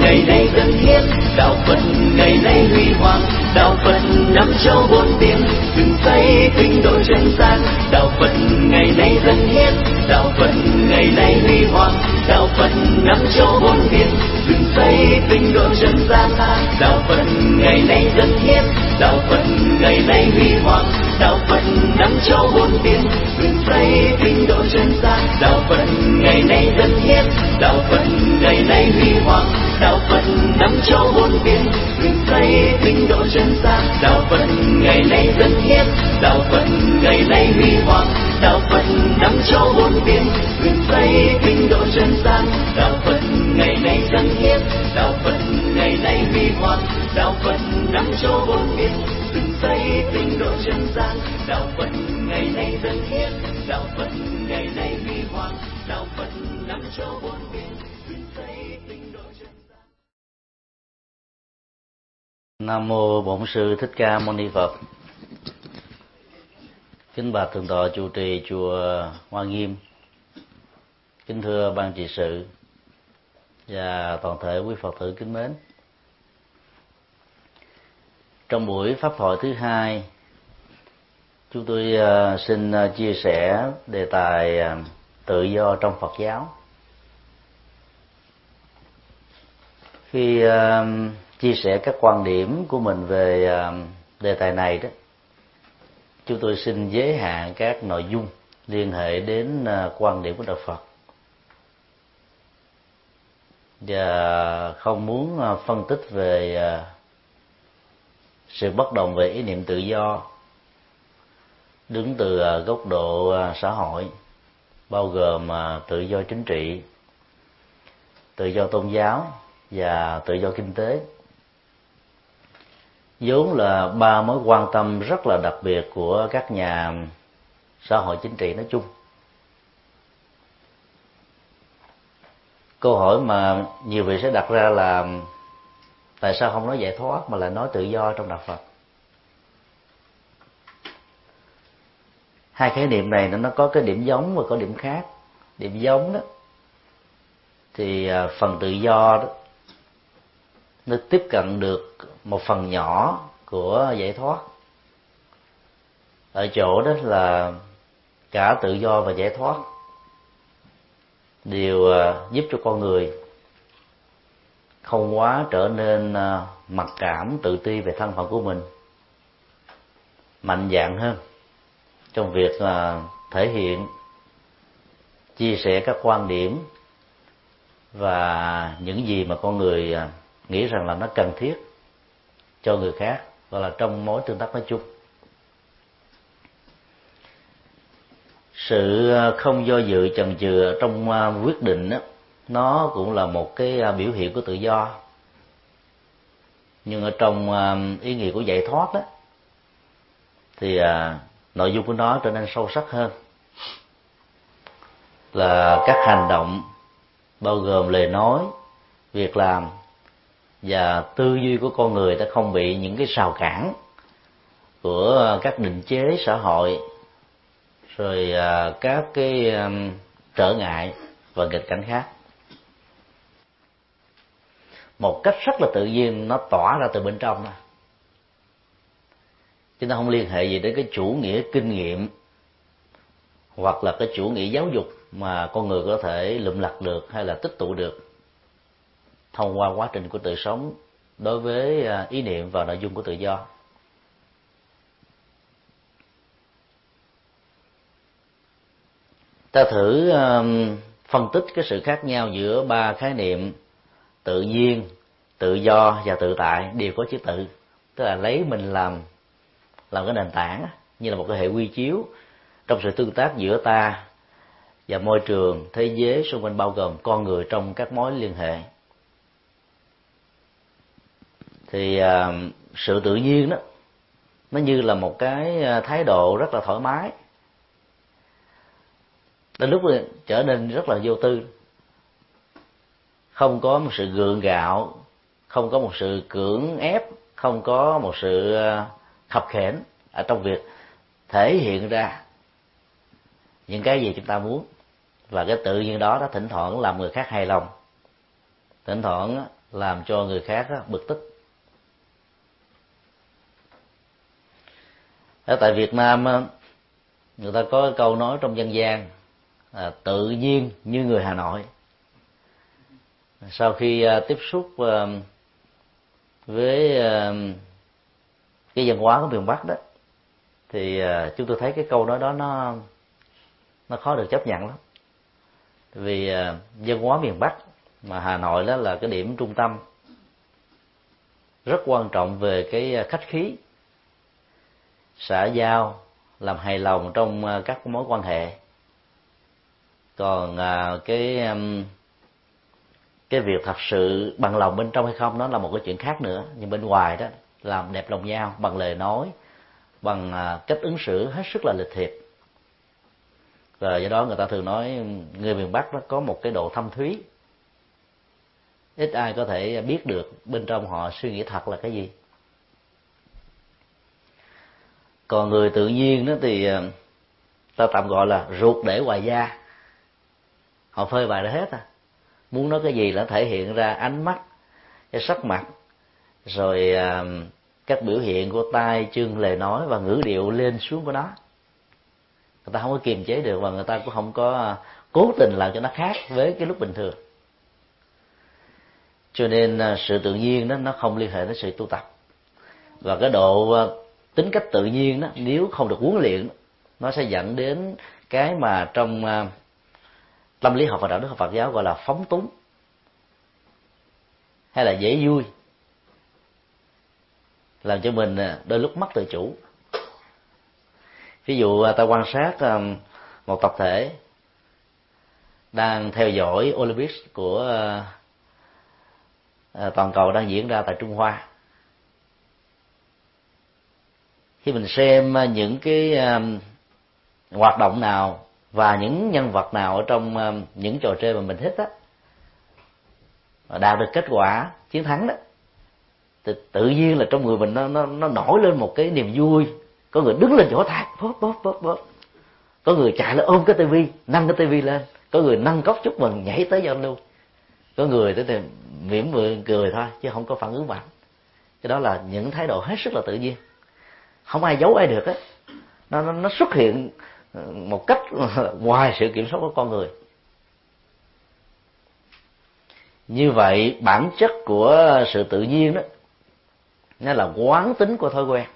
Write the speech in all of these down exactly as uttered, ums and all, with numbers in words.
ngày nay dân hiến, đạo Phật ngày nay huy hoàng, đạo Phật năm châu bốn biển, dựng xây tinh độ chân gian. Đạo Phật ngày nay dân hiến, đạo Phật ngày nay huy hoàng, đạo Phật năm châu bốn biển, dựng xây tinh độ chân gian. Đạo Phật ngày nay dân hiến, đạo Phật ngày nay huy hoàng, đạo Phật năm châu bốn biển, dựng xây tinh độ chân gian. Đạo Phật ngày nay dân hiến, đạo Phật ngày nay huy hoàng, đạo Phật năm châu bốn biển, dựng xây tinh độ chân gian. Đạo Phật ngày nay dân hiến, đạo Phật ngày nay huy hoàng, đạo Phật năm châu bốn biển, dựng xây tinh độ chân gian. Đạo Phật ngày nay dân hiến, đạo Phật ngày nay huy hoàng, đạo Phật năm châu bốn biển, dựng xây tinh độ chân gian. Đạo Phật ngày nay dân hiến, đạo Phật ngày nay huy hoàng, đạo Phật năm châu bốn biển, dựng xây tinh độ chân gian. Nam mô Bổn Sư Thích Ca Mâu Ni Phật. Kính bạch thượng tọa trụ trì chùa Hoa Nghiêm, kính thưa ban trị sự và toàn thể quý Phật tử kính mến. Trong buổi pháp thoại thứ hai, chúng tôi xin chia sẻ đề tài tự do trong Phật giáo. Khi chia sẻ các quan điểm của mình về đề tài này đó, chúng tôi xin giới hạn các nội dung liên hệ đến quan điểm của Đạo Phật và không muốn phân tích về sự bất đồng về ý niệm tự do đứng từ góc độ xã hội, bao gồm tự do chính trị, tự do tôn giáo và tự do kinh tế, vốn là ba mối quan tâm rất là đặc biệt của các nhà xã hội chính trị nói chung. Câu hỏi mà nhiều vị sẽ đặt ra là tại sao không nói giải thoát mà lại nói tự do trong Đạo Phật? Hai khái niệm này nó có cái điểm giống và có điểm khác. Điểm giống đó thì phần tự do đó nó tiếp cận được một phần nhỏ của giải thoát, ở chỗ đó là cả tự do và giải thoát đều giúp cho con người không quá trở nên mặc cảm, tự ti về thân phận của mình, mạnh dạn hơn trong việc thể hiện, chia sẻ các quan điểm và những gì mà con người nghĩ rằng là nó cần thiết cho người khác, gọi là trong mối tương tác nói chung. Sự không do dự chần chừ trong quyết định đó, nó cũng là một cái biểu hiện của tự do. Nhưng ở trong ý nghĩa của giải thoát đó thì nội dung của nó trở nên sâu sắc hơn, là các hành động bao gồm lời nói, việc làm và tư duy của con người đã không bị những cái rào cản của các định chế xã hội, rồi các cái trở ngại và nghịch cảnh khác. Một cách rất là tự nhiên nó tỏa ra từ bên trong đó. Chứ nó không liên hệ gì đến cái chủ nghĩa kinh nghiệm hoặc là cái chủ nghĩa giáo dục mà con người có thể lượm lặt được hay là tích tụ được thông qua quá trình của tự sống đối với ý niệm và nội dung của tự do. Ta thử phân tích cái sự khác nhau giữa ba khái niệm tự nhiên, tự do và tự tại đều có chữ tự, tức là lấy mình làm làm cái nền tảng, như là một cái hệ quy chiếu trong sự tương tác giữa ta và môi trường, thế giới xung quanh, bao gồm con người trong các mối liên hệ. Thì uh, sự tự nhiên đó nó như là một cái thái độ rất là thoải mái, đến lúc trở nên rất là vô tư, không có một sự gượng gạo, không có một sự cưỡng ép, không có một sự khập khểnh ở trong việc thể hiện ra những cái gì chúng ta muốn. Và cái tự nhiên đó nó thỉnh thoảng làm người khác hài lòng, thỉnh thoảng làm cho người khác á, bực tức. Ở tại Việt Nam á, người ta có câu nói trong dân gian à, tự nhiên như người Hà Nội. Sau khi à, tiếp xúc à, với à, cái văn hóa của miền Bắc đó, thì à, chúng tôi thấy cái câu nói đó nó nó khó được chấp nhận lắm. Vì à, văn hóa miền Bắc mà Hà Nội đó là cái điểm trung tâm rất quan trọng về cái khách khí, xã giao, làm hài lòng trong các mối quan hệ. Còn à, cái cái việc thật sự bằng lòng bên trong hay không nó là một cái chuyện khác nữa. Nhưng bên ngoài đó làm đẹp lòng nhau bằng lời nói, bằng à, cách ứng xử hết sức là lịch thiệp. Và do đó người ta thường nói người miền Bắc nó có một cái độ thâm thúy, ít ai có thể biết được bên trong họ suy nghĩ thật là cái gì. Còn người tự nhiên đó thì ta tạm gọi là ruột để ngoài da, họ phơi bày ra hết à, muốn nói cái gì là thể hiện ra ánh mắt, cái sắc mặt, rồi các biểu hiện của tay chân, lời nói và ngữ điệu lên xuống của nó. Người ta không có kiềm chế được, và người ta cũng không có cố tình làm cho nó khác với cái lúc bình thường. Cho nên sự tự nhiên đó nó không liên hệ đến sự tu tập. Và cái độ tính cách tự nhiên đó, nếu không được huấn luyện, nó sẽ dẫn đến cái mà trong tâm lý học và đạo đức học Phật giáo gọi là phóng túng, hay là dễ vui, làm cho mình đôi lúc mất tự chủ. Ví dụ ta quan sát một tập thể đang theo dõi Olympics của toàn cầu đang diễn ra tại Trung Hoa. Khi mình xem những cái hoạt động nào và những nhân vật nào ở trong những trò chơi mà mình thích á, đạt được kết quả chiến thắng đó, thì tự nhiên là trong người mình nó nó nó nổi lên một cái niềm vui. Có người đứng lên vỗ tay, bóp bóp bóp bóp. Có người chạy lên ôm cái tivi, nâng cái tivi lên. Có người nâng cốc chúc mừng nhảy tới giao lưu. Có người tới thì mỉm cười, cười thôi chứ không có phản ứng mạnh. Cái đó là những thái độ hết sức là tự nhiên, không ai giấu ai được á. Nó, nó nó xuất hiện một cách ngoài sự kiểm soát của con người. Như vậy bản chất của sự tự nhiên đó nó là quán tính của thói quen,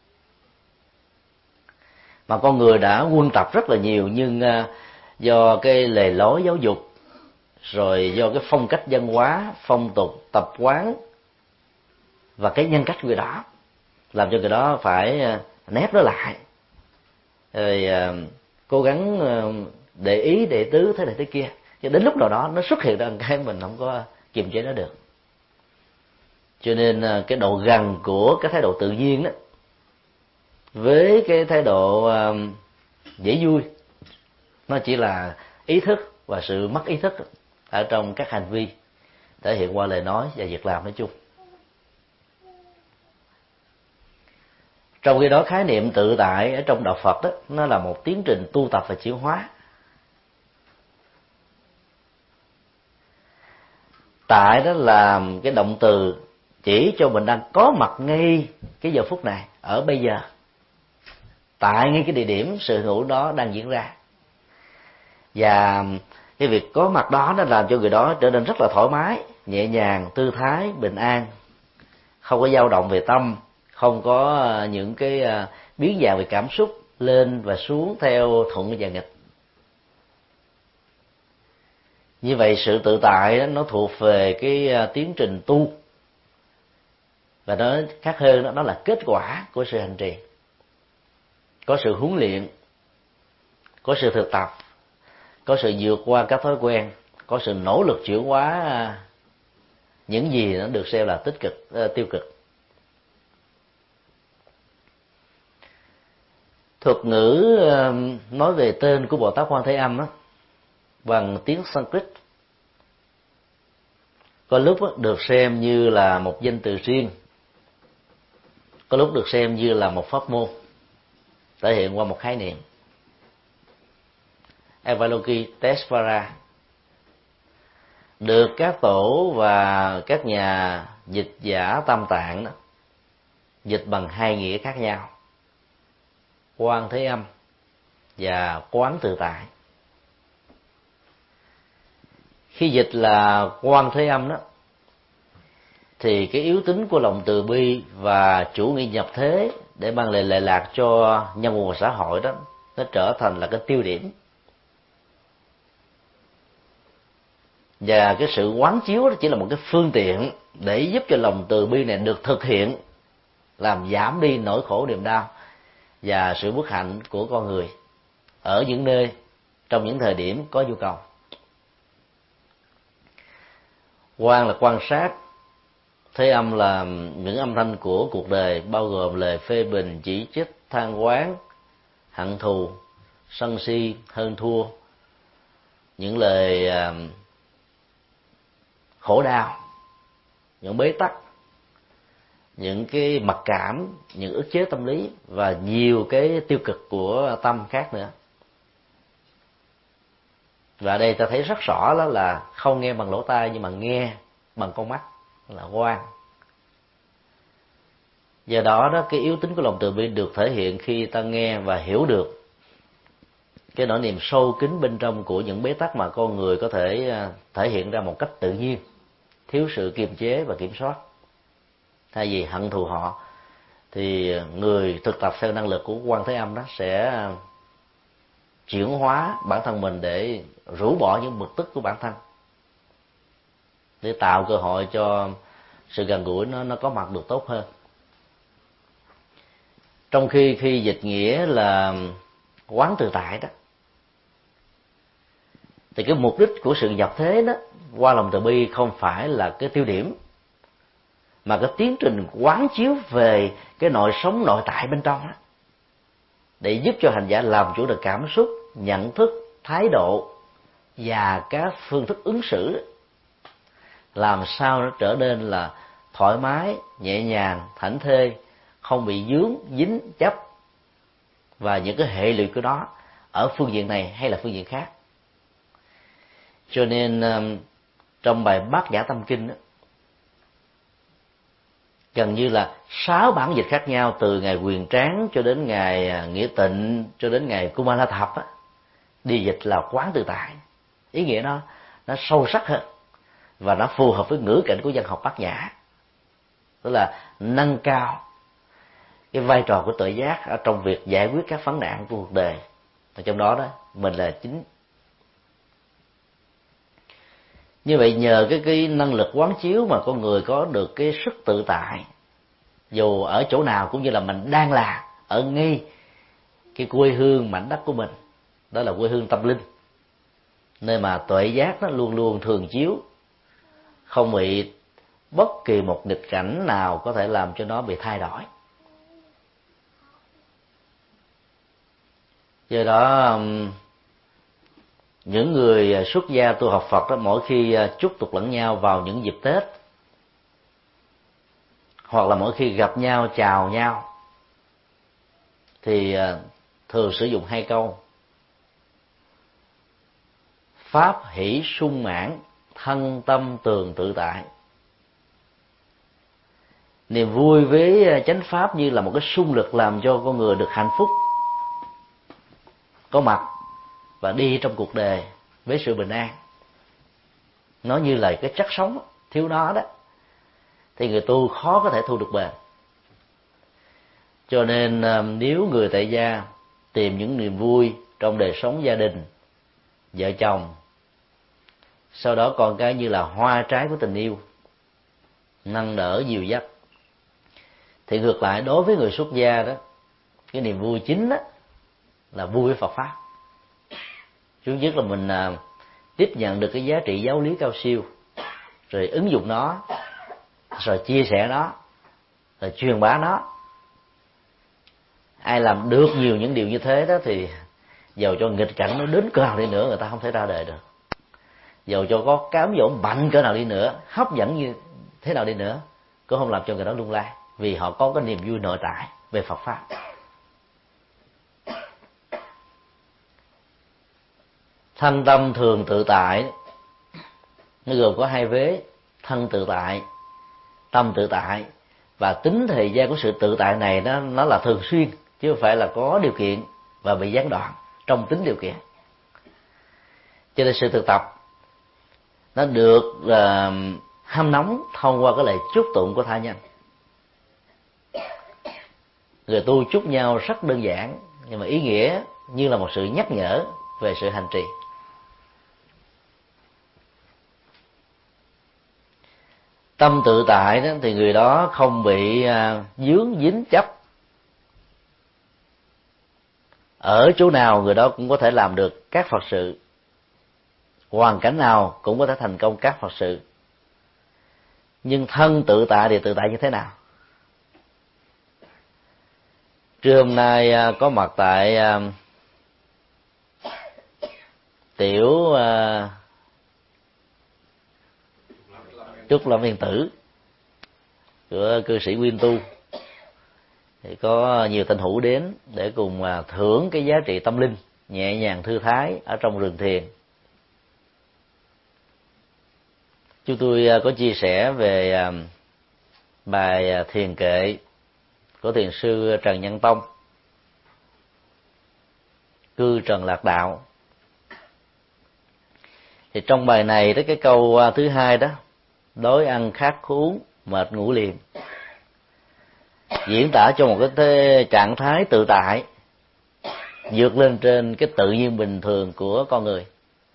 mà con người đã quân tập rất là nhiều, nhưng do cái lề lối giáo dục, rồi do cái phong cách văn hóa, phong tục, tập quán và cái nhân cách người đó, làm cho người đó phải nép nó lại, rồi cố gắng để ý, để tứ thế này thế kia, cho đến lúc nào đó nó xuất hiện ra một cái mình không có kiềm chế nó được. Cho nên cái độ gần của cái thái độ tự nhiên đó với cái thái độ dễ vui, nó chỉ là ý thức và sự mất ý thức ở trong các hành vi thể hiện qua lời nói và việc làm nói chung. Trong khi đó khái niệm tự tại ở trong đạo Phật đó, nó là một tiến trình tu tập và chuyển hóa. Tại đó là cái động từ chỉ cho mình đang có mặt ngay cái giờ phút này, ở bây giờ, tại ngay cái địa điểm sự hữu đó đang diễn ra. Và cái việc có mặt đó nó làm cho người đó trở nên rất là thoải mái, nhẹ nhàng, tư thái, bình an, không có dao động về tâm, không có những cái biến dạng về cảm xúc lên và xuống theo thuận và nghịch. Như vậy sự tự tại đó, nó thuộc về cái tiến trình tu, và nó khác hơn đó, nó là kết quả của sự hành trì. Có sự huấn luyện, có sự thực tập, có sự vượt qua các thói quen, có sự nỗ lực chuyển hóa những gì nó được xem là tích cực, tiêu cực. Thuật ngữ nói về tên của Bồ Tát Quan Thế Âm á, bằng tiếng Sanskrit, có lúc được xem như là một danh từ riêng, có lúc được xem như là một pháp môn thể hiện qua một khái niệm. Avalokiteshvara được các tổ và các nhà dịch giả Tam Tạng đó, dịch bằng hai nghĩa khác nhau: Quan Thế Âm và Quán Tự Tại. Khi dịch là Quan Thế Âm đó, thì cái yếu tính của lòng từ bi và chủ nghĩa nhập thế để mang lại lệ lạc cho nhân vật xã hội đó, nó trở thành là cái tiêu điểm. Và cái sự quán chiếu đó chỉ là một cái phương tiện để giúp cho lòng từ bi này được thực hiện, làm giảm đi nỗi khổ niềm đau và sự bất hạnh của con người ở những nơi, trong những thời điểm có nhu cầu. Quan là quan sát, Thế Âm là những âm thanh của cuộc đời, bao gồm lời phê bình, chỉ trích, than oán, hận thù, sân si, hơn thua, những lời uh, khổ đau, những bế tắc, những cái mặc cảm, những ức chế tâm lý và nhiều cái tiêu cực của tâm khác nữa. Và đây ta thấy rất rõ đó là không nghe bằng lỗ tai nhưng mà nghe bằng con mắt, là quan. Do đó đó, cái yếu tính của lòng từ bi được thể hiện khi ta nghe và hiểu được cái nỗi niềm sâu kín bên trong của những bế tắc mà con người có thể thể hiện ra một cách tự nhiên, thiếu sự kiềm chế và kiểm soát. Thay vì hận thù họ thì người thực tập theo năng lực của Quan Thế Âm đó sẽ chuyển hóa bản thân mình để rũ bỏ những bực tức của bản thân, để tạo cơ hội cho sự gần gũi nó nó có mặt được tốt hơn. Trong khi khi dịch nghĩa là Quán Tự Tại đó, thì cái mục đích của sự nhập thế đó qua lòng từ bi không phải là cái tiêu điểm, mà cái tiến trình quán chiếu về cái nội sống nội tại bên trong đó, để giúp cho hành giả làm chủ được cảm xúc, nhận thức, thái độ và các phương thức ứng xử đó, làm sao nó trở nên là thoải mái, nhẹ nhàng, thảnh thơi, không bị dướng, dính, chấp và những cái hệ lụy của đó ở phương diện này hay là phương diện khác. Cho nên trong bài Bát Nhã Tâm Kinh đó, gần như là sáu bản dịch khác nhau, từ ngày Quyền Tráng cho đến ngày Nghĩa Tịnh cho đến ngày Kumala Thập á, đi dịch là Quán Tự Tại. Ý nghĩa nó nó sâu sắc hơn và nó phù hợp với ngữ cảnh của văn học Bát Nhã, tức là nâng cao cái vai trò của tự giác ở trong việc giải quyết các vấn nạn của cuộc đời, và trong đó đó mình là chính. Như vậy nhờ cái cái năng lực quán chiếu mà con người có được cái sức tự tại dù ở chỗ nào, cũng như là mình đang là ở ngay cái quê hương mảnh đất của mình, đó là quê hương tâm linh, nơi mà tuệ giác nó luôn luôn thường chiếu, không bị bất kỳ một nghịch cảnh nào có thể làm cho nó bị thay đổi. Do đó những người xuất gia tu học Phật đó, mỗi khi chúc tụng lẫn nhau vào những dịp Tết, hoặc là mỗi khi gặp nhau chào nhau, thì thường sử dụng hai câu: pháp hỷ sung mãn, thân tâm tường tự tại. Niềm vui với chánh pháp như là một cái xung lực làm cho con người được hạnh phúc, có mặt và đi trong cuộc đời với sự bình an. Nó như là cái chất sống, thiếu nó đó thì người tu khó có thể thu được bền. Cho nên nếu người tại gia tìm những niềm vui trong đời sống gia đình, vợ chồng, sau đó con cái như là hoa trái của tình yêu, nâng đỡ dìu dắt, thì ngược lại đối với người xuất gia đó, cái niềm vui chính đó là vui với Phật pháp. Thứ nhất là mình à, tiếp nhận được cái giá trị giáo lý cao siêu, rồi ứng dụng nó, rồi chia sẻ nó, rồi truyền bá nó. Ai làm được nhiều những điều như thế đó thì dầu cho nghịch cảnh nó đến cỡ nào đi nữa, người ta không thể ra đời được. Dầu cho có cám dỗ mạnh cỡ nào đi nữa, hấp dẫn như thế nào đi nữa, cũng không làm cho người đó lung lay, vì họ có cái niềm vui nội tại về Phật pháp. Thân tâm thường tự tại nó gồm có hai vế: thân tự tại, tâm tự tại. Và tính thời gian của sự tự tại này nó nó là thường xuyên, chứ không phải là có điều kiện và bị gián đoạn trong tính điều kiện. Cho nên sự thực tập nó được uh, hâm nóng thông qua cái lời chúc tụng của tha nhân. Người tu chúc nhau rất đơn giản, nhưng mà ý nghĩa như là một sự nhắc nhở về sự hành trì. Tâm tự tại đó, thì người đó không bị uh, dướng dính chấp. Ở chỗ nào người đó cũng có thể làm được các Phật sự, hoàn cảnh nào cũng có thể thành công các Phật sự. Nhưng thân tự tại thì tự tại như thế nào? Trưa hôm nay uh, có mặt tại uh, tiểu uh, Trúc Lâm Yên Tử của cư sĩ Nguyên Tu, thì có nhiều thanh hữu đến để cùng thưởng cái giá trị tâm linh nhẹ nhàng thư thái ở trong rừng thiền. Chúng tôi có chia sẻ về bài thiền kệ của thiền sư Trần Nhân Tông, Cư Trần Lạc Đạo. Thì trong bài này đó, cái câu thứ hai đó: đói ăn khát uống mệt ngủ liền, diễn tả cho một cái thế, trạng thái tự tại vượt lên trên cái tự nhiên bình thường của con người.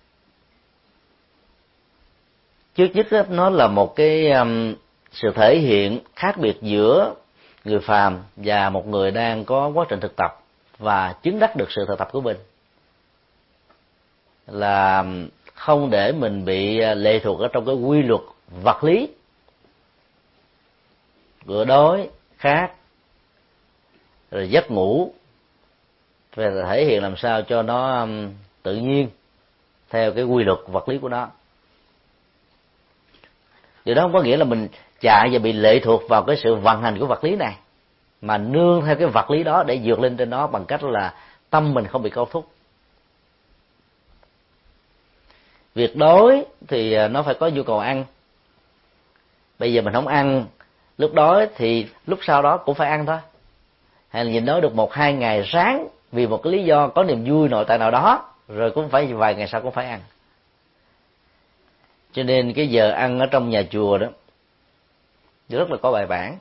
Trước nhất đó, nó là một cái um, sự thể hiện khác biệt giữa người phàm và một người đang có quá trình thực tập và chứng đắc được sự thực tập của mình, là không để mình bị lệ thuộc ở trong cái quy luật vật lý của đói khát rồi giấc ngủ, về thể hiện làm sao cho nó um, tự nhiên theo cái quy luật vật lý của nó. Điều đó không có nghĩa là mình chạy và bị lệ thuộc vào cái sự vận hành của vật lý này, mà nương theo cái vật lý đó để vượt lên trên nó bằng cách là tâm mình không bị câu thúc. Việc đói thì nó phải có nhu cầu ăn. Bây giờ mình không ăn lúc đói thì lúc sau đó cũng phải ăn thôi. Hay là nhìn nói được một hai ngày ráng vì một cái lý do có niềm vui nội tại nào đó, rồi cũng phải vài ngày sau cũng phải ăn. Cho nên cái giờ ăn ở trong nhà chùa đó rất là có bài bản.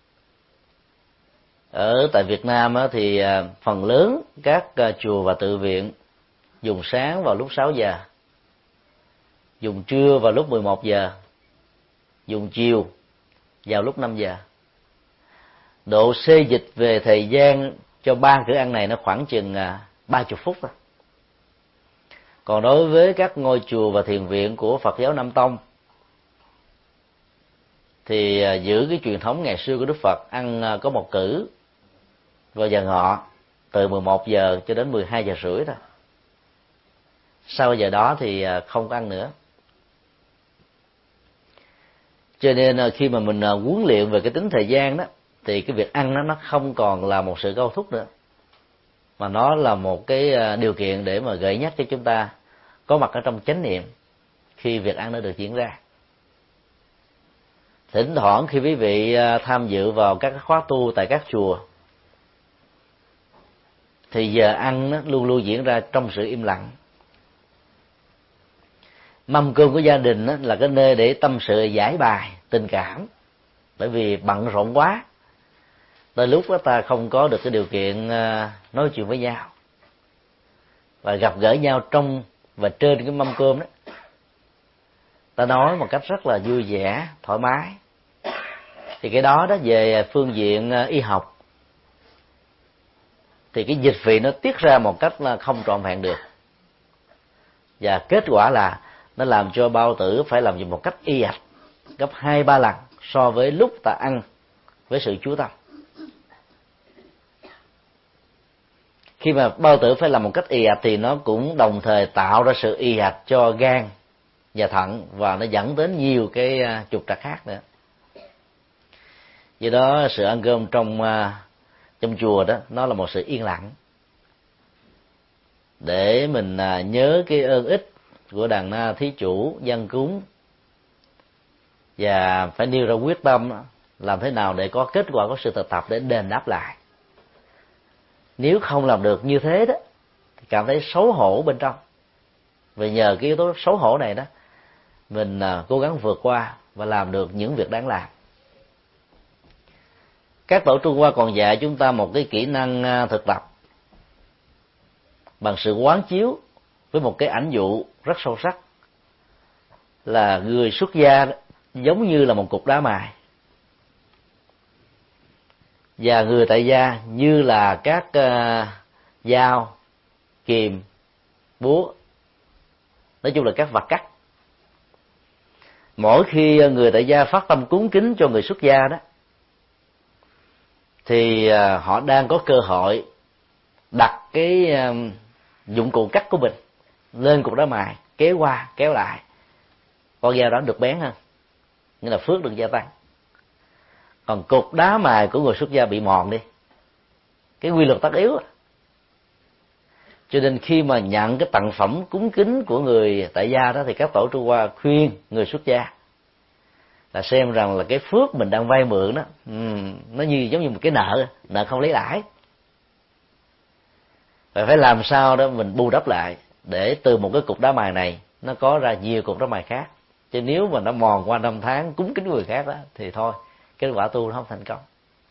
Ở tại Việt Nam thì phần lớn các chùa và tự viện dùng sáng vào lúc sáu giờ, dùng trưa vào lúc mười một giờ, dùng chiều vào lúc năm giờ. Độ xê dịch về thời gian cho ba bữa ăn này nó khoảng chừng ba mươi phút thôi. Còn đối với các ngôi chùa và thiền viện của Phật giáo Nam Tông thì giữ cái truyền thống ngày xưa của Đức Phật ăn có một cữ vào giờ ngọ từ mười một giờ cho đến mười hai giờ rưỡi thôi. Sau giờ đó thì không có ăn nữa. Cho nên khi mà mình huấn luyện về cái tính thời gian đó, thì cái việc ăn đó nó không còn là một sự câu thúc nữa, mà nó là một cái điều kiện để mà gợi nhắc cho chúng ta có mặt ở trong chánh niệm khi việc ăn nó được diễn ra. Thỉnh thoảng khi quý vị tham dự vào các khóa tu tại các chùa thì giờ ăn nó luôn luôn diễn ra trong sự im lặng. Mâm cơm của gia đình là cái nơi để tâm sự giải bài tình cảm, bởi vì bận rộn quá, tới lúc đó ta không có được cái điều kiện nói chuyện với nhau và gặp gỡ nhau trong và trên cái mâm cơm đó. Ta nói một cách rất là vui vẻ, thoải mái. Thì cái đó đó về phương diện y học thì cái dịch vị nó tiết ra một cách là không trọn vẹn được, và kết quả là nó làm cho bao tử phải làm việc một cách y ạch gấp hai ba lần so với lúc ta ăn với sự chú tâm. Khi mà bao tử phải làm một cách y ạch thì nó cũng đồng thời tạo ra sự y ạch cho gan và thận, và nó dẫn đến nhiều cái trục trặc khác nữa. Do đó sự ăn cơm trong trong chùa đó nó là một sự yên lặng để mình nhớ cái ơn ích của đàn na thí chủ, dân cúng và phải nêu ra quyết tâm làm thế nào để có kết quả, có sự thực tập để đền đáp lại. Nếu không làm được như thế đó thì cảm thấy xấu hổ bên trong, vì nhờ cái yếu tố xấu hổ này đó mình cố gắng vượt qua và làm được những việc đáng làm. Các tổ Trung Hoa còn dạy chúng ta một cái kỹ năng thực tập bằng sự quán chiếu với một cái ảnh dụ rất sâu sắc, là người xuất gia giống như là một cục đá mài và người tại gia như là các uh, dao, kìm, búa, nói chung là các vật cắt. Mỗi khi người tại gia phát tâm cúng kính cho người xuất gia đó thì uh, họ đang có cơ hội đặt cái uh, dụng cụ cắt của mình lên cục đá mài, kéo qua kéo lại, con dao đó được bén hơn, nghĩa là phước được gia tăng. Còn cục đá mài của người xuất gia bị mòn đi, cái quy luật tất yếu. Cho nên khi mà nhận cái tặng phẩm cúng kính của người tại gia đó thì các tổ Trung Hoa khuyên người xuất gia là xem rằng là cái phước mình đang vay mượn đó, um, nó như giống như một cái nợ, nợ không lấy lãi, và phải làm sao đó mình bù đắp lại để từ một cái cục đá mài này nó có ra nhiều cục đá mài khác. Chứ nếu mà nó mòn qua năm tháng cúng kính người khác đó thì thôi, kết quả tu nó không thành công.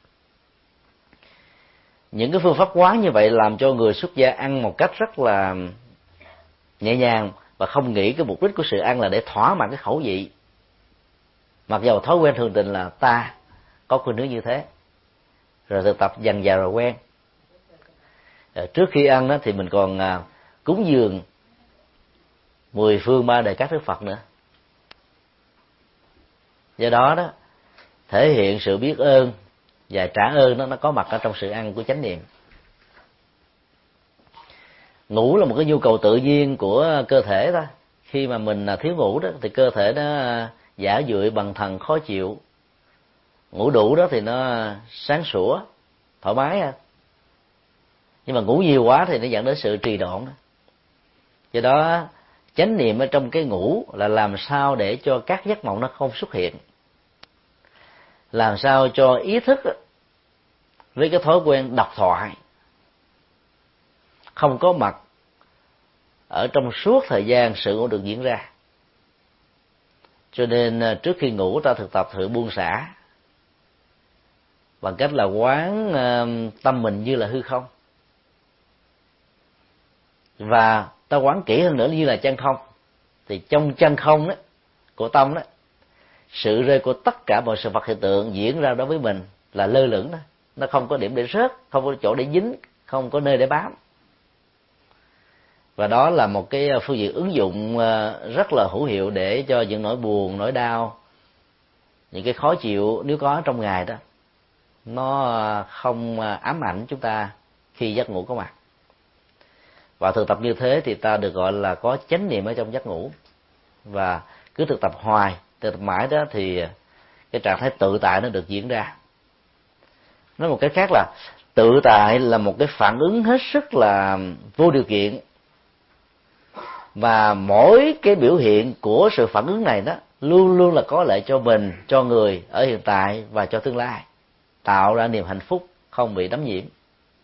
Những cái phương pháp quán như vậy làm cho người xuất gia ăn một cách rất là nhẹ nhàng và không nghĩ cái mục đích của sự ăn là để thỏa mãn cái khẩu vị, mặc dầu thói quen thường tình là ta có khuynh hướng như thế, rồi thực tập dần dà rồi quen. Trước khi ăn đó thì mình còn cúng dường mười phương ba đời các Đức Phật nữa. Do đó đó, thể hiện sự biết ơn và trả ơn đó nó có mặt ở trong sự ăn của chánh niệm. Ngủ là một cái nhu cầu tự nhiên của cơ thể đó. Khi mà mình thiếu ngủ đó thì cơ thể nó giả dưỡi bằng thần khó chịu. Ngủ đủ đó thì nó sáng sủa, thoải mái ha. Nhưng mà ngủ nhiều quá thì nó dẫn đến sự trì độn đó. Do đó chánh niệm ở trong cái ngủ là làm sao để cho các giấc mộng nó không xuất hiện, làm sao cho ý thức với cái thói quen độc thoại không có mặt ở trong suốt thời gian sự ngủ được diễn ra. Cho nên trước khi ngủ ta thực tập thử buông xả bằng cách là quán tâm mình như là hư không, và ta quán kỹ hơn nữa như là chân không. Thì trong chân không đó của tâm đó, sự rơi của tất cả mọi sự vật hiện tượng diễn ra đối với mình là lơ lửng đó, nó không có điểm để rớt, không có chỗ để dính, không có nơi để bám. Và đó là một cái phương diện ứng dụng rất là hữu hiệu để cho những nỗi buồn, nỗi đau, những cái khó chịu nếu có trong ngày đó nó không ám ảnh chúng ta khi giấc ngủ có mặt. Và thực tập như thế thì ta được gọi là có chánh niệm ở trong giấc ngủ. Và cứ thực tập hoài, thực tập mãi đó thì cái trạng thái tự tại nó được diễn ra. Nói một cách khác là tự tại là một cái phản ứng hết sức là vô điều kiện, và mỗi cái biểu hiện của sự phản ứng này đó luôn luôn là có lợi cho mình, cho người ở hiện tại và cho tương lai, tạo ra niềm hạnh phúc không bị đắm nhiễm.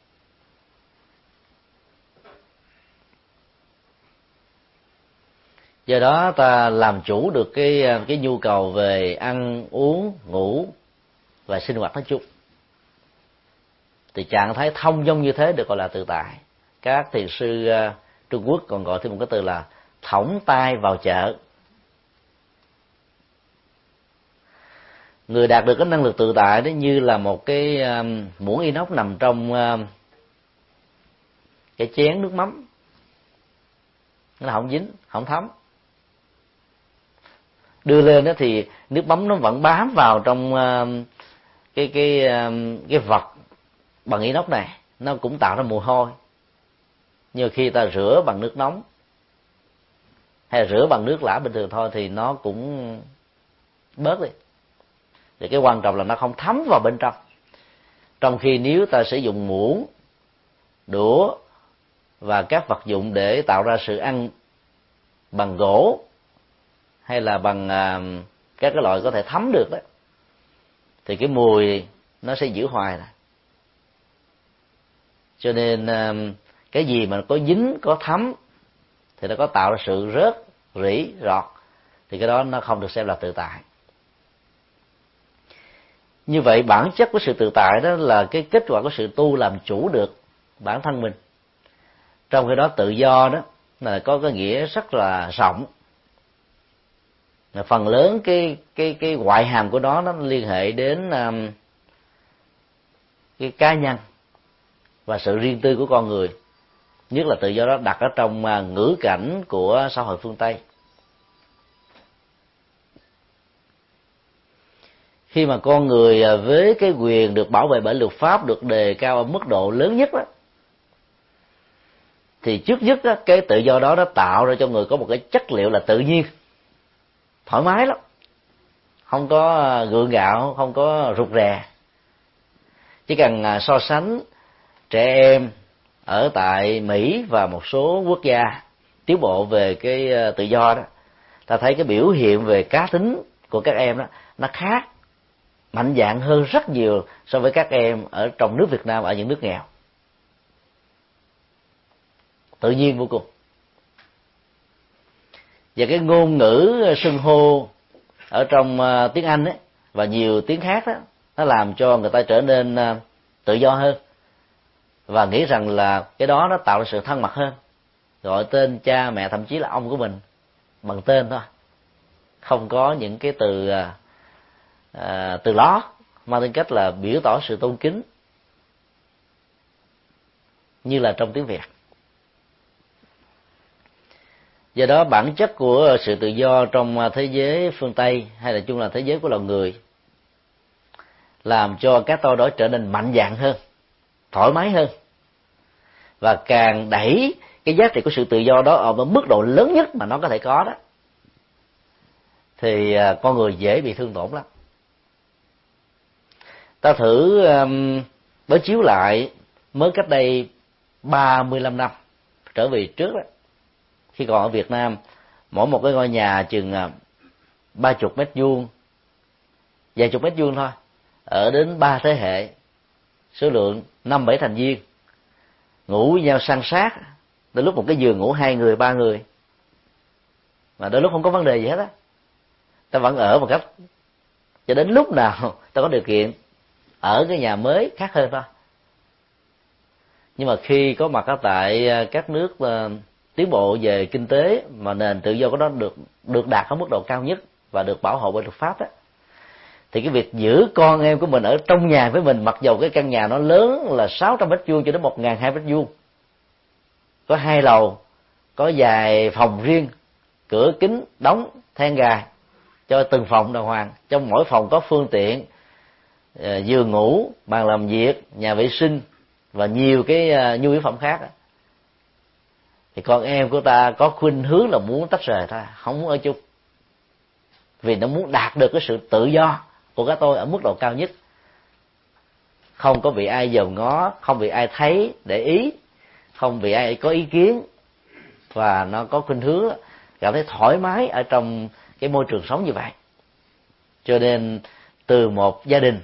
Do đó ta làm chủ được cái cái nhu cầu về ăn uống, ngủ và sinh hoạt nói chung, thì trạng thái thông dong như thế được gọi là tự tại. Các thiền sư Trung Quốc còn gọi thêm một cái từ là thõng tay vào chợ. Người đạt được cái năng lực tự tại đó như là một cái muỗng inox nằm trong cái chén nước mắm, nó không dính, không thấm. Đưa lên đó thì nước mắm nó vẫn bám vào trong cái cái cái vật bằng inox này, nó cũng tạo ra mùi hôi. Nhưng khi ta rửa bằng nước nóng hay là rửa bằng nước lã bình thường thôi thì nó cũng bớt đi. Thì cái quan trọng là nó không thấm vào bên trong. Trong khi nếu ta sử dụng muỗng, đũa và các vật dụng để tạo ra sự ăn bằng gỗ hay là bằng các cái loại có thể thấm được đó, thì cái mùi nó sẽ giữ hoài rồi. Cho nên cái gì mà có dính, có thấm thì nó có tạo ra sự rớt, rỉ, rọt, thì cái đó nó không được xem là tự tại. Như vậy bản chất của sự tự tại đó là cái kết quả của sự tu làm chủ được bản thân mình. Trong khi đó tự do đó là có cái nghĩa rất là rộng. Phần lớn cái cái cái ngoại hàm của nó nó liên hệ đến um, cái cá nhân và sự riêng tư của con người, nhất là tự do đó đặt ở trong uh, ngữ cảnh của xã hội phương Tây. Khi mà con người với cái quyền được bảo vệ bởi luật pháp được đề cao ở mức độ lớn nhất đó, thì trước nhất đó, cái tự do đó nó tạo ra cho người có một cái chất liệu là tự nhiên, thoải mái lắm, không có gượng gạo, không có rụt rè. Chỉ cần so sánh trẻ em ở tại Mỹ và một số quốc gia tiến bộ về cái tự do đó, ta thấy cái biểu hiện về cá tính của các em đó nó khác, mạnh dạn hơn rất nhiều so với các em ở trong nước Việt Nam, ở những nước nghèo. Tự nhiên vô cùng. Và cái ngôn ngữ xưng hô ở trong tiếng Anh ấy, và nhiều tiếng khác đó, nó làm cho người ta trở nên tự do hơn và nghĩ rằng là cái đó nó tạo ra sự thân mật hơn. Gọi tên cha mẹ, thậm chí là ông của mình bằng tên thôi, không có những cái từ à, từ ló mang tính cách là biểu tỏ sự tôn kính như là trong tiếng Việt. Do đó bản chất của sự tự do trong thế giới phương Tây, hay là chung là thế giới của loài người, làm cho các tôi đó trở nên mạnh dạn hơn, thoải mái hơn, và càng đẩy cái giá trị của sự tự do đó ở mức độ lớn nhất mà nó có thể có đó, thì con người dễ bị thương tổn lắm. Ta thử um, đối chiếu lại mới cách đây ba mươi lăm năm trở về trước đó, khi còn ở Việt Nam, mỗi một cái ngôi nhà chừng ba chục mét vuông, vài chục mét vuông thôi, ở đến ba thế hệ, số lượng năm bảy thành viên, ngủ với nhau san sát, đôi lúc một cái giường ngủ hai người ba người, mà đôi lúc không có vấn đề gì hết á, ta vẫn ở một cách cho đến lúc nào ta có điều kiện ở cái nhà mới khác hơn thôi. Nhưng mà khi có mặt ở tại các nước uh, tiến bộ về kinh tế, mà nền tự do của nó được được đạt ở mức độ cao nhất và được bảo hộ bởi luật pháp đó, thì cái việc giữ con em của mình ở trong nhà với mình, mặc dầu cái căn nhà nó lớn là sáu trăm mét vuông cho đến một nghìn hai mét vuông, có hai lầu, có vài phòng riêng, cửa kính đóng, then gài cho từng phòng đàng hoàng, trong mỗi phòng có phương tiện, giường ngủ, bàn làm việc, nhà vệ sinh và nhiều cái nhu yếu phẩm khác, thì con em của ta có khuynh hướng là muốn tách rời thôi, không muốn ở chung, vì nó muốn đạt được cái sự tự do của các tôi ở mức độ cao nhất, không có bị ai dòm ngó, không bị ai thấy để ý, không bị ai có ý kiến, và nó có khuynh hướng cảm thấy thoải mái ở trong cái môi trường sống như vậy. Cho nên từ một gia đình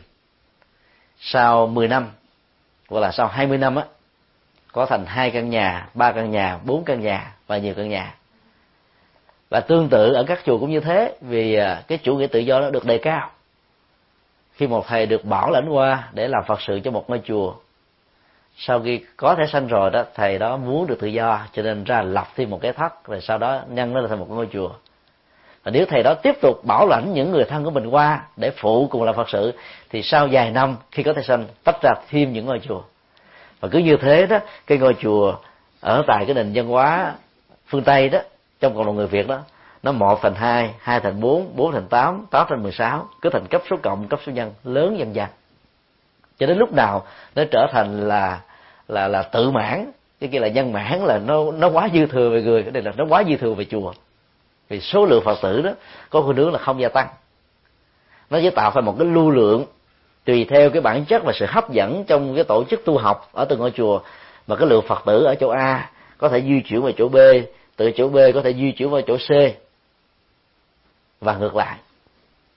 sau mười năm hoặc là sau hai mươi năm á, có thành hai căn nhà, ba căn nhà, bốn căn nhà và nhiều căn nhà. Và tương tự ở các chùa cũng như thế, vì cái chủ nghĩa tự do nó được đề cao. Khi một thầy được bảo lãnh qua để làm Phật sự cho một ngôi chùa, sau khi có thẻ xanh rồi đó, thầy đó muốn được tự do, cho nên ra lập thêm một cái thất, rồi sau đó nhân nó thành một ngôi chùa. Và nếu thầy đó tiếp tục bảo lãnh những người thân của mình qua để phụ cùng làm Phật sự, thì sau vài năm khi có thẻ xanh tách ra thêm những ngôi chùa. Và cứ như thế đó, cái ngôi chùa ở tại cái nền văn hóa phương Tây đó, trong cộng đồng người Việt đó, nó một thành hai, hai thành bốn, bốn thành tám, tám thành mười sáu, cứ thành cấp số cộng, cấp số nhân lớn dần dần, cho đến lúc nào nó trở thành là là là tự mãn. Cái kia là nhân mãn, là nó nó quá dư thừa về người, cái này là nó quá dư thừa về chùa. Vì số lượng Phật tử đó có khuynh hướng là không gia tăng, nó chỉ tạo ra một cái lưu lượng tùy theo cái bản chất và sự hấp dẫn trong cái tổ chức tu học ở từng ngôi chùa, mà cái lượng Phật tử ở chỗ A có thể di chuyển vào chỗ B, từ chỗ B có thể di chuyển vào chỗ C và ngược lại.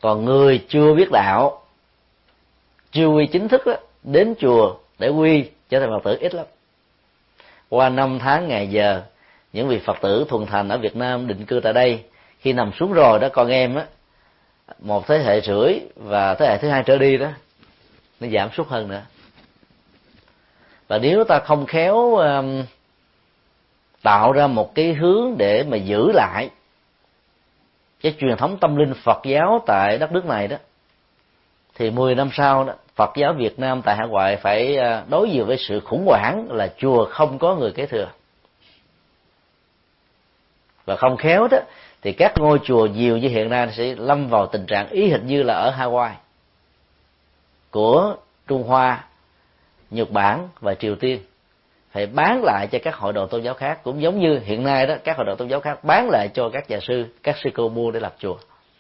Còn người chưa biết đạo, chưa quy chính thức đó, đến chùa để quy trở thành Phật tử ít lắm. Qua năm tháng ngày giờ, những vị Phật tử thuần thành ở Việt Nam định cư tại đây, khi nằm xuống rồi đó, con em á, một thế hệ rưỡi và thế hệ thứ hai trở đi đó, nó giảm sút hơn nữa. Và nếu ta không khéo um, tạo ra một cái hướng để mà giữ lại cái truyền thống tâm linh Phật giáo tại đất nước này đó, thì mười năm sau đó, Phật giáo Việt Nam tại hải ngoại phải đối diện với sự khủng hoảng là chùa không có người kế thừa. Và không khéo đó thì các ngôi chùa nhiều như hiện nay sẽ lâm vào tình trạng ý hệt như là ở Hawaii của Trung Hoa, Nhật Bản và Triều Tiên, phải bán lại cho các hội đoàn tôn giáo khác, cũng giống như hiện nay đó các hội đoàn tôn giáo khác bán lại cho các nhà sư, các sư cô mua để lập chùa.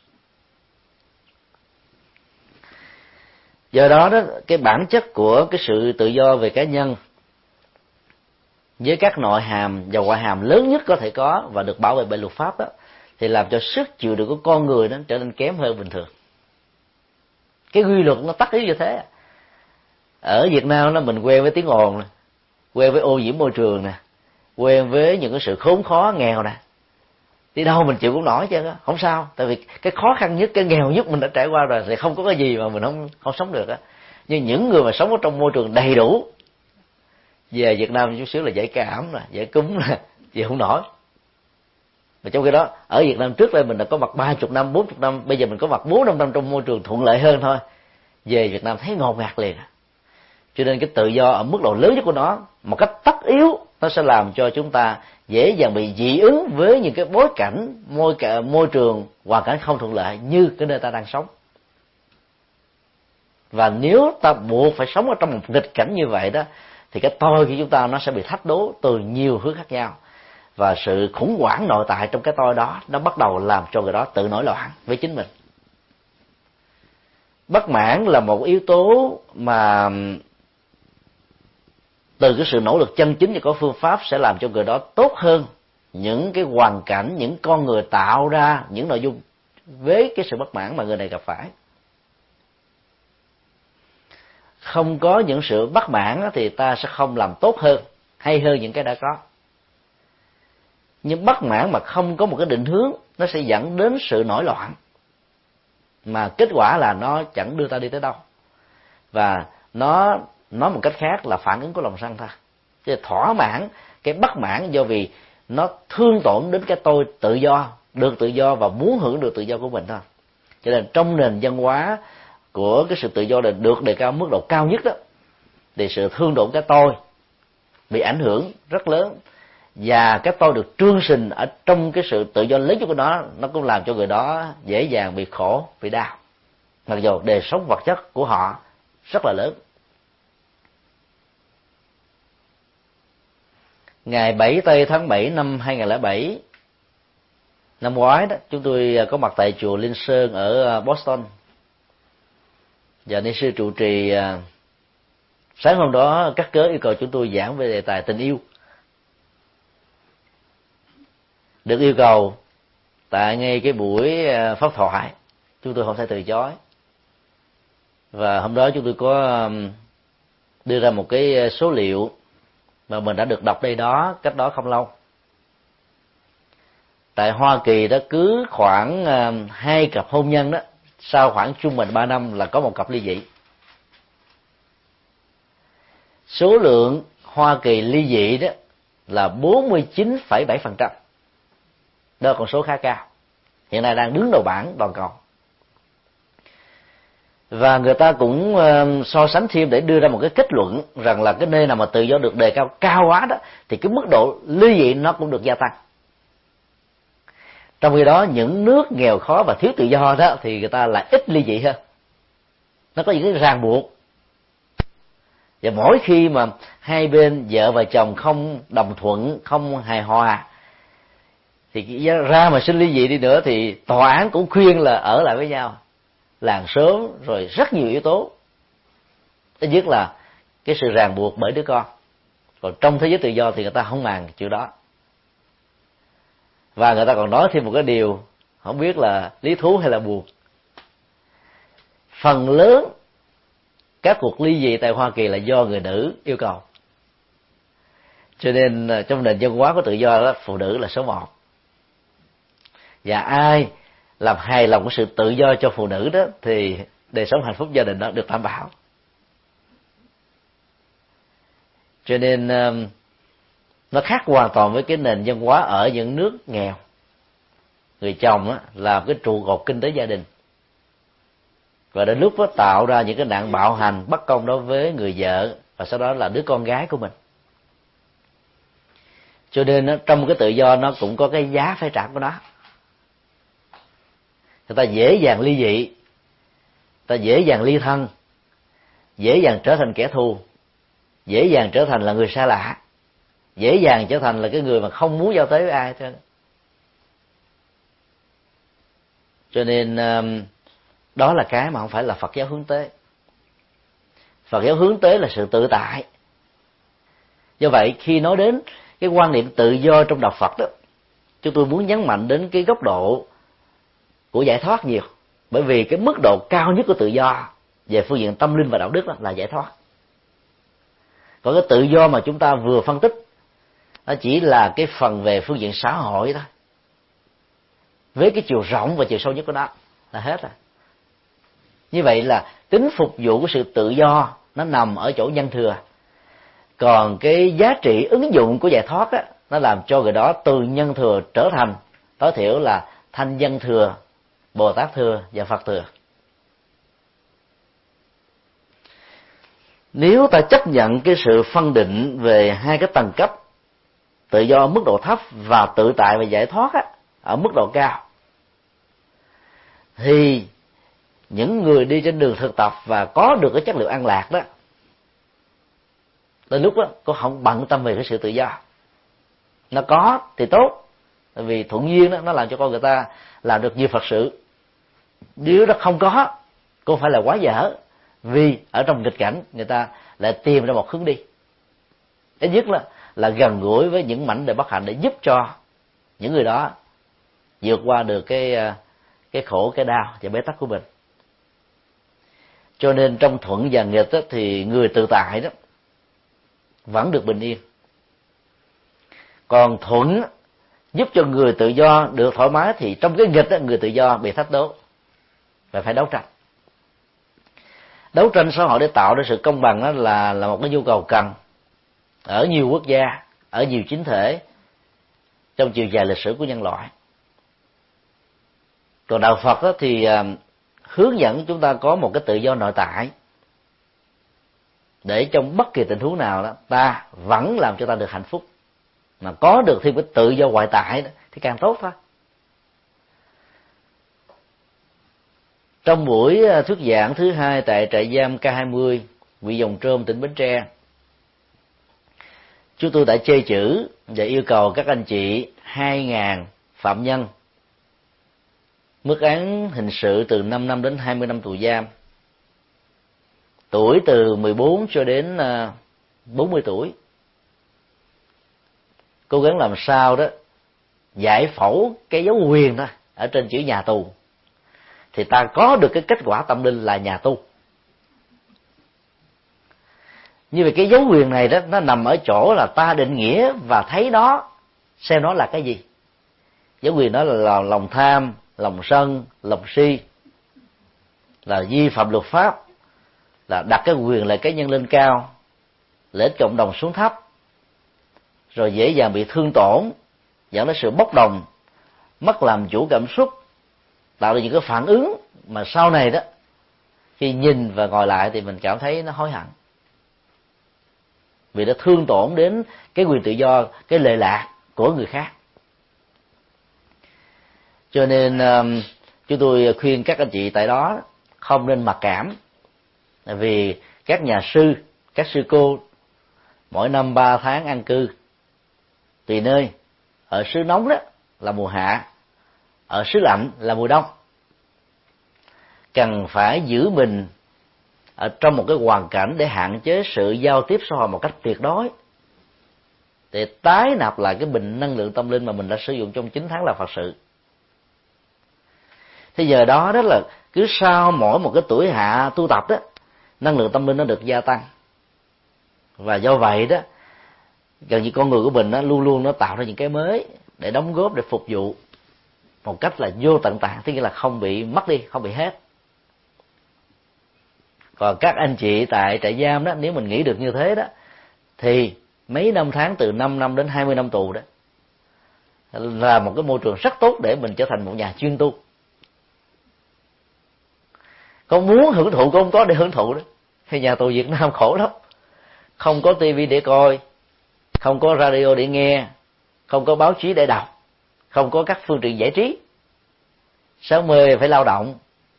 Do đó đó, cái bản chất của cái sự tự do về cá nhân với các nội hàm và ngoại hàm lớn nhất có thể có và được bảo vệ bởi luật pháp đó, thì làm cho sức chịu đựng của con người nó trở nên kém hơn bình thường. Cái quy luật nó tắc yếu như thế. Ở Việt Nam nó mình quen với tiếng ồn nè, quen với ô nhiễm môi trường nè, quen với những cái sự khốn khó nghèo nè, đi đâu mình chịu cũng nổi chứ, không sao, tại vì cái khó khăn nhất, cái nghèo nhất mình đã trải qua rồi, thì không có cái gì mà mình không không sống được á. Nhưng những người mà sống ở trong môi trường đầy đủ, về Việt Nam chút xíu là dễ cảm nè, dễ cúm nè, chịu không nổi. Mà trong khi đó ở Việt Nam trước đây mình đã có mặt ba chục năm, bốn chục năm, bây giờ mình có mặt bốn năm năm trong môi trường thuận lợi hơn thôi, về Việt Nam thấy ngột ngạt liền. Cho nên cái tự do ở mức độ lớn nhất của nó, một cách tất yếu, nó sẽ làm cho chúng ta dễ dàng bị dị ứng với những cái bối cảnh, môi môi trường, hoàn cảnh không thuận lợi như cái nơi ta đang sống. Và nếu ta buộc phải sống ở trong một nghịch cảnh như vậy đó, thì cái tôi của chúng ta nó sẽ bị thách đố từ nhiều hướng khác nhau, và sự khủng hoảng nội tại trong cái tôi đó nó bắt đầu làm cho người đó tự nổi loạn với chính mình. Bất mãn là một yếu tố mà từ cái sự nỗ lực chân chính và có phương pháp sẽ làm cho người đó tốt hơn những cái hoàn cảnh, những con người tạo ra những nội dung với cái sự bất mãn mà người này gặp phải. Không có những sự bất mãn thì ta sẽ không làm tốt hơn, hay hơn những cái đã có. Nhưng bất mãn mà không có một cái định hướng, nó sẽ dẫn đến sự nổi loạn, mà kết quả là nó chẳng đưa ta đi tới đâu. Và nó nói một cách khác là phản ứng của lòng sân thôi. Chứ thỏa mãn cái bất mãn do vì nó thương tổn đến cái tôi tự do, được tự do và muốn hưởng được tự do của mình thôi. Cho nên trong nền văn hóa của cái sự tự do được đề cao mức độ cao nhất đó, thì sự thương tổn cái tôi bị ảnh hưởng rất lớn, và cái tôi được trương sinh ở trong cái sự tự do lớn nhất của nó, nó cũng làm cho người đó dễ dàng bị khổ, bị đau, mặc dù đời sống vật chất của họ rất là lớn. Ngày bảy tây tháng bảy năm hai nghìn lẻ bảy, năm ngoái đó, chúng tôi có mặt tại chùa Linh Sơn ở Boston, và ni sư trụ trì sáng hôm đó cắt cớ yêu cầu chúng tôi giảng về đề tài tình yêu. Được yêu cầu tại ngay cái buổi pháp thoại, chúng tôi không thể từ chối. Và hôm đó chúng tôi có đưa ra một cái số liệu mà mình đã được đọc đây đó cách đó không lâu. Tại Hoa Kỳ đó, cứ khoảng hai cặp hôn nhân đó, sau khoảng trung bình ba năm là có một cặp ly dị. Số lượng Hoa Kỳ ly dị đó là bốn mươi chín phẩy bảy phần trăm. Đó là con số khá cao, hiện nay đang đứng đầu bảng toàn cầu. Và người ta cũng so sánh thêm để đưa ra một cái kết luận rằng là cái nơi nào mà tự do được đề cao cao quá đó, thì cái mức độ ly dị nó cũng được gia tăng. Trong khi đó những nước nghèo khó và thiếu tự do đó thì người ta lại ít ly dị hơn. Nó có những cái ràng buộc, và mỗi khi mà hai bên vợ và chồng không đồng thuận, không hài hòa, thì ra mà xin ly dị đi nữa thì tòa án cũng khuyên là ở lại với nhau, làng xóm, rồi rất nhiều yếu tố. Thứ nhất là cái sự ràng buộc bởi đứa con. Còn trong thế giới tự do thì người ta không màng chuyện đó. Và người ta còn nói thêm một cái điều, không biết là lý thú hay là buồn, phần lớn các cuộc ly dị tại Hoa Kỳ là do người nữ yêu cầu. Cho nên trong nền văn hóa của tự do đó, phụ nữ là số một. Và ai làm hài lòng cái sự tự do cho phụ nữ đó thì đời sống hạnh phúc gia đình đó được đảm bảo. Cho nên nó khác hoàn toàn với cái nền văn hóa ở những nước nghèo. Người chồng á, là cái trụ cột kinh tế gia đình, và đến lúc đó tạo ra những cái nạn bạo hành bất công đối với người vợ và sau đó là đứa con gái của mình. Cho nên nó, trong cái tự do nó cũng có cái giá phải trả của nó. Người ta dễ dàng ly dị, người ta dễ dàng ly thân, dễ dàng trở thành kẻ thù, dễ dàng trở thành là người xa lạ, dễ dàng trở thành là cái người mà không muốn giao tế với ai hết. Cho nên đó là cái mà không phải là Phật giáo hướng tới. Phật giáo hướng tới là sự tự tại. Do vậy khi nói đến cái quan niệm tự do trong đạo Phật đó, chúng tôi muốn nhấn mạnh đến cái góc độ của giải thoát nhiều. Bởi vì cái mức độ cao nhất của tự do về phương diện tâm linh và đạo đức đó là giải thoát. Còn cái tự do mà chúng ta vừa phân tích nó chỉ là cái phần về phương diện xã hội thôi, với cái chiều rộng và chiều sâu nhất của nó là hết rồi. Như vậy là tính phục vụ của sự tự do nó nằm ở chỗ nhân thừa. Còn cái giá trị ứng dụng của giải thoát á, nó làm cho người đó từ nhân thừa trở thành tối thiểu là thanh văn thừa, Bồ Tát thừa và Phật thừa. Nếu ta chấp nhận cái sự phân định về hai cái tầng cấp, tự do ở mức độ thấp và tự tại và giải thoát á, ở mức độ cao, thì những người đi trên đường thực tập và có được cái chất liệu an lạc đó, đến lúc đó có không bận tâm về cái sự tự do. Nó có thì tốt, tại vì thuận duyên đó nó làm cho con người ta làm được nhiều Phật sự. Nếu nó không có, cũng phải là quá dở, vì ở trong nghịch cảnh người ta lại tìm ra một hướng đi, ít nhất là là gần gũi với những mảnh đời bất hạnh để giúp cho những người đó vượt qua được cái cái khổ, cái đau và bế tắc của mình. Cho nên trong thuận và nghịch đó, thì người tự tại đó vẫn được bình yên. Còn thuận giúp cho người tự do được thoải mái, thì trong cái nghịch đó, người tự do bị thách đố và phải đấu tranh. Đấu tranh xã hội để tạo ra sự công bằng đó là là một cái nhu cầu cần ở nhiều quốc gia, ở nhiều chính thể trong chiều dài lịch sử của nhân loại. Còn đạo Phật đó thì uh, hướng dẫn chúng ta có một cái tự do nội tại, để trong bất kỳ tình huống nào đó ta vẫn làm cho ta được hạnh phúc, mà có được thêm cái tự do ngoại tại đó, thì càng tốt thôi. Trong buổi thuyết giảng thứ hai tại trại giam K hai mươi, huyện Giồng Trôm, tỉnh Bến Tre, chúng tôi đã chê chữ và yêu cầu các anh chị hai nghìn phạm nhân mức án hình sự từ năm năm đến hai mươi năm tù giam, tuổi từ mười bốn cho đến bốn mươi tuổi, cố gắng làm sao đó giải phẫu cái dấu huyền đó ở trên chữ nhà tù, thì ta có được cái kết quả tâm linh là nhà tu. Như vậy cái dấu huyền này đó, nó nằm ở chỗ là ta định nghĩa và thấy nó, xem nó là cái gì. Dấu huyền đó là lòng tham, lòng sân, lòng si, là vi phạm luật pháp, là đặt cái quyền lợi cá nhân lên cao, lợi ích cộng đồng xuống thấp, rồi dễ dàng bị thương tổn, dẫn đến sự bốc đồng, mất làm chủ cảm xúc, tạo ra những cái phản ứng mà sau này đó khi nhìn và ngồi lại thì mình cảm thấy nó hối hận, vì nó thương tổn đến cái quyền tự do, cái lệ lạc của người khác. Cho nên um, chúng tôi khuyên các anh chị tại đó không nên mặc cảm, vì các nhà sư, các sư cô mỗi năm ba tháng an cư tùy nơi. Ở xứ nóng đó là mùa hạ, ở xứ lạnh là mùa đông. Cần phải giữ mình ở trong một cái hoàn cảnh để hạn chế sự giao tiếp xã hội một cách tuyệt đối, để tái nạp lại cái bình năng lượng tâm linh mà mình đã sử dụng trong chín tháng làm Phật sự. Thế giờ đó đó là cứ sau mỗi một cái tuổi hạ tu tập đó, năng lượng tâm linh nó được gia tăng. Và do vậy đó, gần như con người của mình nó luôn luôn nó tạo ra những cái mới để đóng góp, để phục vụ một cách là vô tận tạng, tức nghĩa là không bị mất đi, không bị hết. Còn các anh chị tại trại giam đó, nếu mình nghĩ được như thế đó, thì mấy năm tháng từ năm năm đến hai mươi năm tù đó là một cái môi trường rất tốt để mình trở thành một nhà chuyên tu. Con muốn hưởng thụ cũng không có để hưởng thụ đó. Thì nhà tù Việt Nam khổ lắm, không có tivi để coi, không có radio để nghe, không có báo chí để đọc, không có các phương tiện giải trí. Sáng mười phải lao động,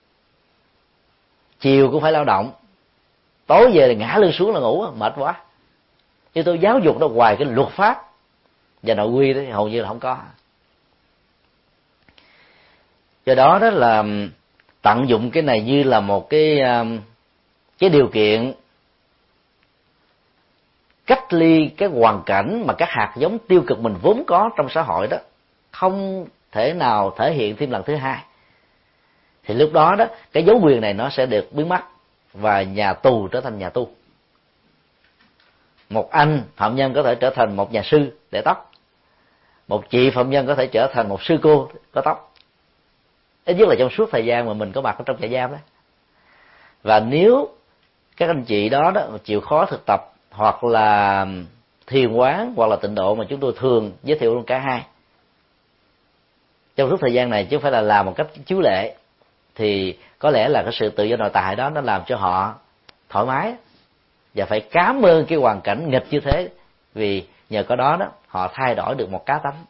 chiều cũng phải lao động, tối về thì ngã lưng xuống là ngủ, mệt quá. Chứ tôi giáo dục nó hoài cái luật pháp và nội quy đó hầu như là không có. Do đó đó là tận dụng cái này như là một cái cái điều kiện cách ly cái hoàn cảnh mà các hạt giống tiêu cực mình vốn có trong xã hội đó không thể nào thể hiện thêm lần thứ hai. Thì lúc đó đó cái dấu quyền này nó sẽ được biến mất và nhà tù trở thành nhà tu. Một anh phạm nhân có thể trở thành một nhà sư để tóc, một chị phạm nhân có thể trở thành một sư cô có tóc, ít nhất là trong suốt thời gian mà mình có mặt ở trong trại giam đó. Và nếu các anh chị đó đó chịu khó thực tập hoặc là thiền quán hoặc là tịnh độ mà chúng tôi thường giới thiệu luôn cả hai trong suốt thời gian này, chứ không phải là làm một cách chiếu lệ, thì có lẽ là cái sự tự do nội tại đó nó làm cho họ thoải mái, và phải cảm ơn cái hoàn cảnh nghịch như thế, vì nhờ có đó đó họ thay đổi được một cá tánh.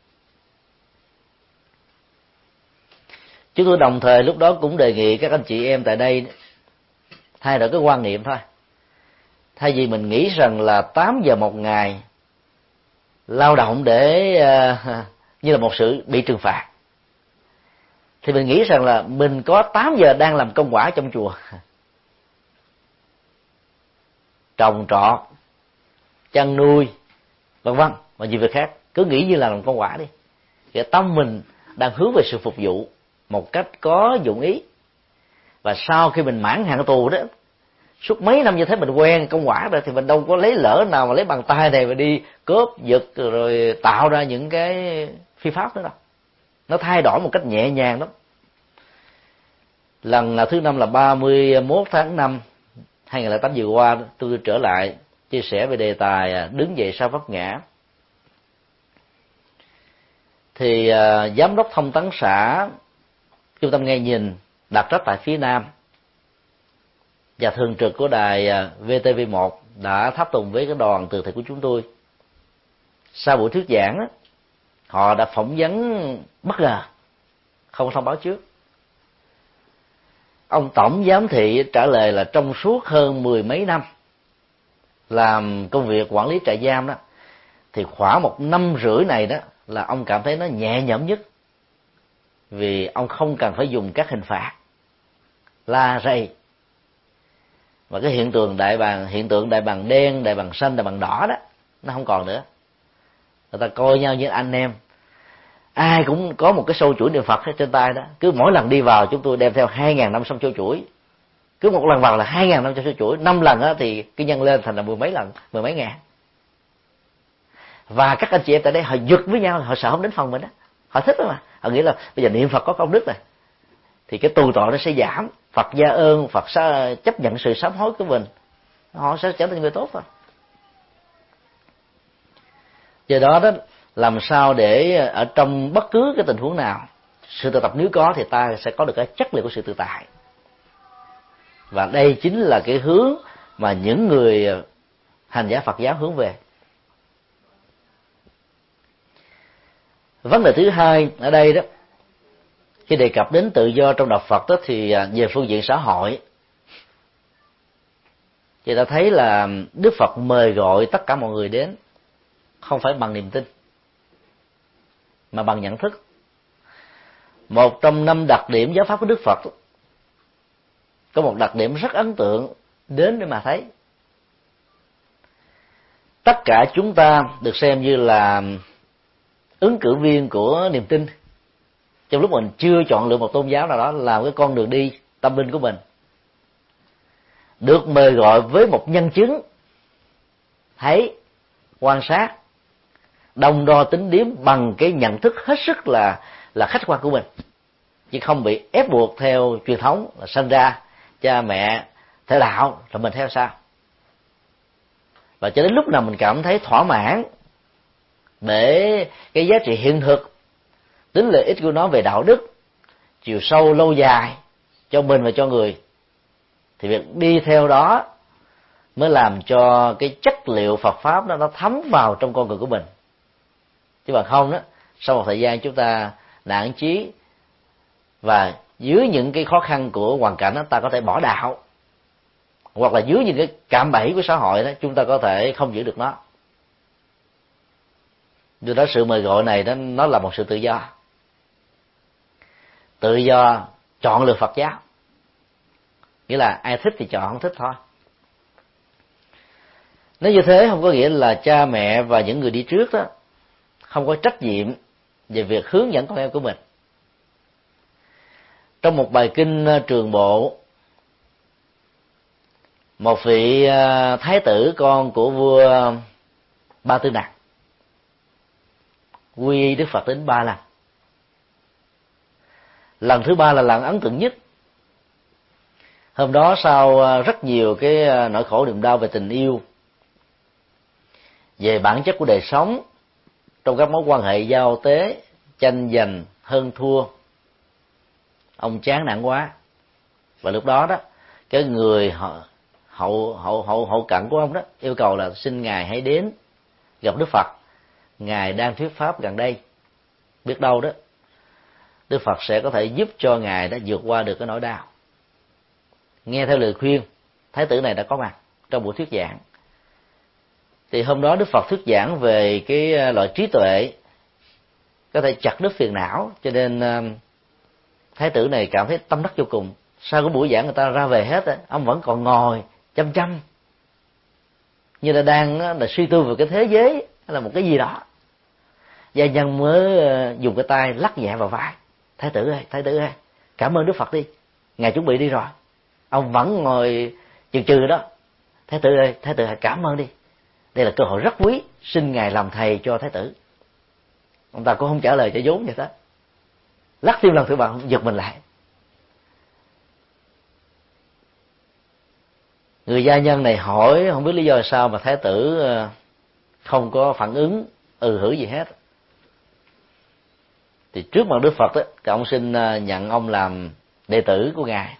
Chúng tôi đồng thời lúc đó cũng đề nghị các anh chị em tại đây thay đổi cái quan niệm thôi. Thay vì mình nghĩ rằng là tám giờ một ngày lao động để uh, như là một sự bị trừng phạt, thì mình nghĩ rằng là mình có tám giờ đang làm công quả trong chùa, trồng trọt, chăn nuôi, vân vân và nhiều việc khác, cứ nghĩ như là làm công quả đi. Cái tâm mình đang hướng về sự phục vụ một cách có dụng ý. Và sau khi mình mãn hạn tù đó, suốt mấy năm như thế mình quen công quả rồi, thì mình đâu có lấy lỡ nào mà lấy bàn tay này mà đi cướp giật rồi tạo ra những cái phi pháp nữa đâu. Nó thay đổi một cách nhẹ nhàng lắm. Lần thứ năm là ba mươi mốt tháng năm hai nghìn lẻ tám vừa qua, tôi trở lại chia sẻ về đề tài đứng dậy sau vấp ngã. Thì uh, giám đốc thông tấn xã Trung tâm Nghe Nhìn đặt trách tại phía Nam, và thường trực của đài vê tê vê một đã tháp tùng với cái đoàn từ thiện của chúng tôi. Sau buổi thuyết giảng, họ đã phỏng vấn bất ngờ, không thông báo trước. Ông tổng giám thị trả lời là trong suốt hơn mười mấy năm làm công việc quản lý trại giam đó, thì khoảng một năm rưỡi này đó là ông cảm thấy nó nhẹ nhõm nhất, vì ông không cần phải dùng các hình phạt la rầy. Và cái hiện tượng đại bàng hiện tượng đại bàng đen, đại bàng xanh, đại bàng đỏ đó nó không còn nữa. Người ta coi nhau như anh em, ai cũng có một cái sâu chuỗi niệm Phật trên tay đó. Cứ mỗi lần đi vào chúng tôi đem theo hai ngàn năm sâu chuỗi, cứ một lần vào là hai ngàn năm sâu chuỗi, năm lần á thì cái nhân lên thành là mười mấy lần, mười mấy ngàn. Và các anh chị em tại đây họ giật với nhau, họ sợ không đến phòng mình đó, họ thích đó mà, họ nghĩ là bây giờ niệm Phật có công đức này thì cái tù tội nó sẽ giảm, Phật gia ơn, Phật sẽ chấp nhận sự sám hối của mình, họ sẽ trở thành người tốt thôi. Do đó đó, làm sao để ở trong bất cứ cái tình huống nào, sự tự tập nếu có thì ta sẽ có được cái chất liệu của sự tự tại. Và đây chính là cái hướng mà những người hành giả Phật giáo hướng về. Vấn đề thứ hai ở đây đó, khi đề cập đến tự do trong đạo Phật đó, thì về phương diện xã hội, thì ta thấy là Đức Phật mời gọi tất cả mọi người đến không phải bằng niềm tin mà bằng nhận thức. Một trong năm đặc điểm giáo pháp của Đức Phật có một đặc điểm rất ấn tượng, đến để mà thấy. Tất cả chúng ta được xem như là ứng cử viên của niềm tin. trong lúc mình chưa chọn lựa một tôn giáo nào đó làm cái con đường đi tâm linh của mình, được mời gọi với một nhân chứng thấy, quan sát, đong đo tính điếm bằng cái nhận thức hết sức là là khách quan của mình, chứ không bị ép buộc theo truyền thống là sinh ra cha mẹ theo đạo rồi mình theo sao. Và cho đến lúc nào mình cảm thấy thỏa mãn để cái giá trị hiện thực, tính lợi ích của nó về đạo đức, chiều sâu lâu dài cho mình và cho người, thì việc đi theo đó mới làm cho cái chất liệu Phật pháp đó nó thấm vào trong con người của mình. Chứ bằng không đó, sau một thời gian chúng ta nản chí và dưới những cái khó khăn của hoàn cảnh đó, ta có thể bỏ đạo, hoặc là dưới những cái cạm bẫy của xã hội đó chúng ta có thể không giữ được nó. Do đó sự mời gọi này đó, nó là một sự tự do, tự do chọn lựa Phật giáo, nghĩa là ai thích thì chọn, không thích thôi. Nếu như thế không có nghĩa là cha mẹ và những người đi trước đó không có trách nhiệm về việc hướng dẫn con em của mình. Trong một bài kinh Trường Bộ, một vị thái tử con của vua Ba Tư Nặc quy y Đức Phật đến ba lần. Lần thứ ba là lần ấn tượng nhất. Hôm đó sau rất nhiều cái nỗi khổ niềm đau về tình yêu, về bản chất của đời sống, trong các mối quan hệ giao tế, tranh giành, hơn thua, ông chán nản quá. Và lúc đó đó, cái người hậu hậu hậu hậu, hậu cận của ông đó yêu cầu là xin ngài hãy đến gặp Đức Phật, ngài đang thuyết pháp gần đây, biết đâu đó Đức Phật sẽ có thể giúp cho ngài đã vượt qua được cái nỗi đau. Nghe theo lời khuyên, thái tử này đã có mặt trong buổi thuyết giảng. Thì hôm đó Đức Phật thuyết giảng về cái loại trí tuệ có thể chặt đứt phiền não, cho nên thái tử này cảm thấy tâm đắc vô cùng. Sau cái buổi giảng người ta ra về hết, ông vẫn còn ngồi chăm chăm như là đang là suy tư về cái thế giới hay là một cái gì đó. Gia nhân mới dùng cái tay lắc nhẹ vào vai: thái tử ơi, thái tử ơi, cảm ơn Đức Phật đi, ngài chuẩn bị đi rồi. Ông vẫn ngồi chừ chừ đó: thái tử ơi, thái tử hãy cảm ơn đi, đây là cơ hội rất quý, xin ngài làm thầy cho thái tử. Ông ta cũng không trả lời cho vốn vậy đó, lắc thêm lần thứ ba, giật mình lại. Người gia nhân này hỏi không biết lý do sao mà thái tử không có phản ứng ừ hử gì hết. Thì trước mặt Đức Phật đó, thì ông xin nhận ông làm đệ tử của ngài,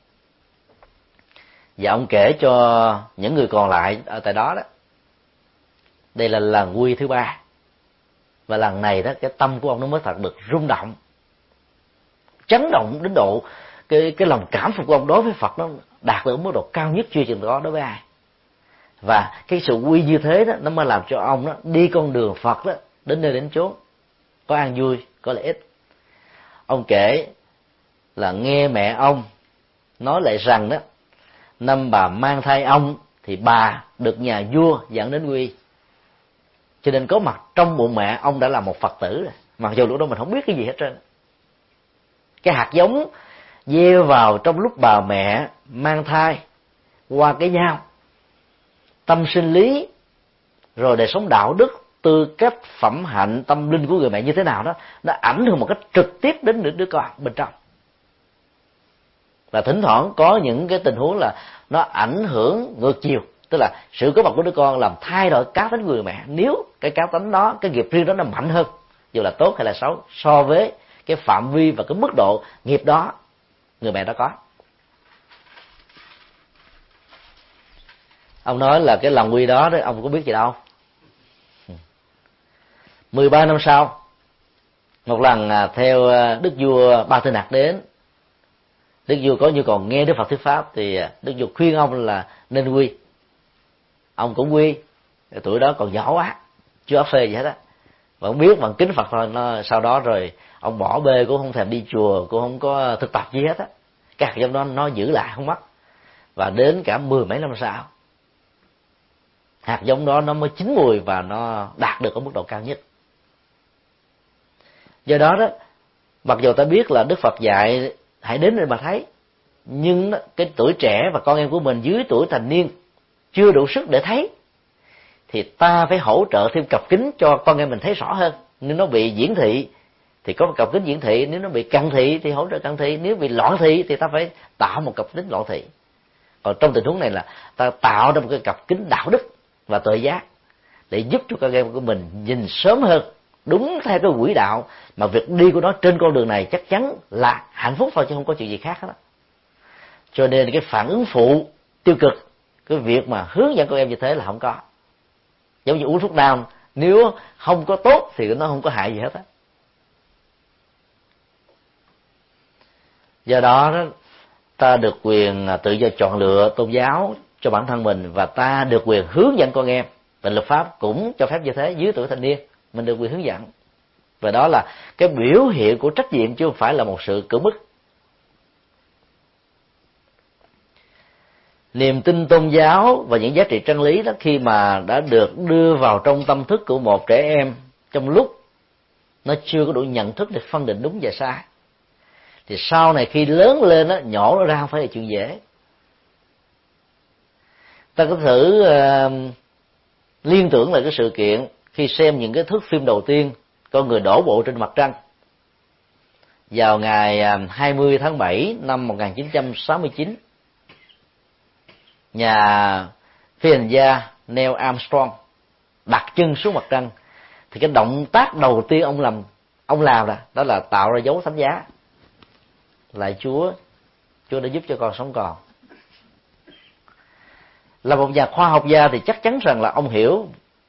và ông kể cho những người còn lại ở tại đó đó, đây là lần quy thứ ba, và lần này đó cái tâm của ông nó mới thật được rung động, chấn động đến độ cái cái lòng cảm phục của ông đối với Phật nó đạt được mức độ cao nhất chưa từng có đối với ai. Và cái sự quy như thế đó nó mới làm cho ông đó đi con đường Phật đó đến nơi đến chốn, có an vui, có lợi ích. Ông kể là nghe mẹ ông nói lại rằng đó, năm bà mang thai ông thì bà được nhà vua dẫn đến quy, cho nên có mặt trong bụng mẹ ông đã là một Phật tử rồi, mặc dù lúc đó mình không biết cái gì hết trơn. Cái hạt giống gieo vào trong lúc bà mẹ mang thai, qua cái nhau, tâm sinh lý, rồi đời sống đạo đức, tư cách, phẩm hạnh, tâm linh của người mẹ như thế nào đó, nó ảnh hưởng một cách trực tiếp đến đứa, đứa con bên trong. Và thỉnh thoảng có những cái tình huống là nó ảnh hưởng ngược chiều, tức là sự có mặt của đứa con làm thay đổi cá tính người mẹ, nếu cái cá tính đó, cái nghiệp riêng đó nó mạnh hơn, dù là tốt hay là xấu, so với cái phạm vi và cái mức độ nghiệp đó người mẹ đã có. Ông nói là cái lần quy đó, đó ông có biết gì đâu. mười ba năm sau, một lần theo đức vua Ba Tư Nặc đến, đức vua có nhu cầu nghe Đức Phật thuyết pháp, thì đức vua khuyên ông là nên quy. Ông cũng quy, tuổi đó còn nhỏ quá, chưa ấp phê gì hết á, vẫn biết bằng kính Phật thôi. Nó sau đó rồi ông bỏ bê, cũng không thèm đi chùa, cũng không có thực tập gì hết á. Cái hạt giống đó nó giữ lại không mất, và đến cả mười mấy năm sau, hạt giống đó nó mới chín mùi và nó đạt được ở mức độ cao nhất. Do đó đó, Mặc dù ta biết là Đức Phật dạy hãy đến để mà thấy, nhưng cái tuổi trẻ và con em của mình dưới tuổi thành niên chưa đủ sức để thấy, thì ta phải hỗ trợ thêm cặp kính cho con em mình thấy rõ hơn. Nếu nó bị diễn thị thì có một cặp kính diễn thị, nếu nó bị cận thị thì hỗ trợ cận thị, nếu bị loạn thị thì ta phải tạo một cặp kính loạn thị. Còn trong tình huống này là ta tạo ra một cái cặp kính đạo đức và tự giác để giúp cho con em của mình nhìn sớm hơn, đúng theo cái quỹ đạo mà việc đi của nó trên con đường này chắc chắn là hạnh phúc thôi, chứ không có chuyện gì khác hết. Cho nên cái phản ứng phụ tiêu cực, cái việc mà hướng dẫn con em như thế là không có. Giống như uống thuốc nam, nếu không có tốt thì nó không có hại gì hết á. Do đó, đó ta được quyền tự do chọn lựa tôn giáo cho bản thân mình, và ta được quyền hướng dẫn con em, và luật pháp cũng cho phép như thế. Dưới tuổi thanh niên mình được quyền hướng dẫn, và đó là cái biểu hiện của trách nhiệm chứ không phải là một sự cưỡng bức. Niềm tin tôn giáo và những giá trị chân lý đó, khi mà đã được đưa vào trong tâm thức của một trẻ em trong lúc nó chưa có đủ nhận thức để phân định đúng và sai, thì sau này khi lớn lên đó, nhổ nó ra không phải là chuyện dễ. Ta có thử uh, liên tưởng lại cái sự kiện khi xem những cái thước phim đầu tiên con người đổ bộ trên mặt trăng vào ngày hai mươi tháng bảy năm một nghìn chín trăm sáu mươi chín. Nhà phi hành gia Neil Armstrong đặt chân xuống mặt trăng, thì cái động tác đầu tiên ông làm ông làm là đó là tạo ra dấu thánh giá. Lạy Chúa, Chúa đã giúp cho con sống còn. Là một nhà khoa học gia thì chắc chắn rằng là ông hiểu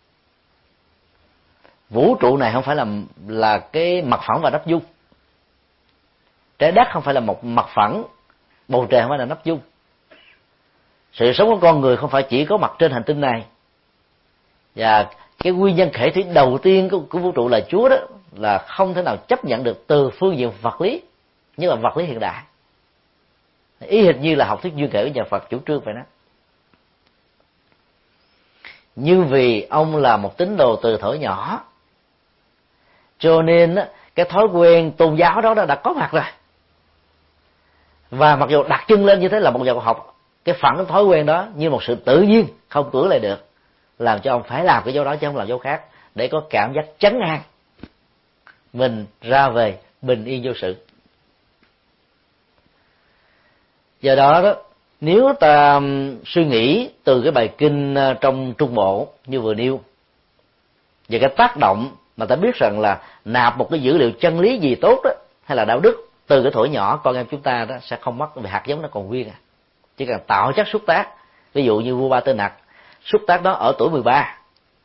vũ trụ này không phải là là cái mặt phẳng và nắp dung, trái đất không phải là một mặt phẳng, bầu trời không phải là nắp dung. Sự sống của con người không phải chỉ có mặt trên hành tinh này, và cái nguyên nhân khởi thủy đầu tiên của, của vũ trụ là Chúa đó là không thể nào chấp nhận được từ phương diện vật lý, nhưng mà vật lý hiện đại, ý hệt như là học thuyết duyên khởi của nhà Phật chủ trương vậy đó. Nhưng vì ông là một tín đồ từ thuở nhỏ, cho nên cái thói quen tôn giáo đó đã có mặt rồi, và mặc dù đặt chân lên như thế là một nhà khoa học, cái phản thói quen đó như một sự tự nhiên không cưỡng lại được, làm cho ông phải làm cái dấu đó chứ không làm dấu khác, để có cảm giác trấn an mình ra về bình yên vô sự. Do đó đó, nếu ta suy nghĩ từ cái bài kinh trong Trung Bộ như vừa nêu về cái tác động mà ta biết rằng là nạp một cái dữ liệu chân lý gì tốt đó hay là đạo đức từ cái tuổi nhỏ, con em chúng ta đó sẽ không mất, vì hạt giống nó còn nguyên à. Chỉ cần tạo chất xúc tác, ví dụ như vua Ba Tư Nặc, xúc tác đó ở tuổi mười ba,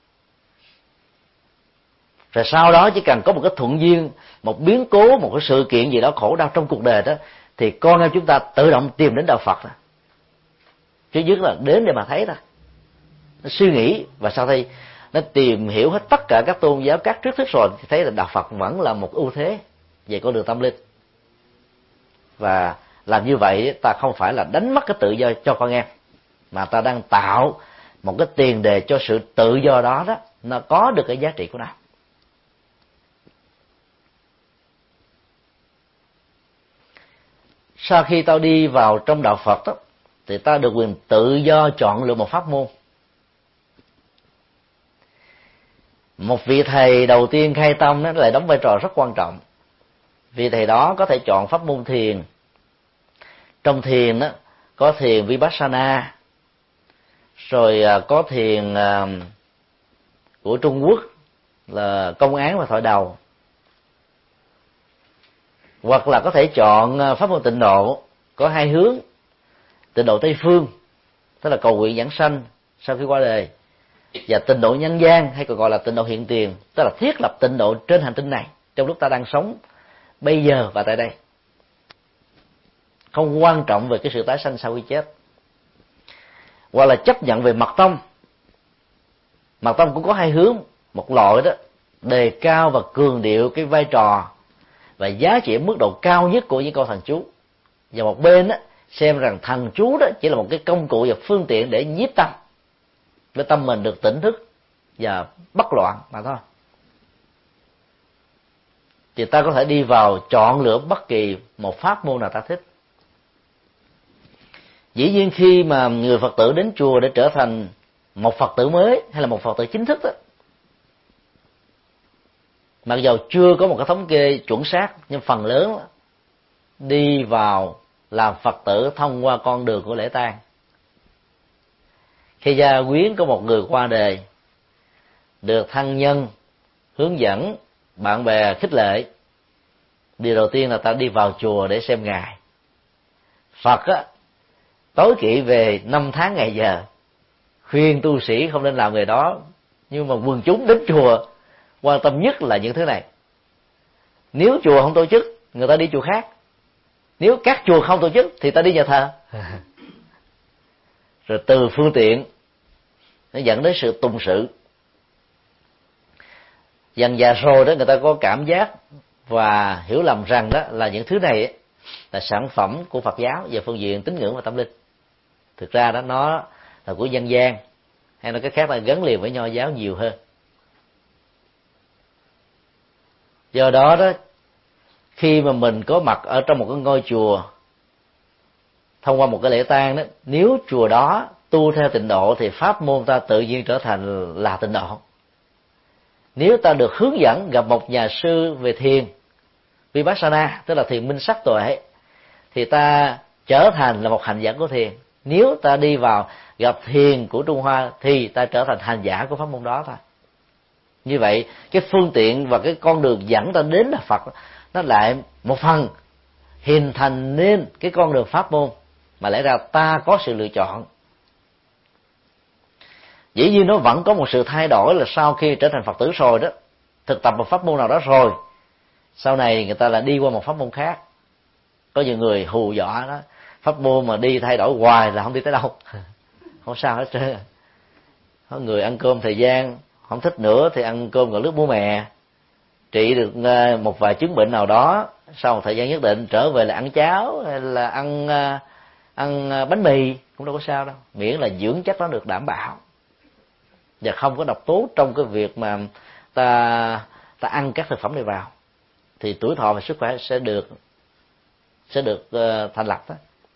rồi sau đó chỉ cần có một cái thuận duyên, một biến cố, một cái sự kiện gì đó khổ đau trong cuộc đời đó, thì con em chúng ta tự động tìm đến đạo Phật rồi. Chứ dứt là đến để mà thấy thôi, nó suy nghĩ và sau đây nó tìm hiểu hết tất cả các tôn giáo, các triết thức rồi, thì thấy là đạo Phật vẫn là một ưu thế về con đường tâm linh. Và làm như vậy ta không phải là đánh mất cái tự do cho con em, mà ta đang tạo một cái tiền đề cho sự tự do đó đó nó có được cái giá trị của nó. Sau khi tao đi vào trong đạo Phật đó, thì ta được quyền tự do chọn lựa một pháp môn. Một vị thầy đầu tiên khai tâm nó lại đóng vai trò rất quan trọng. Vị thầy đó có thể chọn pháp môn thiền. Trong thiền đó có thiền Vipassana, rồi có thiền của Trung Quốc là công án và thoại đầu, hoặc là có thể chọn pháp môn tịnh độ, có hai hướng: tịnh độ Tây phương, tức là cầu nguyện giảng sanh sau khi qua đời, và tịnh độ nhân gian hay còn gọi là tịnh độ hiện tiền, tức là thiết lập tịnh độ trên hành tinh này trong lúc ta đang sống bây giờ và tại đây, không quan trọng về cái sự tái sanh sau khi chết. Hoặc là chấp nhận về mật tông. Mật tông cũng có hai hướng: một loại đó đề cao và cường điệu cái vai trò và giá trị mức độ cao nhất của những câu thần chú, và một bên đó xem rằng thần chú đó chỉ là một cái công cụ và phương tiện để nhiếp tâm, để tâm mình được tỉnh thức và bất loạn mà thôi. thì ta có thể đi vào chọn lựa bất kỳ một pháp môn nào ta thích. Dĩ nhiên khi mà người Phật tử đến chùa để trở thành một Phật tử mới hay là một Phật tử chính thức đó, mặc dầu chưa có một cái thống kê chuẩn xác, nhưng phần lớn đi vào làm Phật tử thông qua con đường của lễ tang. Khi gia quyến có một người qua đời, được thân nhân hướng dẫn, bạn bè khích lệ, điều đầu tiên là ta đi vào chùa để xem ngài. Phật á, tối kỵ về năm tháng ngày giờ, khuyên tu sĩ không nên làm người đó, nhưng mà quần chúng đến chùa quan tâm nhất là những thứ này. Nếu chùa không tổ chức, người ta đi chùa khác. Nếu các chùa không tổ chức thì ta đi nhà thờ. Rồi từ phương tiện nó dẫn đến sự tùng sự. Dần dà rồi đó, người ta có cảm giác và hiểu lầm rằng đó là những thứ này là sản phẩm của Phật giáo về phương diện tín ngưỡng và tâm linh. Thực ra đó nó là của dân gian, hay nói cái khác là gắn liền với Nho giáo nhiều hơn. Do đó đó, khi mà mình có mặt ở trong một cái ngôi chùa thông qua một cái lễ tang đó, nếu chùa đó tu theo tịnh độ thì pháp môn ta tự nhiên trở thành là tịnh độ. Nếu ta được hướng dẫn gặp một nhà sư về thiền Vipassana, tức là thiền minh sắc tuệ, thì ta trở thành là một hành giả của thiền. Nếu ta đi vào gặp thiền của Trung Hoa thì ta trở thành hành giả của pháp môn đó thôi. Như vậy cái phương tiện và cái con đường dẫn ta đến là Phật, nó lại một phần hình thành nên cái con đường pháp môn mà lẽ ra ta có sự lựa chọn. Dĩ nhiên nó vẫn có một sự thay đổi là sau khi trở thành Phật tử rồi đó, thực tập một pháp môn nào đó rồi, sau này người ta lại đi qua một pháp môn khác. Có nhiều người hù dọa đó, pháp môn mà đi thay đổi hoài là không đi tới đâu. Không sao hết trơn. Có người ăn cơm thời gian không thích nữa thì ăn cơm gọi nước bún mè, trị được một vài chứng bệnh nào đó, sau một thời gian nhất định trở về là ăn cháo hay là ăn ăn bánh mì cũng đâu có sao đâu, miễn là dưỡng chất nó được đảm bảo và không có độc tố trong cái việc mà ta ta ăn các thực phẩm này vào, thì tuổi thọ và sức khỏe sẽ được sẽ được uh, thành lập đó.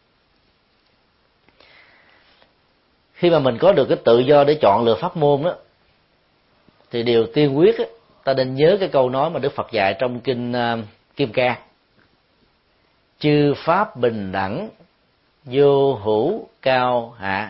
Khi mà mình có được cái tự do để chọn lựa pháp môn đó, thì điều tiên quyết đó, ta nên nhớ cái câu nói mà Đức Phật dạy trong kinh uh, Kim Cang: chư pháp bình đẳng, vô hữu cao hạ.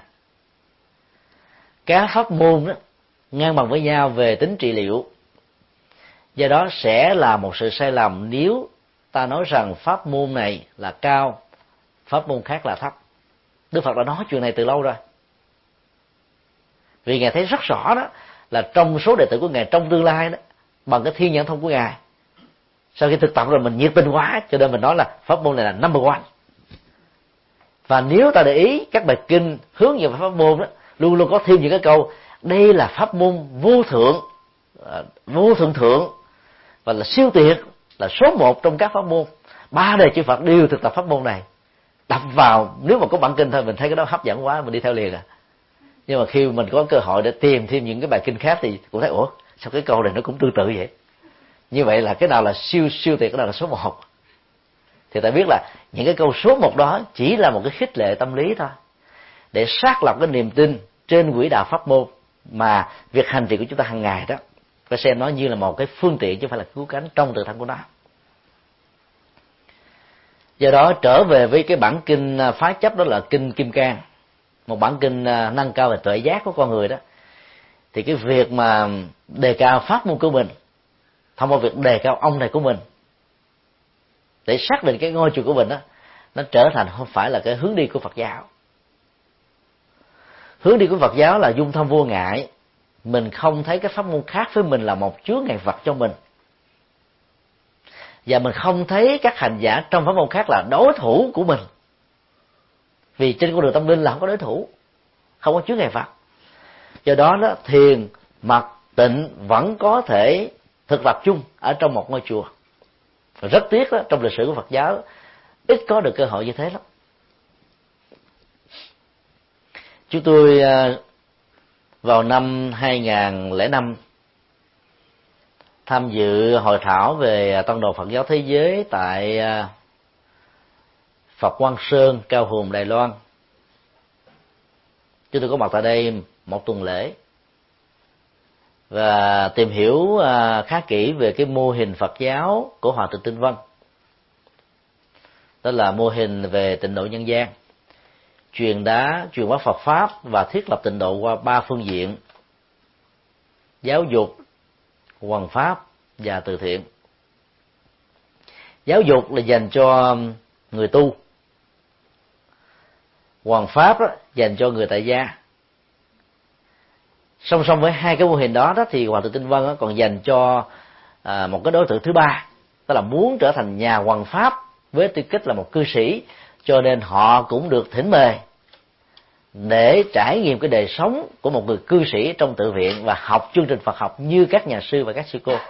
Các pháp môn đó ngang bằng với nhau về tính trị liệu. Do đó sẽ là một sự sai lầm nếu ta nói rằng pháp môn này là cao, pháp môn khác là thấp. Đức Phật đã nói chuyện này từ lâu rồi. Vì Ngài thấy rất rõ đó là trong số đệ tử của Ngài trong tương lai đó, bằng cái thiên nhãn thông của Ngài, sau khi thực tập rồi mình nhiệt tình quá, cho nên mình nói là pháp môn này là number one. Và nếu ta để ý các bài kinh hướng dẫn về pháp môn đó, luôn luôn có thêm những cái câu đây là pháp môn vô thượng, vô thượng thượng và là siêu tuyệt, là số một trong các pháp môn. Ba đời chư Phật đều thực tập pháp môn này. Đập vào, nếu mà có bản kinh thôi mình thấy cái đó hấp dẫn quá, mình đi theo liền à. Nhưng mà khi mình có cơ hội để tìm thêm những cái bài kinh khác thì cũng thấy ủa sao cái câu này nó cũng tương tự vậy. Như vậy là cái nào là siêu siêu tuyệt, cái nào là số một. Thì ta biết là những cái câu số một đó chỉ là một cái khích lệ tâm lý thôi, để xác lập cái niềm tin trên quỹ đạo pháp môn mà việc hành trì của chúng ta hàng ngày đó phải xem nó như là một cái phương tiện chứ không phải là cứu cánh trong tự thân của nó. Do đó trở về với cái bản kinh phá chấp, đó là kinh Kim Cang, một bản kinh nâng cao về tuệ giác của con người đó, thì cái việc mà đề cao pháp môn của mình thông qua việc đề cao ông này của mình để xác định cái ngôi chùa của mình đó, nó trở thành không phải là cái hướng đi của Phật giáo. Hướng đi của Phật giáo là dung thông vô ngại, mình không thấy cái pháp môn khác với mình là một chướng ngại vật cho mình, và mình không thấy các hành giả trong pháp môn khác là đối thủ của mình. Vì trên con đường tâm linh là không có đối thủ, không có chướng ngại vật. Do đó đó, thiền, mật, tịnh vẫn có thể thực tập chung ở trong một ngôi chùa. Rất tiếc đó, trong lịch sử của Phật giáo ít có được cơ hội như thế lắm. Chúng tôi vào năm hai nghìn lẻ năm tham dự hội thảo về Tông đồ Phật giáo thế giới tại Phật Quang Sơn, Cao Hùng, Đài Loan. Chúng tôi có mặt tại đây một tuần lễ và tìm hiểu khá kỹ về cái mô hình Phật giáo của Hòa Thượng Tinh Văn. Đó là mô hình về tịnh độ nhân gian, truyền đá, truyền bá Phật pháp và thiết lập tịnh độ qua ba phương diện: giáo dục, hoằng pháp và từ thiện. Giáo dục là dành cho người tu, hoằng pháp đó, dành cho người tại gia. Song song với hai cái mô hình đó, đó thì Hòa Thượng Tinh Văn còn dành cho à, một cái đối tượng thứ ba, đó là muốn trở thành nhà hoằng pháp với tư cách là một cư sĩ, cho nên họ cũng được thỉnh mời để trải nghiệm cái đời sống của một người cư sĩ trong tự viện và học chương trình Phật học như các nhà sư và các sư cô,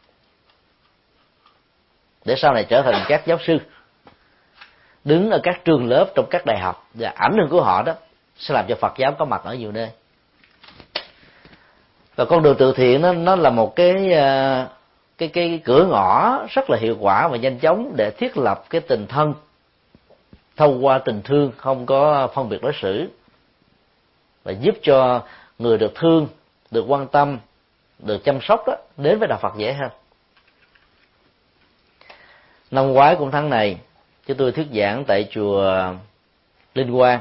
để sau này trở thành các giáo sư, đứng ở các trường lớp trong các đại học, và ảnh hưởng của họ đó sẽ làm cho Phật giáo có mặt ở nhiều nơi. Và con đường từ thiện nó, nó là một cái cái cái cửa ngõ rất là hiệu quả và nhanh chóng để thiết lập cái tình thân thông qua tình thương không có phân biệt đối xử, và giúp cho người được thương, được quan tâm, được chăm sóc đó đến với đạo Phật dễ hơn. Năm ngoái cũng tháng này, chúng tôi thuyết giảng tại chùa Linh Quang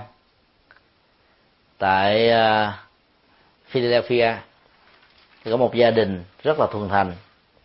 tại Philadelphia. Thì có một gia đình rất là thuần thành,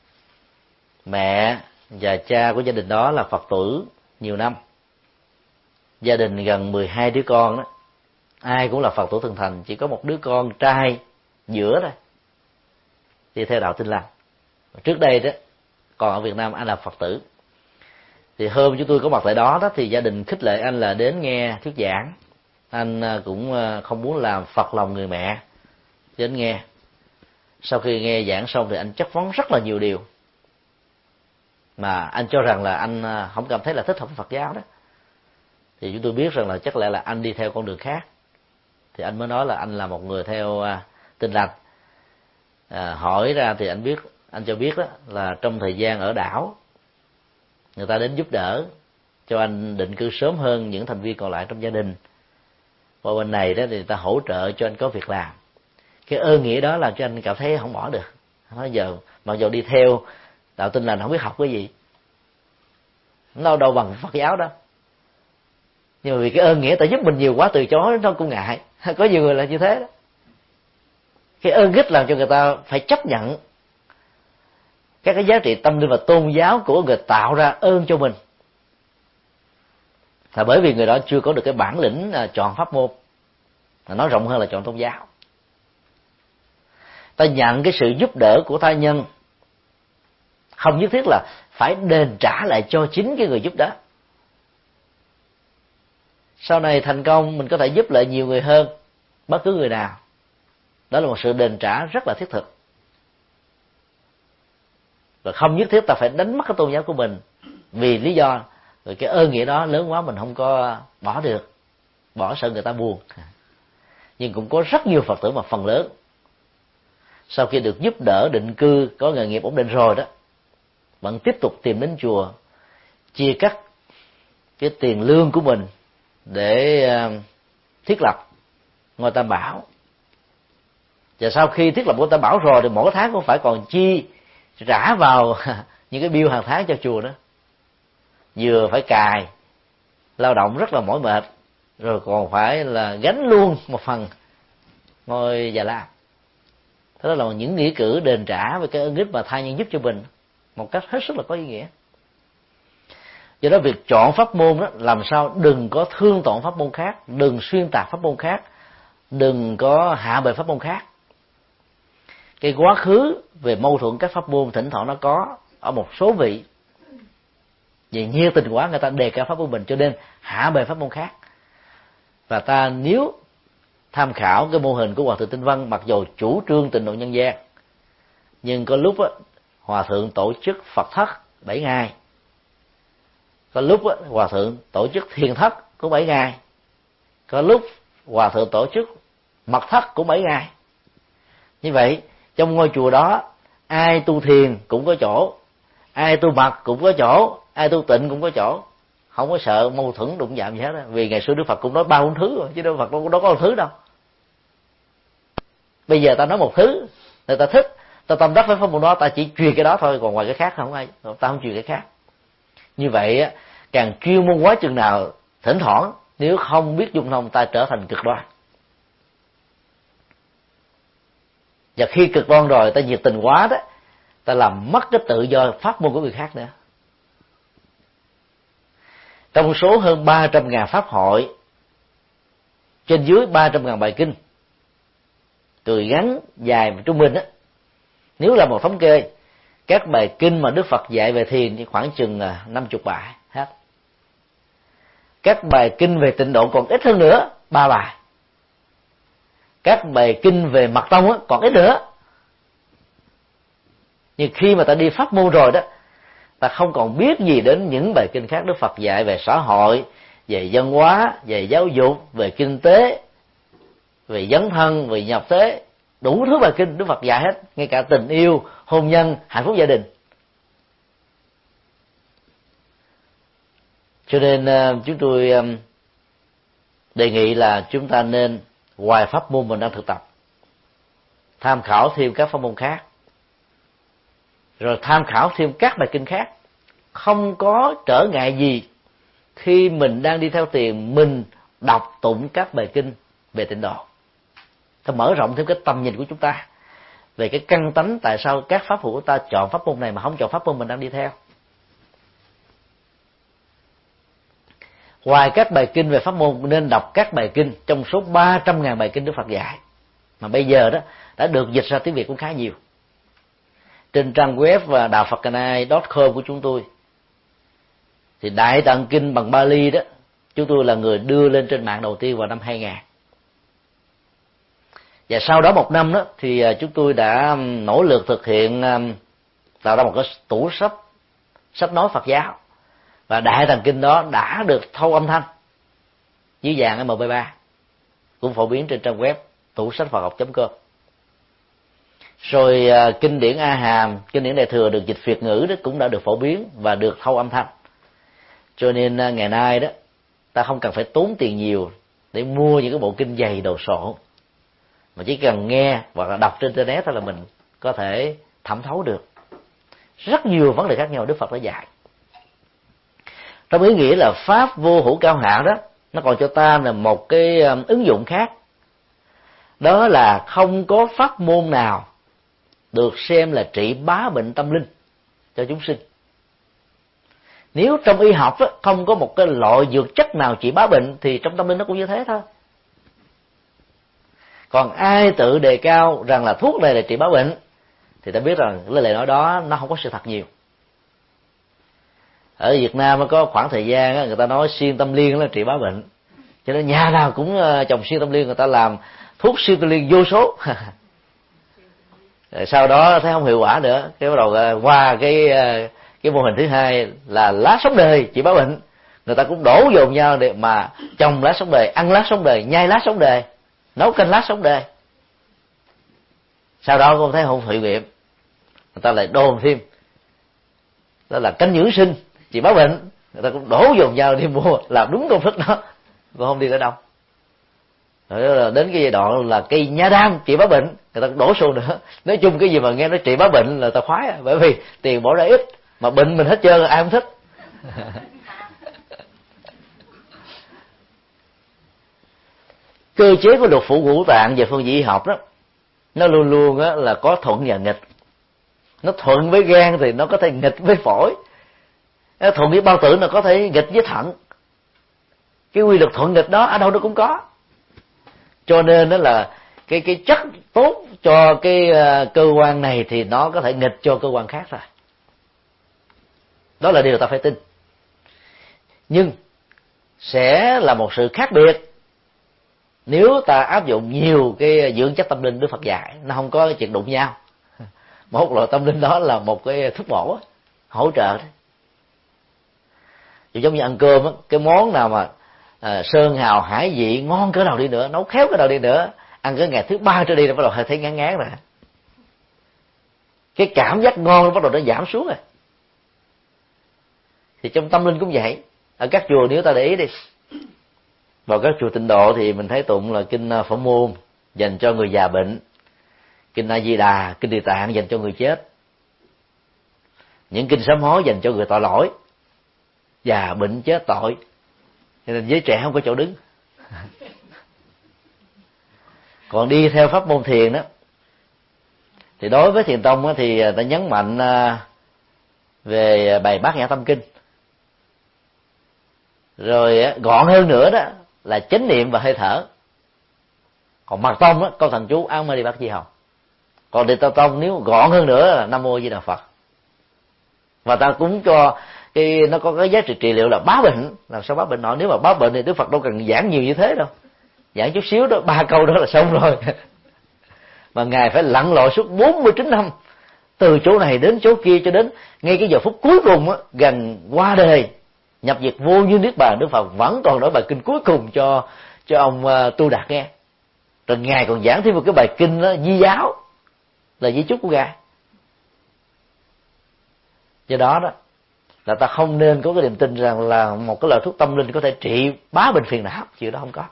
mẹ và cha của gia đình đó là Phật tử nhiều năm, gia đình gần mười hai đứa con đó, ai cũng là Phật tử thuần thành, chỉ có một đứa con trai giữa thôi đi theo đạo Tin Lành. Trước đây đó, còn ở Việt Nam anh là Phật tử. Thì hôm chúng tôi có mặt tại đó đó thì gia đình khích lệ anh là đến nghe thuyết giảng. Anh cũng không muốn làm phật lòng người mẹ, đến nghe. Sau khi nghe giảng xong thì anh chất vấn rất là nhiều điều mà anh cho rằng là anh không cảm thấy là thích hợp với Phật giáo đó. Thì chúng tôi biết rằng là chắc lẽ là anh đi theo con đường khác. Thì anh mới nói là anh là một người theo Tin Lành. À, hỏi ra thì anh biết, anh cho biết đó là trong thời gian ở đảo, người ta đến giúp đỡ cho anh định cư sớm hơn những thành viên còn lại trong gia đình. Và bên này đó thì người ta hỗ trợ cho anh có việc làm. Cái ơn nghĩa đó làm cho anh cảm thấy không bỏ được. Nói giờ mặc dù đi theo đạo Tin Lành không biết học cái gì, nó đâu bằng Phật giáo đâu, nhưng mà vì cái ơn nghĩa ta giúp mình nhiều quá, từ chối nó cũng ngại. Có nhiều người là như thế đó. Cái ơn ích làm cho người ta phải chấp nhận các cái giá trị tâm linh và tôn giáo của người tạo ra ơn cho mình, là bởi vì người đó chưa có được cái bản lĩnh chọn pháp môn, mà nói rộng hơn là chọn tôn giáo. Ta nhận cái sự giúp đỡ của tha nhân không nhất thiết là phải đền trả lại cho chính cái người giúp đó. Sau này thành công mình có thể giúp lại nhiều người hơn bất cứ người nào. Đó là một sự đền trả rất là thiết thực. Và không nhất thiết ta phải đánh mất cái tôn giáo của mình vì lý do rồi cái ơn nghĩa đó lớn quá mình không có bỏ được, bỏ sợ người ta buồn. Nhưng cũng có rất nhiều Phật tử mà phần lớn sau khi được giúp đỡ định cư, có nghề nghiệp ổn định rồi đó, vẫn tiếp tục tìm đến chùa, chia cắt cái tiền lương của mình để thiết lập ngôi Tam Bảo. Và sau khi thiết lập ngôi Tam Bảo rồi thì mỗi tháng cũng phải còn chi trả vào những cái bill hàng tháng cho chùa đó. Vừa phải cài, lao động rất là mỏi mệt, rồi còn phải là gánh luôn một phần ngôi Già Lam. Đó là những nghĩa cử đền trả về cái ơn ích mà tha nhân giúp cho mình một cách hết sức là có ý nghĩa. Do đó việc chọn pháp môn đó, làm sao đừng có thương tổn pháp môn khác, đừng xuyên tạc pháp môn khác, đừng có hạ bệ pháp môn khác. Cái quá khứ về mâu thuẫn các pháp môn thỉnh thoảng nó có ở một số vị, vì nhiệt tình quá người ta đề cao pháp môn mình, cho nên hạ bệ pháp môn khác. Và ta nếu tham khảo cái mô hình của Hòa Thượng Tinh Văn, mặc dù chủ trương tịnh độ nhân gian, nhưng có lúc á, Hòa Thượng tổ chức Phật thất bảy ngày, có lúc á, Hòa Thượng tổ chức thiền thất cũng bảy ngày, có lúc Hòa Thượng tổ chức mật thất cũng bảy ngày. Như vậy trong ngôi chùa đó ai tu thiền cũng có chỗ, ai tu mật cũng có chỗ, ai tu tịnh cũng có chỗ, không có sợ mâu thuẫn đụng chạm gì hết đó. Vì ngày xưa Đức Phật cũng nói ba bốn thứ rồi, chứ Đức Phật đâu, đâu có một thứ đâu. Bây giờ ta nói một thứ, người ta thích, ta tâm đắc với pháp môn đó, ta chỉ truyền cái đó thôi, còn ngoài cái khác không ai, ta không truyền cái khác. Như vậy á, càng chuyên môn quá chừng nào, thỉnh thoảng nếu không biết dung thông, ta trở thành cực đoan. Và khi cực đoan rồi, ta nhiệt tình quá đó, ta làm mất cái tự do pháp môn của người khác nữa. Trong số hơn ba trăm ngàn pháp hội, trên dưới ba trăm ngàn bài kinh, từ ngắn, dài và trung bình á, nếu là một thống kê, các bài kinh mà Đức Phật dạy về thiền thì khoảng chừng năm mươi bài hết. Các bài kinh về tịnh độ còn ít hơn nữa, ba bài. Các bài kinh về mật tông á, còn ít nữa. Nhưng khi mà ta đi pháp môn rồi đó, ta không còn biết gì đến những bài kinh khác. Đức Phật dạy về xã hội, về văn hóa, về giáo dục, về kinh tế, về dấn thân, về nhập thế, đủ thứ bài kinh Đức Phật dạy hết, ngay cả tình yêu, hôn nhân, hạnh phúc gia đình. Cho nên chúng tôi đề nghị là chúng ta nên, ngoài pháp môn mình đang thực tập, tham khảo thêm các pháp môn khác, rồi tham khảo thêm các bài kinh khác. Không có trở ngại gì khi mình đang đi theo tiền, mình đọc tụng các bài kinh về tịnh độ. Ta mở rộng thêm cái tầm nhìn của chúng ta về cái căn tánh tại sao các pháp hữu của ta chọn pháp môn này mà không chọn pháp môn mình đang đi theo. Ngoài các bài kinh về pháp môn, nên đọc các bài kinh trong số ba trăm ngàn bài kinh Đức Phật dạy, mà bây giờ đó đã được dịch ra tiếng Việt cũng khá nhiều. Trên trang web và đạo phật canai chấm com của chúng tôi, thì Đại Tạng Kinh bằng Bali đó, chúng tôi là người đưa lên trên mạng đầu tiên vào năm hai nghìn. Và sau đó một năm đó, thì chúng tôi đã nỗ lực thực hiện tạo ra một cái tủ sách, sách nói Phật giáo. Và Đại Tạng Kinh đó đã được thâu âm thanh dưới dạng em pê ba, cũng phổ biến trên trang web tủ sách Phật học chấm com. Rồi kinh điển A Hàm, kinh điển Đại Thừa được dịch Việt ngữ đó cũng đã được phổ biến và được thâu âm thanh. Cho nên ngày nay đó, ta không cần phải tốn tiền nhiều để mua những cái bộ kinh dày đồ sộ, mà chỉ cần nghe hoặc là đọc trên internet thôi là mình có thể thẩm thấu được rất nhiều vấn đề khác nhau Đức Phật đã dạy. Trong ý nghĩa là pháp vô hữu cao hạ đó, nó còn cho ta là một cái ứng dụng khác, đó là không có pháp môn nào được xem là trị bá bệnh tâm linh cho chúng sinh. Nếu trong y học á, không có một cái loại dược chất nào trị bá bệnh, thì trong tâm linh nó cũng như thế thôi. Còn ai tự đề cao rằng là thuốc này là trị bá bệnh, thì ta biết rằng cái lời nói đó nó không có sự thật nhiều. Ở Việt Nam có khoảng thời gian á, người ta nói xuyên tâm liên là trị bá bệnh, cho nên nhà nào cũng trồng xuyên tâm liên, người ta làm thuốc xuyên tâm liên vô số. Rồi sau đó thấy không hiệu quả nữa, cái bắt đầu qua cái cái mô hình thứ hai là lá sống đời trị bá bệnh, người ta cũng đổ dồn nhau để mà trồng lá sống đời, ăn lá sống đời, nhai lá sống đời, nấu canh lá sống đời. Sau đó cũng thấy không hiệu nghiệm, người ta lại đồn thêm đó là canh dưỡng sinh trị bá bệnh, người ta cũng đổ dồn nhau đi mua làm đúng công thức đó, còn không đi tới đâu. Rồi là đến cái giai đoạn là cây nha đam trị bá bệnh, người ta cũng đổ xô nữa. Nói chung cái gì mà nghe nó trị bá bệnh là ta khoái, bởi vì tiền bỏ ra ít mà bệnh mình hết trơn, ai không thích. Cơ chế của lục phủ ngũ tạng về phương diện y học đó, nó luôn luôn á là có thuận và nghịch. Nó thuận với gan thì nó có thể nghịch với phổi, nó thuận với bao tử nó có thể nghịch với thận. Cái quy luật thuận nghịch đó ở đâu nó cũng có. Cho nên đó là cái cái chất tốt cho cái uh, cơ quan này thì nó có thể nghịch cho cơ quan khác rồi. Đó là điều ta phải tin. Nhưng sẽ là một sự khác biệt nếu ta áp dụng nhiều cái dưỡng chất tâm linh Đức Phật dạy, nó không có chuyện đụng nhau. Một loại tâm linh đó là một cái thuốc bổ hỗ trợ đấy. Giống như ăn cơm á, cái món nào mà à, sơn hào hải vị ngon cỡ nào đi nữa, nấu khéo cỡ nào đi nữa, ăn cái ngày thứ ba trở đi là bắt đầu hơi thấy ngán ngán rồi. cái cảm giác ngon nó bắt đầu nó giảm xuống rồi. Thì trong tâm linh cũng vậy. Ở các chùa nếu ta để ý đi, vào các chùa Tịnh độ thì mình thấy tụng là kinh Phổ Môn dành cho người già bệnh, kinh A Di Đà, kinh Địa Tạng dành cho người chết, những kinh sám hối dành cho người tội lỗi, già bệnh chết tội, cho nên giới trẻ không có chỗ đứng. Còn đi theo pháp môn thiền đó, thì đối với thiền tông thì ta nhấn mạnh về bài Bát Nhã Tâm Kinh, rồi gọn hơn nữa đó là chánh niệm và hơi thở. Còn Mật tông đó, câu thần chú A Ma Di Đà Di Hồng. Còn Địa Tạng tông nếu gọn hơn nữa là Nam Mô Di Đà Phật. Và ta cũng cho cái nó có cái giá trị trị liệu là bá bệnh. Làm sao bá bệnh nổi? Nếu mà bá bệnh thì Đức Phật đâu cần giảng nhiều như thế đâu, giảng chút xíu đó, ba câu đó là xong rồi. Mà ngài phải lặn lội suốt bốn mươi chín năm, từ chỗ này đến chỗ kia, cho đến ngay cái giờ phút cuối cùng á, gần qua đời nhập diệt vô như niết bàn, Đức Phật vẫn còn nói bài kinh cuối cùng cho cho ông uh, Tu Đạt nghe. Rồi ngài còn giảng thêm một cái bài kinh đó, Di Giáo, là di chúc của ngài. Do đó đó là ta không nên có cái niềm tin rằng là một cái loại thuốc tâm linh có thể trị bá bệnh phiền não, chuyện đó không có.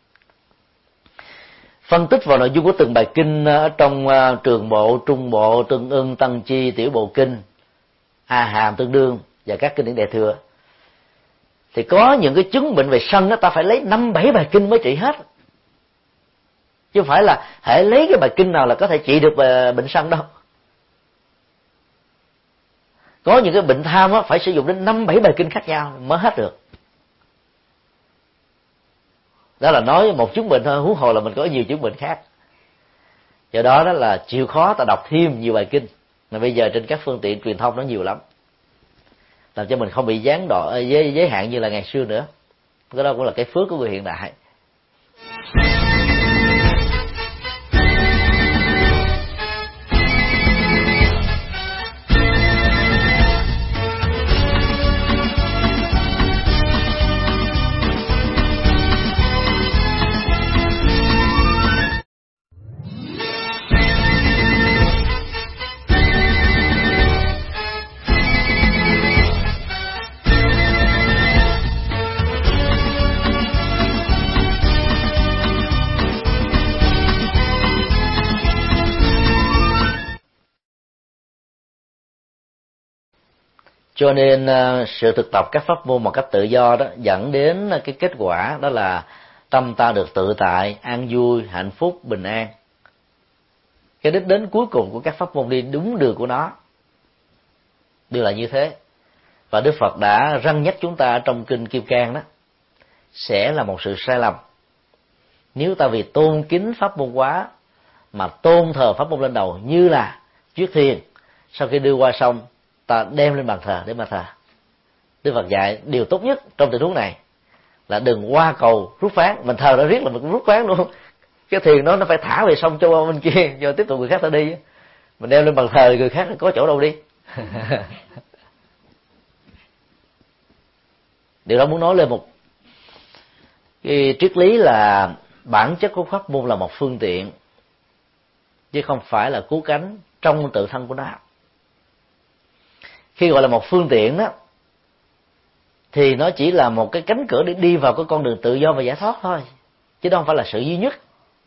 Phân tích vào nội dung của từng bài kinh ở trong uh, Trường Bộ, Trung Bộ, Tương Ưng, Tăng Chi, Tiểu Bộ Kinh, A Hàm, Tương Đương và các kinh điển Đại Thừa, thì có những cái chứng bệnh về sân đó ta phải lấy năm bảy bài kinh mới trị hết, chứ không phải là hãy lấy cái bài kinh nào là có thể trị được bệnh sân đâu. Có những cái bệnh tham á phải sử dụng đến năm bảy bài kinh khác nhau mới hết được. Đó là nói một chứng bệnh thôi, huống hồ là mình có nhiều chứng bệnh khác. Do đó đó là chịu khó ta đọc thêm nhiều bài kinh, mà bây giờ trên các phương tiện truyền thông nó nhiều lắm, làm cho mình không bị gián đoạn giới, giới hạn như là ngày xưa nữa. Cái đó cũng là cái phước của người hiện đại. Cho nên sự thực tập các pháp môn một cách tự do đó dẫn đến cái kết quả đó là tâm ta được tự tại, an vui, hạnh phúc, bình an. Cái đích đến cuối cùng của các pháp môn đi đúng đường của nó đều là như thế. Và Đức Phật đã răn nhắc chúng ta trong kinh Kim Cang đó, sẽ là một sự sai lầm nếu ta vì tôn kính pháp môn quá mà tôn thờ pháp môn lên đầu, như là chuyết thiền sau khi đưa qua sông ta đem lên bàn thờ để mà thờ. Đức Phật dạy điều tốt nhất trong tình huống này là đừng qua cầu rút ván, mình thờ nó riết là mình cũng rút ván luôn. Cái thiền đó nó phải thả về sông cho bên kia, cho tiếp tục người khác ta đi. Mình đem lên bàn thờ người khác có chỗ đâu đi. Điều đó muốn nói lên một cái triết lý là bản chất của pháp môn là một phương tiện, chứ không phải là cứu cánh trong tự thân của nó. Khi gọi là một phương tiện đó, thì nó chỉ là một cái cánh cửa để đi vào cái con đường tự do và giải thoát thôi, chứ đó không phải là sự duy nhất.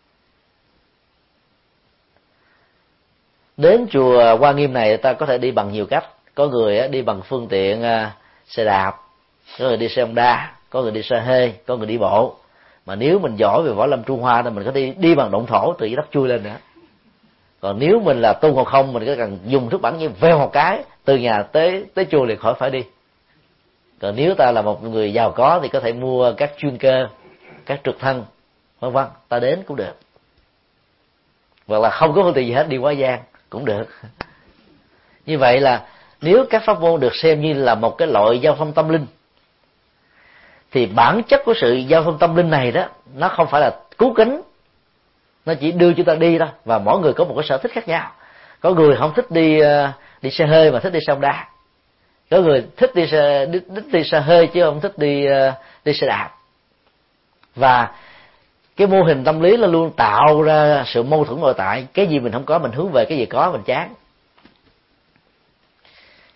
Đến chùa Hoa Nghiêm này ta có thể đi bằng nhiều cách. Có người đi bằng phương tiện xe đạp, có người đi xe Honda, có người đi xe hơi, có người đi bộ. Mà nếu mình giỏi về võ lâm Trung Hoa thì mình có đi đi bằng động thổ từ dưới đất chui lên nữa. Còn nếu mình là tu ngộ không, mình có cần dùng thức bắn như veo một cái từ nhà tới tới chùa liền khỏi phải đi. Còn nếu ta là một người giàu có thì có thể mua các chuyên cơ, các trực thăng, vân vân, ta đến cũng được. Hoặc là không có phương tiện gì hết, đi quá gian cũng được. Như vậy là nếu các pháp môn được xem như là một cái loại giao thông tâm linh, thì bản chất của sự giao thông tâm linh này đó, nó không phải là cứu cánh, nó chỉ đưa chúng ta đi thôi. Và mỗi người có một cái sở thích khác nhau. Có người không thích đi đi xe hơi mà thích đi xe Honda, có người thích đi xe đi, thích đi xe hơi chứ không thích đi đi xe đạp. Và cái mô hình tâm lý nó luôn tạo ra sự mâu thuẫn nội tại. Cái gì mình không có mình hướng về cái gì có, mình chán.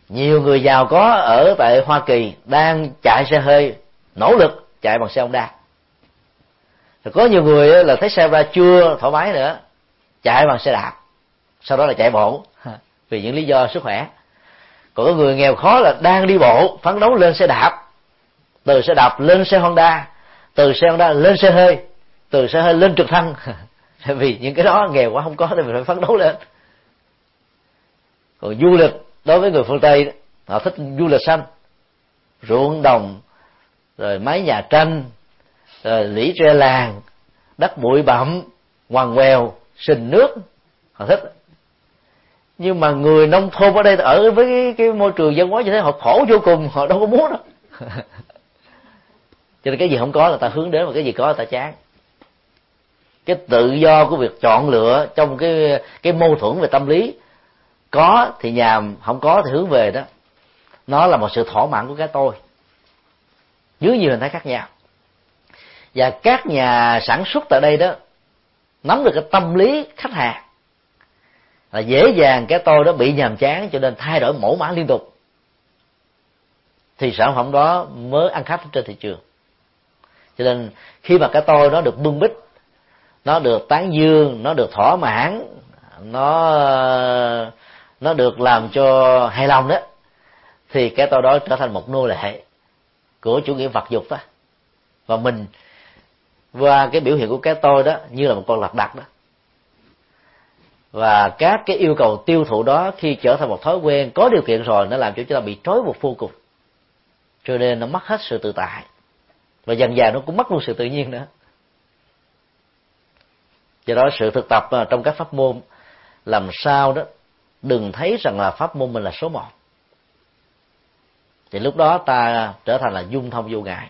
Nhiều người giàu có ở tại Hoa Kỳ đang chạy xe hơi, nỗ lực chạy bằng xe Honda. Rồi có nhiều người là thấy xe Honda chưa thoải mái nữa, chạy bằng xe đạp, sau đó là chạy bộ vì những lý do sức khỏe. Còn có người nghèo khó là đang đi bộ, phấn đấu lên xe đạp, từ xe đạp lên xe Honda, từ xe Honda lên xe hơi, từ xe hơi lên trực thăng. Vì những cái đó nghèo quá không có thì mình phải phấn đấu lên. Còn du lịch đối với người phương Tây, họ thích du lịch xanh, ruộng đồng, rồi mái nhà tranh, rồi lũy tre làng, đất bụi bặm, ngoằn ngoèo, sình nước, họ thích. Nhưng mà người nông thôn ở đây ở với cái, cái môi trường văn hóa như thế, họ khổ vô cùng, họ đâu có muốn đâu. Cho nên cái gì không có là ta hướng đến, mà cái gì có là ta chán. Cái tự do của việc chọn lựa trong cái cái mâu thuẫn về tâm lý, có thì nhàm, không có thì hướng về đó, nó là một sự thỏa mãn của cái tôi dưới nhiều hình thái khác nhau. Và các nhà sản xuất tại đây đó nắm được cái tâm lý khách hàng, là dễ dàng cái tôi đó bị nhàm chán, cho nên thay đổi mẫu mã liên tục, thì sản phẩm đó mới ăn khách trên thị trường. Cho nên khi mà cái tôi nó được bưng bít, nó được tán dương, nó được thỏa mãn, nó nó được làm cho hài lòng đó, thì cái tôi đó trở thành một nô lệ của chủ nghĩa vật dục đó. Và mình qua cái biểu hiện của cái tôi đó như là một con lật đật đó. Và các cái yêu cầu tiêu thụ đó khi trở thành một thói quen có điều kiện rồi, nó làm cho chúng ta bị trói buộc vô cùng, cho nên nó mất hết sự tự tại, và dần dần nó cũng mất luôn sự tự nhiên nữa. Do đó sự thực tập trong các pháp môn làm sao đó đừng thấy rằng là pháp môn mình là số một, thì lúc đó ta trở thành là dung thông vô ngại.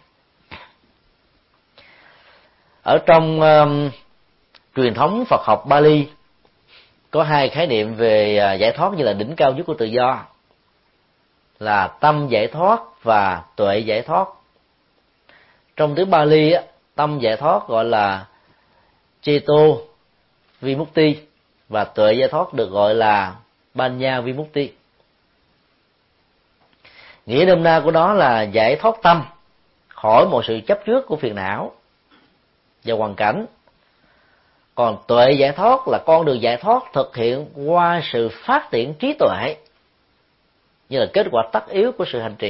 Ở trong um, truyền thống Phật học Bali có hai khái niệm về giải thoát như là đỉnh cao nhất của tự do, là tâm giải thoát và tuệ giải thoát. Trong tiếng Bali á, tâm giải thoát gọi là Cheto Vimukti, và tuệ giải thoát được gọi là Panya Vimukti. Nghĩa nôm na của nó là giải thoát tâm khỏi một sự chấp trước của phiền não và hoàn cảnh. Còn tuệ giải thoát là con đường giải thoát thực hiện qua sự phát triển trí tuệ, như là kết quả tất yếu của sự hành trì.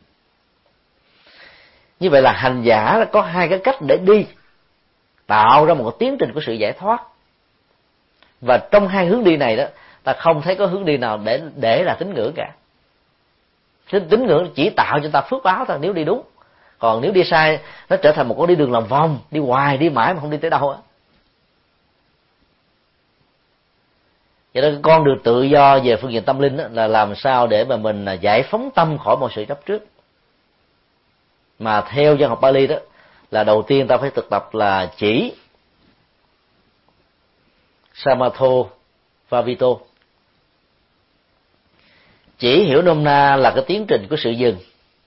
Như vậy là hành giả có hai cái cách để đi, tạo ra một tiến trình của sự giải thoát. Và trong hai hướng đi này đó, ta không thấy có hướng đi nào để để là tín ngưỡng cả. Tín ngưỡng chỉ tạo cho ta phước báo thôi nếu đi đúng. Còn nếu đi sai, nó trở thành một con đi đường lòng vòng, đi hoài, đi mãi mà không đi tới đâu á. Vậy đó, con đường tự do về phương diện tâm linh đó, là làm sao để mà mình giải phóng tâm khỏi một sự chấp trước. Mà theo văn học Bali đó, là đầu tiên ta phải thực tập là chỉ Samatho Vavito. Chỉ hiểu nôm na là cái tiến trình của sự dừng.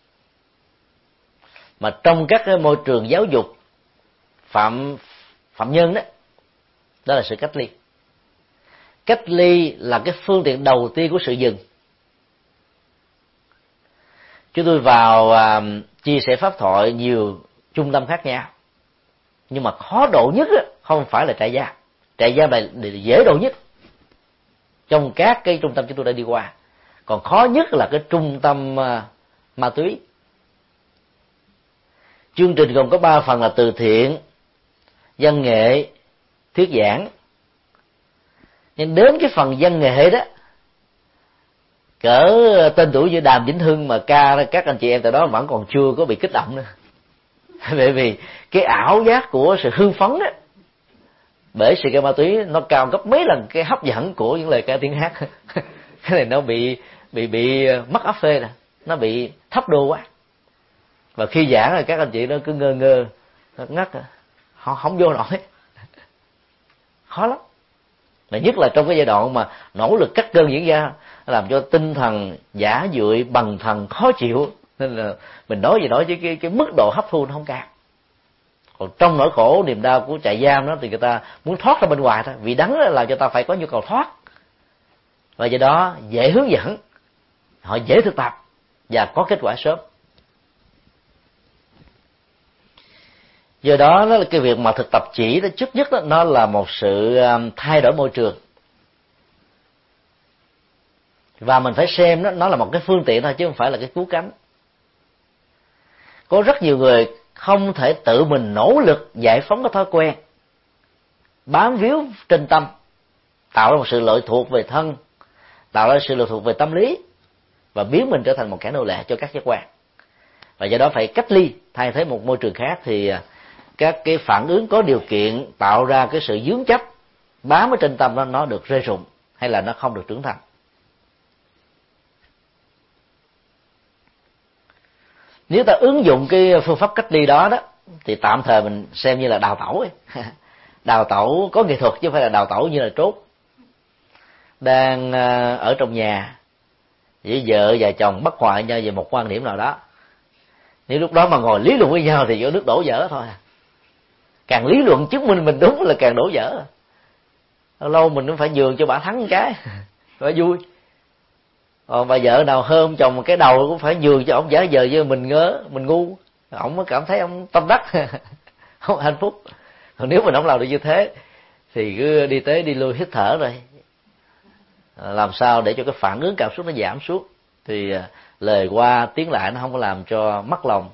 Mà trong các cái môi trường giáo dục phạm phạm nhân đó, đó là sự cách ly. Cách ly là cái phương tiện đầu tiên của sự dừng. Chúng tôi vào à, chia sẻ pháp thoại nhiều trung tâm khác nhau, nhưng mà khó độ nhất đó, không phải là trại giam. Trại giam là dễ độ nhất trong các cái trung tâm chúng tôi đã đi qua. Còn khó nhất là cái trung tâm à, ma túy. Chương trình gồm có ba phần là từ thiện, văn nghệ, thuyết giảng. Nhưng đến cái phần văn nghệ đó, cỡ tên tuổi như Đàm Vĩnh Hưng mà ca các anh chị em tại đó vẫn còn chưa có bị kích động nữa. Bởi vì cái ảo giác của sự hưng phấn đó, bởi sự ca ma túy nó cao gấp mấy lần cái hấp dẫn của những lời ca tiếng hát. Cái này nó bị bị bị mất áp phê nè, nó bị thấp đô quá. Và khi giảng là các anh chị nó cứ ngơ ngơ ngất, họ không vô nổi. Khó lắm. Mà nhất là trong cái giai đoạn mà nỗ lực cắt cơn diễn ra, làm cho tinh thần giả dưỡi bằng thần khó chịu, nên là mình nói gì nói chứ cái, cái mức độ hấp thu nó không cao. Còn trong nỗi khổ niềm đau của trại giam đó thì người ta muốn thoát ra bên ngoài thôi, vì đắng là làm cho ta phải có nhu cầu thoát, và do đó dễ hướng dẫn. họ dễ thực tập và có kết quả sớm. Do đó, đó là cái việc mà thực tập chỉ đó, trước nhất đó, nó là một sự thay đổi môi trường, và mình phải xem đó, nó là một cái phương tiện thôi chứ không phải là cái cứu cánh. Có rất nhiều người không thể tự mình nỗ lực giải phóng cái thói quen bám víu trên tâm, tạo ra một sự lệ thuộc về thân, tạo ra sự lệ thuộc về tâm lý, và biến mình trở thành một kẻ nô lệ cho các giác quan. Và do đó phải cách ly, thay thế một môi trường khác, thì các cái phản ứng có điều kiện tạo ra cái sự dướng chấp bám ở trên tâm đó, nó được rơi rụng hay là nó không được trưởng thành. Nếu ta ứng dụng cái phương pháp cách ly đó đó, thì tạm thời mình xem như là đào tẩu ấy. Đào tẩu có nghệ thuật chứ không phải là đào tẩu như là trốt. Đang ở trong nhà với vợ và chồng bất hòa nhau về một quan điểm nào đó, nếu lúc đó mà ngồi lý luận với nhau thì có nước đổ vỡ thôi. Càng lý luận chứng minh mình đúng là càng đổ vỡ. Lâu lâu mình cũng phải nhường cho bà thắng một cái phải vui. Còn bà vợ nào hơn chồng một cái đầu cũng phải nhường cho ông giả giờ với mình ngớ, mình ngu, ông mới cảm thấy ông tâm đắc, không hạnh phúc. Còn nếu mình không làm được như thế thì cứ đi tới đi lui hít thở rồi, làm sao để cho cái phản ứng cảm xúc nó giảm xuống, thì lời qua tiếng lại nó không có làm cho mất lòng.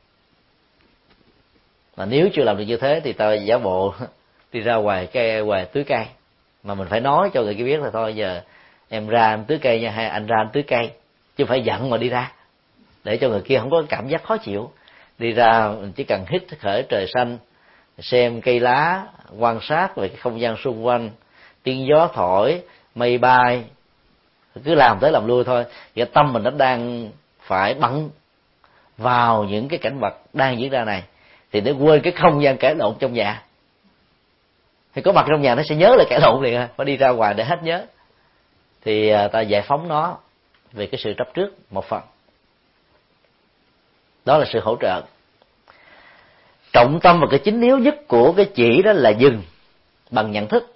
Mà nếu chưa làm được như thế thì ta giả bộ đi ra ngoài cây, ngoài tưới cây, mà mình phải nói cho người kia biết là thôi giờ em ra em tưới cây nha, hay anh ra anh tưới cây, chứ không phải giận mà đi ra, để cho người kia không có cảm giác khó chịu. Đi ra mình chỉ cần hít khởi trời xanh, xem cây lá, quan sát về cái không gian xung quanh, tiếng gió thổi, mây bay, cứ làm tới làm lui thôi. Và tâm mình nó đang phải bận vào những cái cảnh vật đang diễn ra này, thì để quên cái không gian cãi lộn trong nhà. Thì có mặt trong nhà nó sẽ nhớ lại cãi lộn liền, phải đi ra ngoài để hết nhớ. Thì ta giải phóng nó về cái sự chấp trước một phần. Đó là sự hỗ trợ. Trọng tâm và cái chính yếu nhất của cái chỉ đó là dừng bằng nhận thức.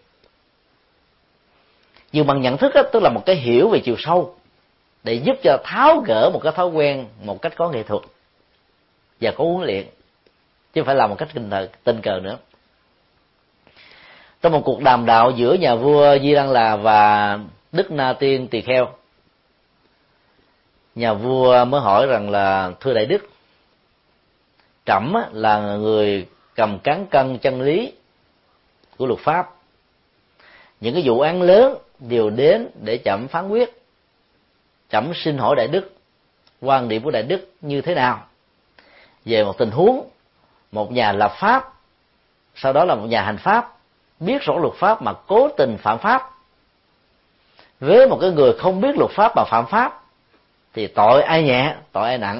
Dừng bằng nhận thức đó, tức là một cái hiểu về chiều sâu, để giúp cho tháo gỡ một cái thói quen một cách có nghệ thuật và có huấn luyện, chứ không phải làm một cách tình cờ, tình cờ nữa. Trong một cuộc đàm đạo giữa nhà vua Di Đăng Là và Đức Na Tiên Tỳ Kheo, nhà vua mới hỏi rằng là: thưa đại đức, trẫm là người cầm cán cân chân lý của luật pháp, những cái vụ án lớn đều đến để trẫm phán quyết. Trẫm xin hỏi đại đức, quan điểm của đại đức như thế nào về một tình huống một nhà lập pháp, sau đó là một nhà hành pháp, biết rõ luật pháp mà cố tình phạm pháp, với một cái người không biết luật pháp mà phạm pháp, thì tội ai nhẹ, tội ai nặng?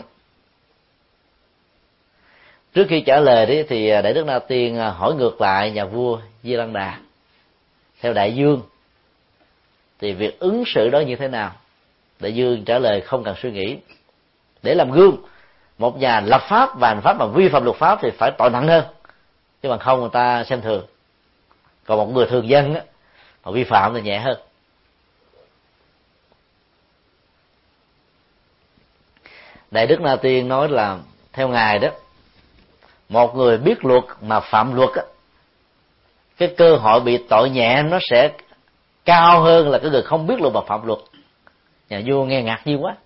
Trước khi trả lời đấy thì đại đức Na Tiên hỏi ngược lại nhà vua Di Lăng Đà: theo đại dương thì việc ứng xử đó như thế nào? Đại dương trả lời không cần suy nghĩ. Để làm gương, một nhà lập pháp và hành pháp mà vi phạm luật pháp thì phải tội nặng hơn, chứ bằng không người ta xem thường. Còn một người thường dân á, mà vi phạm thì nhẹ hơn. Đại đức Na Tiên nói là theo ngài đó, một người biết luật mà phạm luật á, cái cơ hội bị tội nhẹ nó sẽ cao hơn là cái người không biết luật mà phạm luật. Nhà vua nghe ngạc nhiên quá.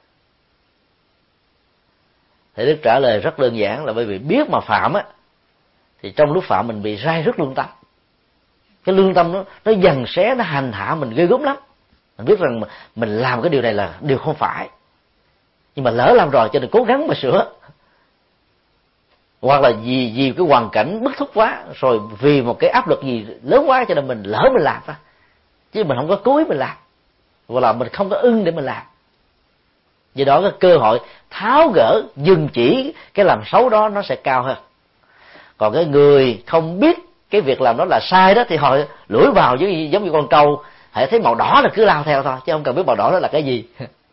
Thầy đức trả lời rất đơn giản là bởi vì biết mà phạm á, thì trong lúc phạm mình bị rai rứt lương tâm. Cái lương tâm nó nó dằn xé, nó hành hạ mình ghê gớm lắm. Mình biết rằng mình làm cái điều này là điều không phải, nhưng mà lỡ làm rồi cho nên cố gắng mà sửa. Hoặc là vì vì cái hoàn cảnh bức thúc quá, rồi vì một cái áp lực gì lớn quá cho nên mình lỡ mình làm ra, chứ mình không có cố ý mình làm, hoặc là mình không có ưng để mình làm. Do đó cái cơ hội tháo gỡ, dừng chỉ cái làm xấu đó nó sẽ cao hơn. Còn cái người không biết cái việc làm đó là sai đó thì họ lủi vào giống, giống như con trâu, hãy thấy màu đỏ là cứ lao theo thôi, chứ không cần biết màu đỏ đó là cái gì.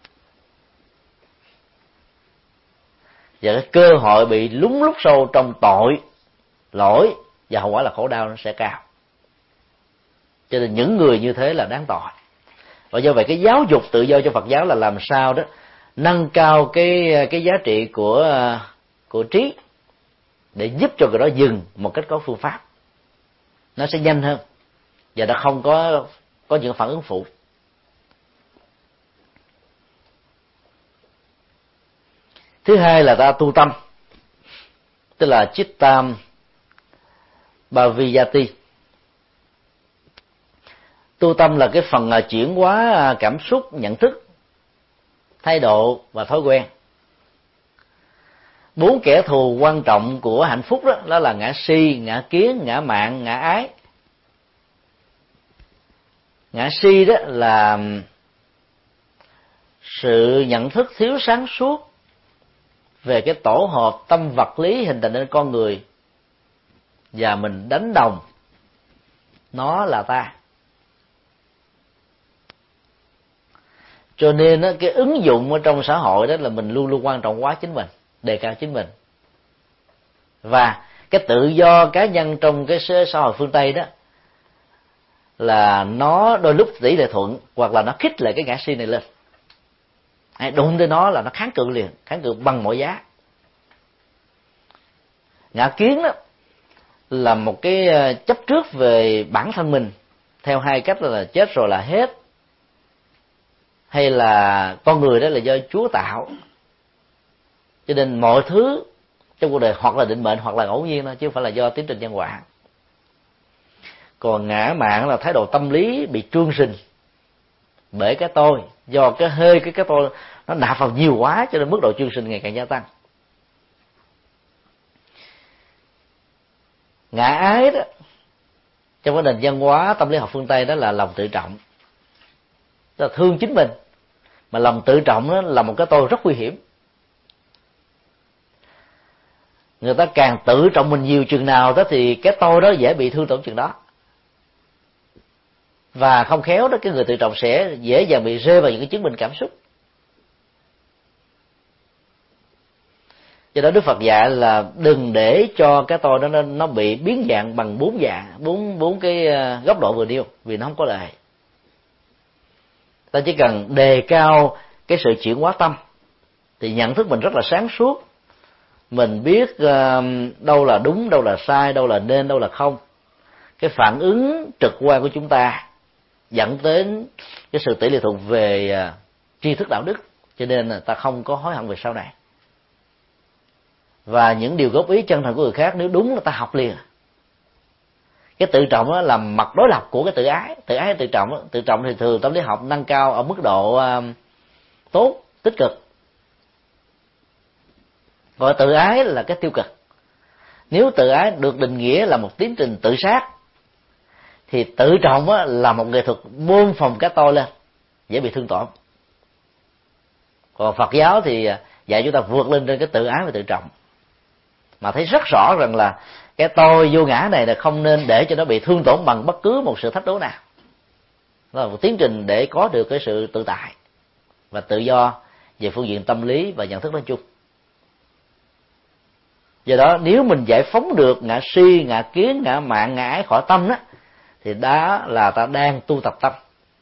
Và cái cơ hội bị lún lút sâu trong tội, lỗi và hậu quả là khổ đau nó sẽ cao. Cho nên những người như thế là đáng tội. Và do vậy cái giáo dục tự do cho Phật giáo là làm sao đó nâng cao cái cái giá trị của của trí để giúp cho người đó dừng một cách có phương pháp, nó sẽ nhanh hơn và nó không có có những phản ứng phụ. Thứ hai là ta tu tâm, tức là Chittam Bhaviyati. Tu tâm là cái phần chuyển hóa cảm xúc, nhận thức, thái độ và thói quen. Bốn kẻ thù quan trọng của hạnh phúc đó, đó là ngã si, ngã kiến, ngã mạn, ngã ái. Ngã si đó là sự nhận thức thiếu sáng suốt về cái tổ hợp tâm vật lý hình thành nên con người, và mình đánh đồng nó là ta. Cho nên đó, cái ứng dụng ở trong xã hội đó là mình luôn luôn quan trọng quá chính mình, đề cao chính mình. Và cái tự do cá nhân trong cái xã hội phương Tây đó là nó đôi lúc tỷ lệ thuận, hoặc là nó khích lại cái ngã si này lên. Hay đụng tới nó là nó kháng cự liền, kháng cự bằng mọi giá. Ngã kiến đó là một cái chấp trước về bản thân mình theo hai cách, là chết rồi là hết, hay là con người đó là do Chúa tạo. Cho nên mọi thứ trong cuộc đời hoặc là định mệnh hoặc là ngẫu nhiên thôi, chứ không phải là do tiến trình nhân quả. Còn ngã mạn là thái độ tâm lý bị trương sình bởi cái tôi, do cái hơi cái cái tôi nó nạp vào nhiều quá, cho nên mức độ trương sình ngày càng gia tăng. Ngã ái đó trong cái nền văn hóa tâm lý học phương Tây đó là lòng tự trọng, tức là thương chính mình. Mà lòng tự trọng đó là một cái tôi rất nguy hiểm. Người ta càng tự trọng mình nhiều chừng nào đó thì cái tôi đó dễ bị thương tổn chừng đó. Và không khéo đó, cái người tự trọng sẽ dễ dàng bị rơi vào những cái chứng bệnh cảm xúc. Do đó Đức Phật dạy là đừng để cho cái tôi đó nó, nó bị biến dạng bằng bốn dạng, bốn bốn cái góc độ vừa nêu, vì nó không có lợi. Ta chỉ cần đề cao cái sự chuyển hóa tâm thì nhận thức mình rất là sáng suốt. Mình biết uh, đâu là đúng, đâu là sai, đâu là nên, đâu là không. Cái phản ứng trực quan của chúng ta dẫn đến cái sự tỷ lệ thuận về uh, tri thức đạo đức, cho nên là ta không có hối hận về sau này. Và những điều góp ý chân thành của người khác nếu đúng là ta học liền. Cái tự trọng đó là mặt đối lập của cái tự ái. Tự ái tự trọng đó. Tự trọng thì thường tâm lý học nâng cao ở mức độ uh, tốt, tích cực. Còn tự ái là cái tiêu cực. Nếu tự ái được định nghĩa là một tiến trình tự sát, thì tự trọng là một nghệ thuật bơm phồng cái tôi lên, dễ bị thương tổn. Còn Phật giáo thì dạy chúng ta vượt lên trên cái tự ái và tự trọng, mà thấy rất rõ rằng là cái tôi vô ngã này là không nên để cho nó bị thương tổn bằng bất cứ một sự thách đố nào. Đó là một tiến trình để có được cái sự tự tại và tự do về phương diện tâm lý và nhận thức nói chung. Do đó nếu mình giải phóng được ngã si, ngã kiến, ngã mạn, ngã ái khỏi tâm đó, thì đó là ta đang tu tập tâm.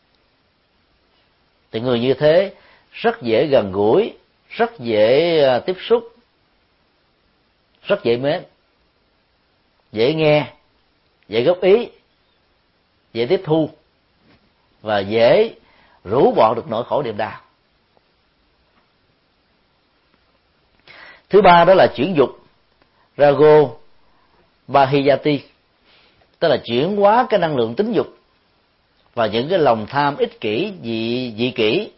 Thì người như thế rất dễ gần gũi, rất dễ tiếp xúc, rất dễ mến, dễ nghe, dễ góp ý, dễ tiếp thu và dễ rũ bỏ được nỗi khổ niềm đau. Thứ ba đó là chuyển dục, Rago Bahiyati, tức là chuyển hóa cái năng lượng tính dục và những cái lòng tham ích kỷ, dị dị kỷ.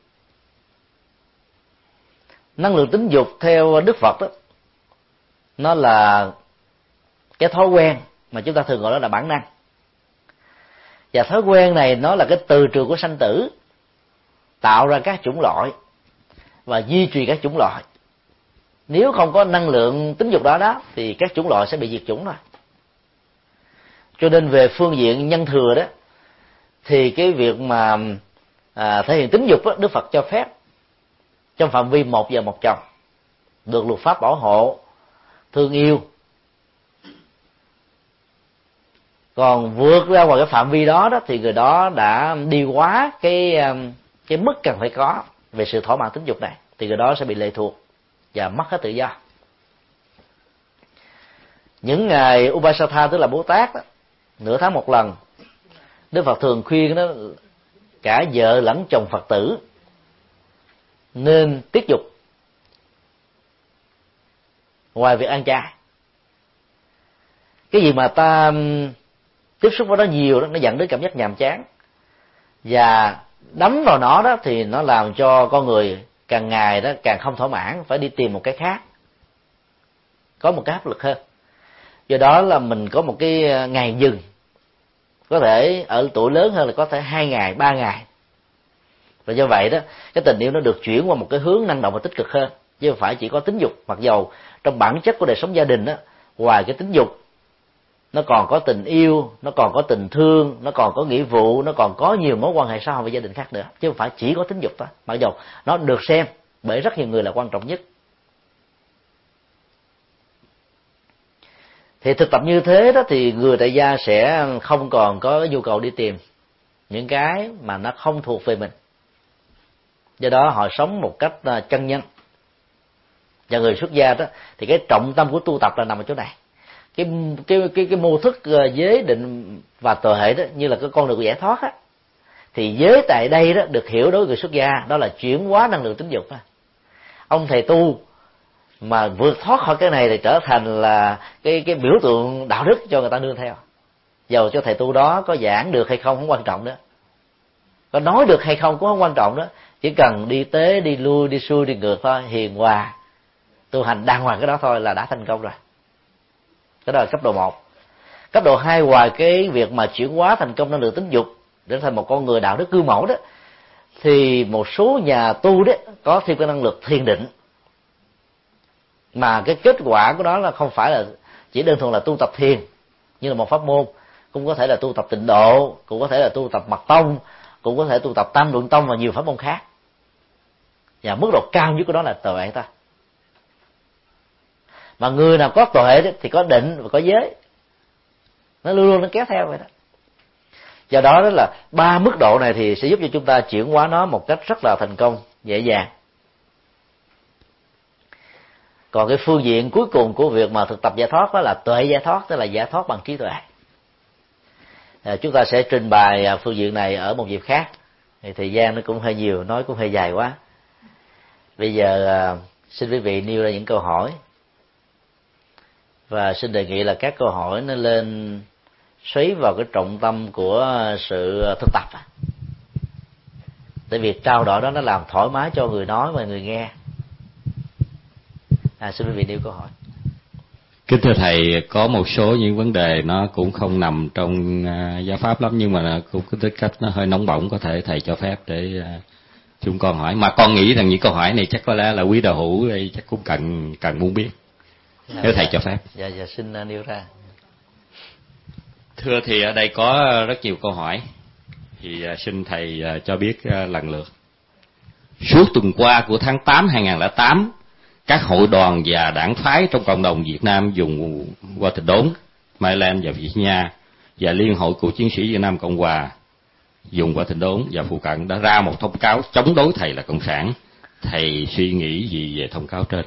Năng lượng tính dục theo Đức Phật đó, nó là cái thói quen mà chúng ta thường gọi đó là bản năng. Và thói quen này nó là cái từ trường của sanh tử, tạo ra các chủng loại và duy trì các chủng loại. Nếu không có năng lượng tính dục đó đó thì các chủng loại sẽ bị diệt chủng rồi. Cho nên về phương diện nhân thừa đó, thì cái việc mà à, thể hiện tính dục đó, Đức Phật cho phép trong phạm vi một vợ một chồng, được luật pháp bảo hộ, thương yêu. Còn vượt ra ngoài cái phạm vi đó đó thì người đó đã đi quá cái cái mức cần phải có về sự thỏa mãn tính dục này. thì người đó sẽ bị lệ thuộc và mất hết tự do. Những ngày Upasatha, tức là Bồ Tát đó, nửa tháng một lần, Đức Phật thường khuyên đó cả vợ lẫn chồng Phật tử nên tiết dục ngoài việc ăn chay. Cái gì mà ta tiếp xúc với nó nhiều đó, nó dẫn đến cảm giác nhàm chán, và đắm vào nó đó thì nó làm cho con người càng ngày đó càng không thỏa mãn, phải đi tìm một cái khác, có một cái áp lực hơn. Do đó là mình có một cái ngày dừng, có thể ở tuổi lớn hơn là có thể hai ngày, ba ngày. Và do vậy đó, cái tình yêu nó được chuyển qua một cái hướng năng động và tích cực hơn, chứ không phải chỉ có tính dục. Mặc dầu trong bản chất của đời sống gia đình đó, ngoài cái tính dục, nó còn có tình yêu, nó còn có tình thương, nó còn có nghĩa vụ, nó còn có nhiều mối quan hệ xã hội với gia đình khác nữa, chứ không phải chỉ có tính dục thôi. Mặc dầu nó được xem bởi rất nhiều người là quan trọng nhất. Thì thực tập như thế đó thì người tại gia sẽ không còn có nhu cầu đi tìm những cái mà nó không thuộc về mình. Do đó họ sống một cách chân nhân. Và người xuất gia đó thì cái trọng tâm của tu tập là nằm ở chỗ này. Cái cái cái cái mô thức giới định và tuệ đó như là cái con đường của giải thoát á, thì giới tại đây đó được hiểu đối với người xuất gia đó là chuyển hóa năng lượng tính dục đó. Ông thầy tu mà vượt thoát khỏi cái này thì trở thành là cái cái biểu tượng đạo đức cho người ta nương theo. Dầu cho thầy tu đó có giảng được hay không không quan trọng đó, có nói được hay không cũng không quan trọng đó, chỉ cần đi tế đi lui đi xuôi đi ngược thôi, hiền hòa tu hành đàng hoàng cái đó thôi là đã thành công rồi. Cái đó là cấp độ một. Cấp độ hai, ngoài cái việc mà chuyển hóa thành công năng lượng tính dục để thành một con người đạo đức gương mẫu đó, thì một số nhà tu đấy có thêm cái năng lực thiền định, mà cái kết quả của đó là không phải là chỉ đơn thuần là tu tập thiền như là một pháp môn, cũng có thể là tu tập tịnh độ, cũng có thể là tu tập mật tông, cũng có thể tu tập tam luận tông và nhiều pháp môn khác. Và mức độ cao nhất của đó là tuệ ta. Mà người nào có tuệ đó, thì có định và có giới, nó luôn luôn nó kéo theo vậy đó. Do đó đó là ba mức độ này thì sẽ giúp cho chúng ta chuyển hóa nó một cách rất là thành công, dễ dàng. Còn cái phương diện cuối cùng của việc mà thực tập giải thoát đó là tuệ giải thoát, tức là giải thoát bằng trí tuệ. À, chúng ta sẽ trình bày phương diện này ở một dịp khác. Thì thời gian nó cũng hơi nhiều, nói cũng hơi dài quá. Bây giờ à, xin quý vị nêu ra những câu hỏi, và xin đề nghị là các câu hỏi nó lên xoáy vào cái trọng tâm của sự thực tập. Tại vì trao đổi đó nó làm thoải mái cho người nói và người nghe. À, xin quý vị nêu câu hỏi. Kính thưa thầy, có một số những vấn đề nó cũng không nằm trong uh, giáo pháp lắm, nhưng mà cũng có tính cách nó hơi nóng bỏng, có thể thầy cho phép để uh, chúng con hỏi. Mà con nghĩ rằng những câu hỏi này chắc có lẽ là quý đạo hữu đây chắc cũng cần cần muốn biết, dạ, nếu thầy dạ, cho phép. Dạ, dạ xin uh, nêu ra. Thưa thì ở đây có rất nhiều câu hỏi, thì uh, xin thầy uh, cho biết uh, lần lượt. Suốt tuần qua của tháng tám hai nghìn không trăm lẻ tám, các hội đoàn và đảng phái trong cộng đồng Việt Nam dùng qua Thịnh Đốn, Maryland và Virginia, và Liên hội Cựu chiến sĩ Việt Nam Cộng hòa dùng qua Thịnh Đốn và phụ cận đã ra một thông cáo chống đối thầy là cộng sản. Thầy suy nghĩ gì về thông cáo trên?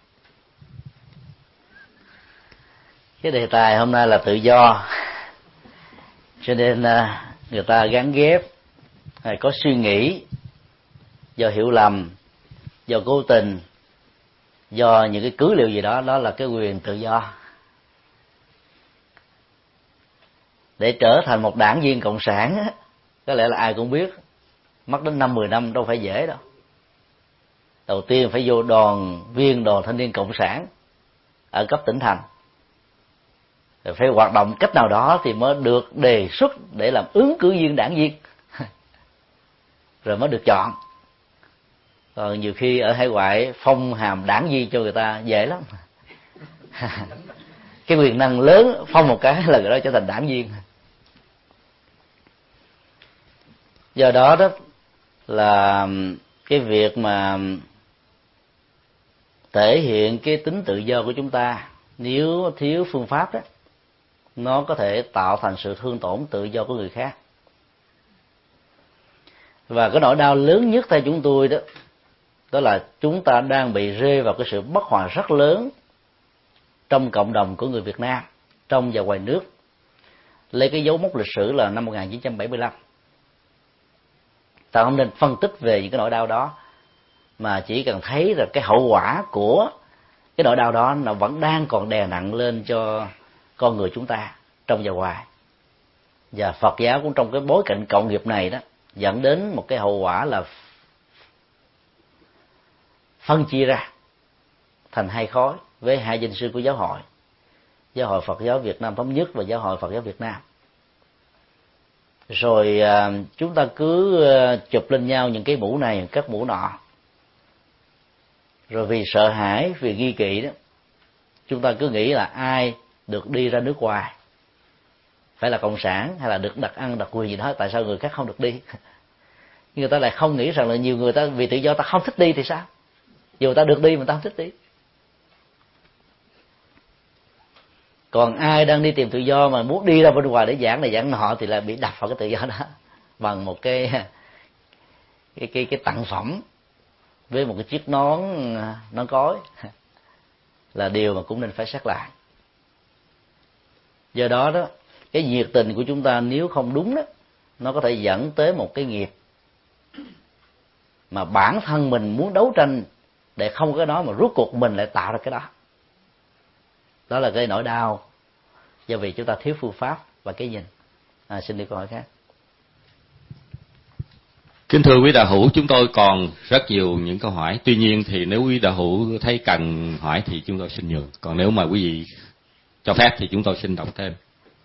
Cái đề tài hôm nay là tự do, cho nên người ta gắn ghép hay có suy nghĩ do hiểu lầm, do cố tình, do những cái cứ liệu gì đó, đó là cái quyền tự do. Để trở thành một đảng viên cộng sản á, có lẽ là ai cũng biết mất đến năm mười năm đâu phải dễ đâu. Đầu tiên phải vô đoàn viên đoàn thanh niên cộng sản ở cấp tỉnh thành, rồi phải hoạt động cách nào đó thì mới được đề xuất để làm ứng cử viên đảng viên rồi mới được chọn. Còn nhiều khi ở hải ngoại phong hàm đảng viên cho người ta dễ lắm. Cái quyền năng lớn phong một cái là người đó trở thành đảng viên. Do đó đó là cái việc mà thể hiện cái tính tự do của chúng ta nếu thiếu phương pháp đó, nó có thể tạo thành sự thương tổn tự do của người khác. Và cái nỗi đau lớn nhất theo chúng tôi đó đó là chúng ta đang bị rơi vào cái sự bất hòa rất lớn trong cộng đồng của người Việt Nam trong và ngoài nước, lấy cái dấu mốc lịch sử là năm một nghìn chín trăm bảy mươi lăm. Ta không nên phân tích về những cái nỗi đau đó, mà chỉ cần thấy là cái hậu quả của cái nỗi đau đó nó vẫn đang còn đè nặng lên cho con người chúng ta trong và ngoài. Và Phật giáo cũng trong cái bối cảnh cộng nghiệp này đó dẫn đến một cái hậu quả là phân chia ra thành hai khối với hai danh sư của giáo hội: Giáo hội Phật giáo Việt Nam Thống Nhất và Giáo hội Phật giáo Việt Nam. Rồi à, chúng ta cứ chụp lên nhau những cái mũ này, các mũ nọ. Rồi vì sợ hãi, vì nghi kỵ đó, chúng ta cứ nghĩ là ai được đi ra nước ngoài phải là cộng sản, hay là được đặc ăn đặc quyền gì đó, tại sao người khác không được đi? Nhưng người ta lại không nghĩ rằng là nhiều người ta vì tự do ta không thích đi thì sao? Dù ta được đi mà ta không thích đi. Còn ai đang đi tìm tự do mà muốn đi ra bên ngoài để giảng này giảng nọ thì lại bị đập vào cái tự do đó bằng một cái cái cái, cái tặng phẩm với một cái chiếc nón nón cối, là điều mà cũng nên phải xét lại. Do đó đó, cái nhiệt tình của chúng ta nếu không đúng đó, nó có thể dẫn tới một cái nghiệp mà bản thân mình muốn đấu tranh để không có cái đó, mà rốt cuộc mình lại tạo ra cái đó. Đó là cái nỗi đau do vì chúng ta thiếu phương pháp và cái nhìn. À, xin đi câu hỏi khác. Kính thưa quý đạo hữu, chúng tôi còn rất nhiều những câu hỏi. Tuy nhiên thì nếu quý đạo hữu thấy cần hỏi thì chúng tôi xin nhường. Còn nếu mà quý vị cho phép thì chúng tôi xin đọc thêm.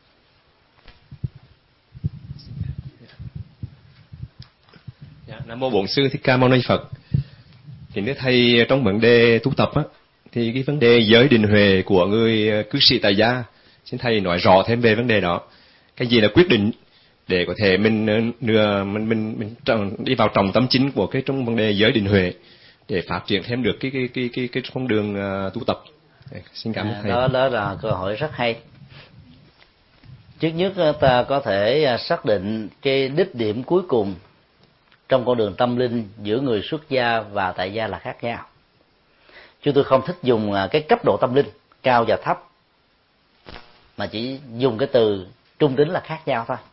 Dạ, Nam mô Bổn Sư Thích Ca Mâu Ni Phật. Thì nếu thầy trong vấn đề tu tập á, thì cái vấn đề giới định huệ của người cư sĩ tại gia, xin thầy nói rõ thêm về vấn đề đó. Cái gì là quyết định để có thể mình mình mình mình, mình đi vào trọng tâm chính của cái trong vấn đề giới định huệ để phát triển thêm được cái cái cái cái cái con đường uh, tu tập. Xin cảm ơn thầy. Đó đó là câu hỏi rất hay. Trước nhất ta có thể xác định cái đích điểm cuối cùng trong con đường tâm linh giữa người xuất gia và tại gia là khác nhau. Chúng tôi không thích dùng cái cấp độ tâm linh cao và thấp, mà chỉ dùng cái từ trung tính là khác nhau thôi.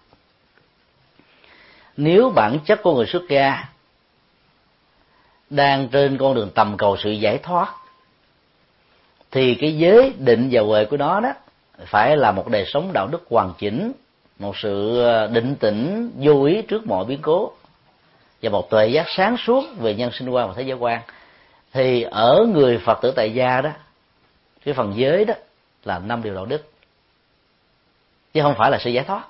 Nếu bản chất của người xuất gia đang trên con đường tầm cầu sự giải thoát, thì cái giới định và huệ của nó đó phải là một đời sống đạo đức hoàn chỉnh, một sự định tĩnh vô ý trước mọi biến cố, và một tuệ giác sáng suốt về nhân sinh quan và thế giới quan. Thì ở người Phật tử tại gia đó, cái phần giới đó là năm điều đạo đức, chứ không phải là sự giải thoát.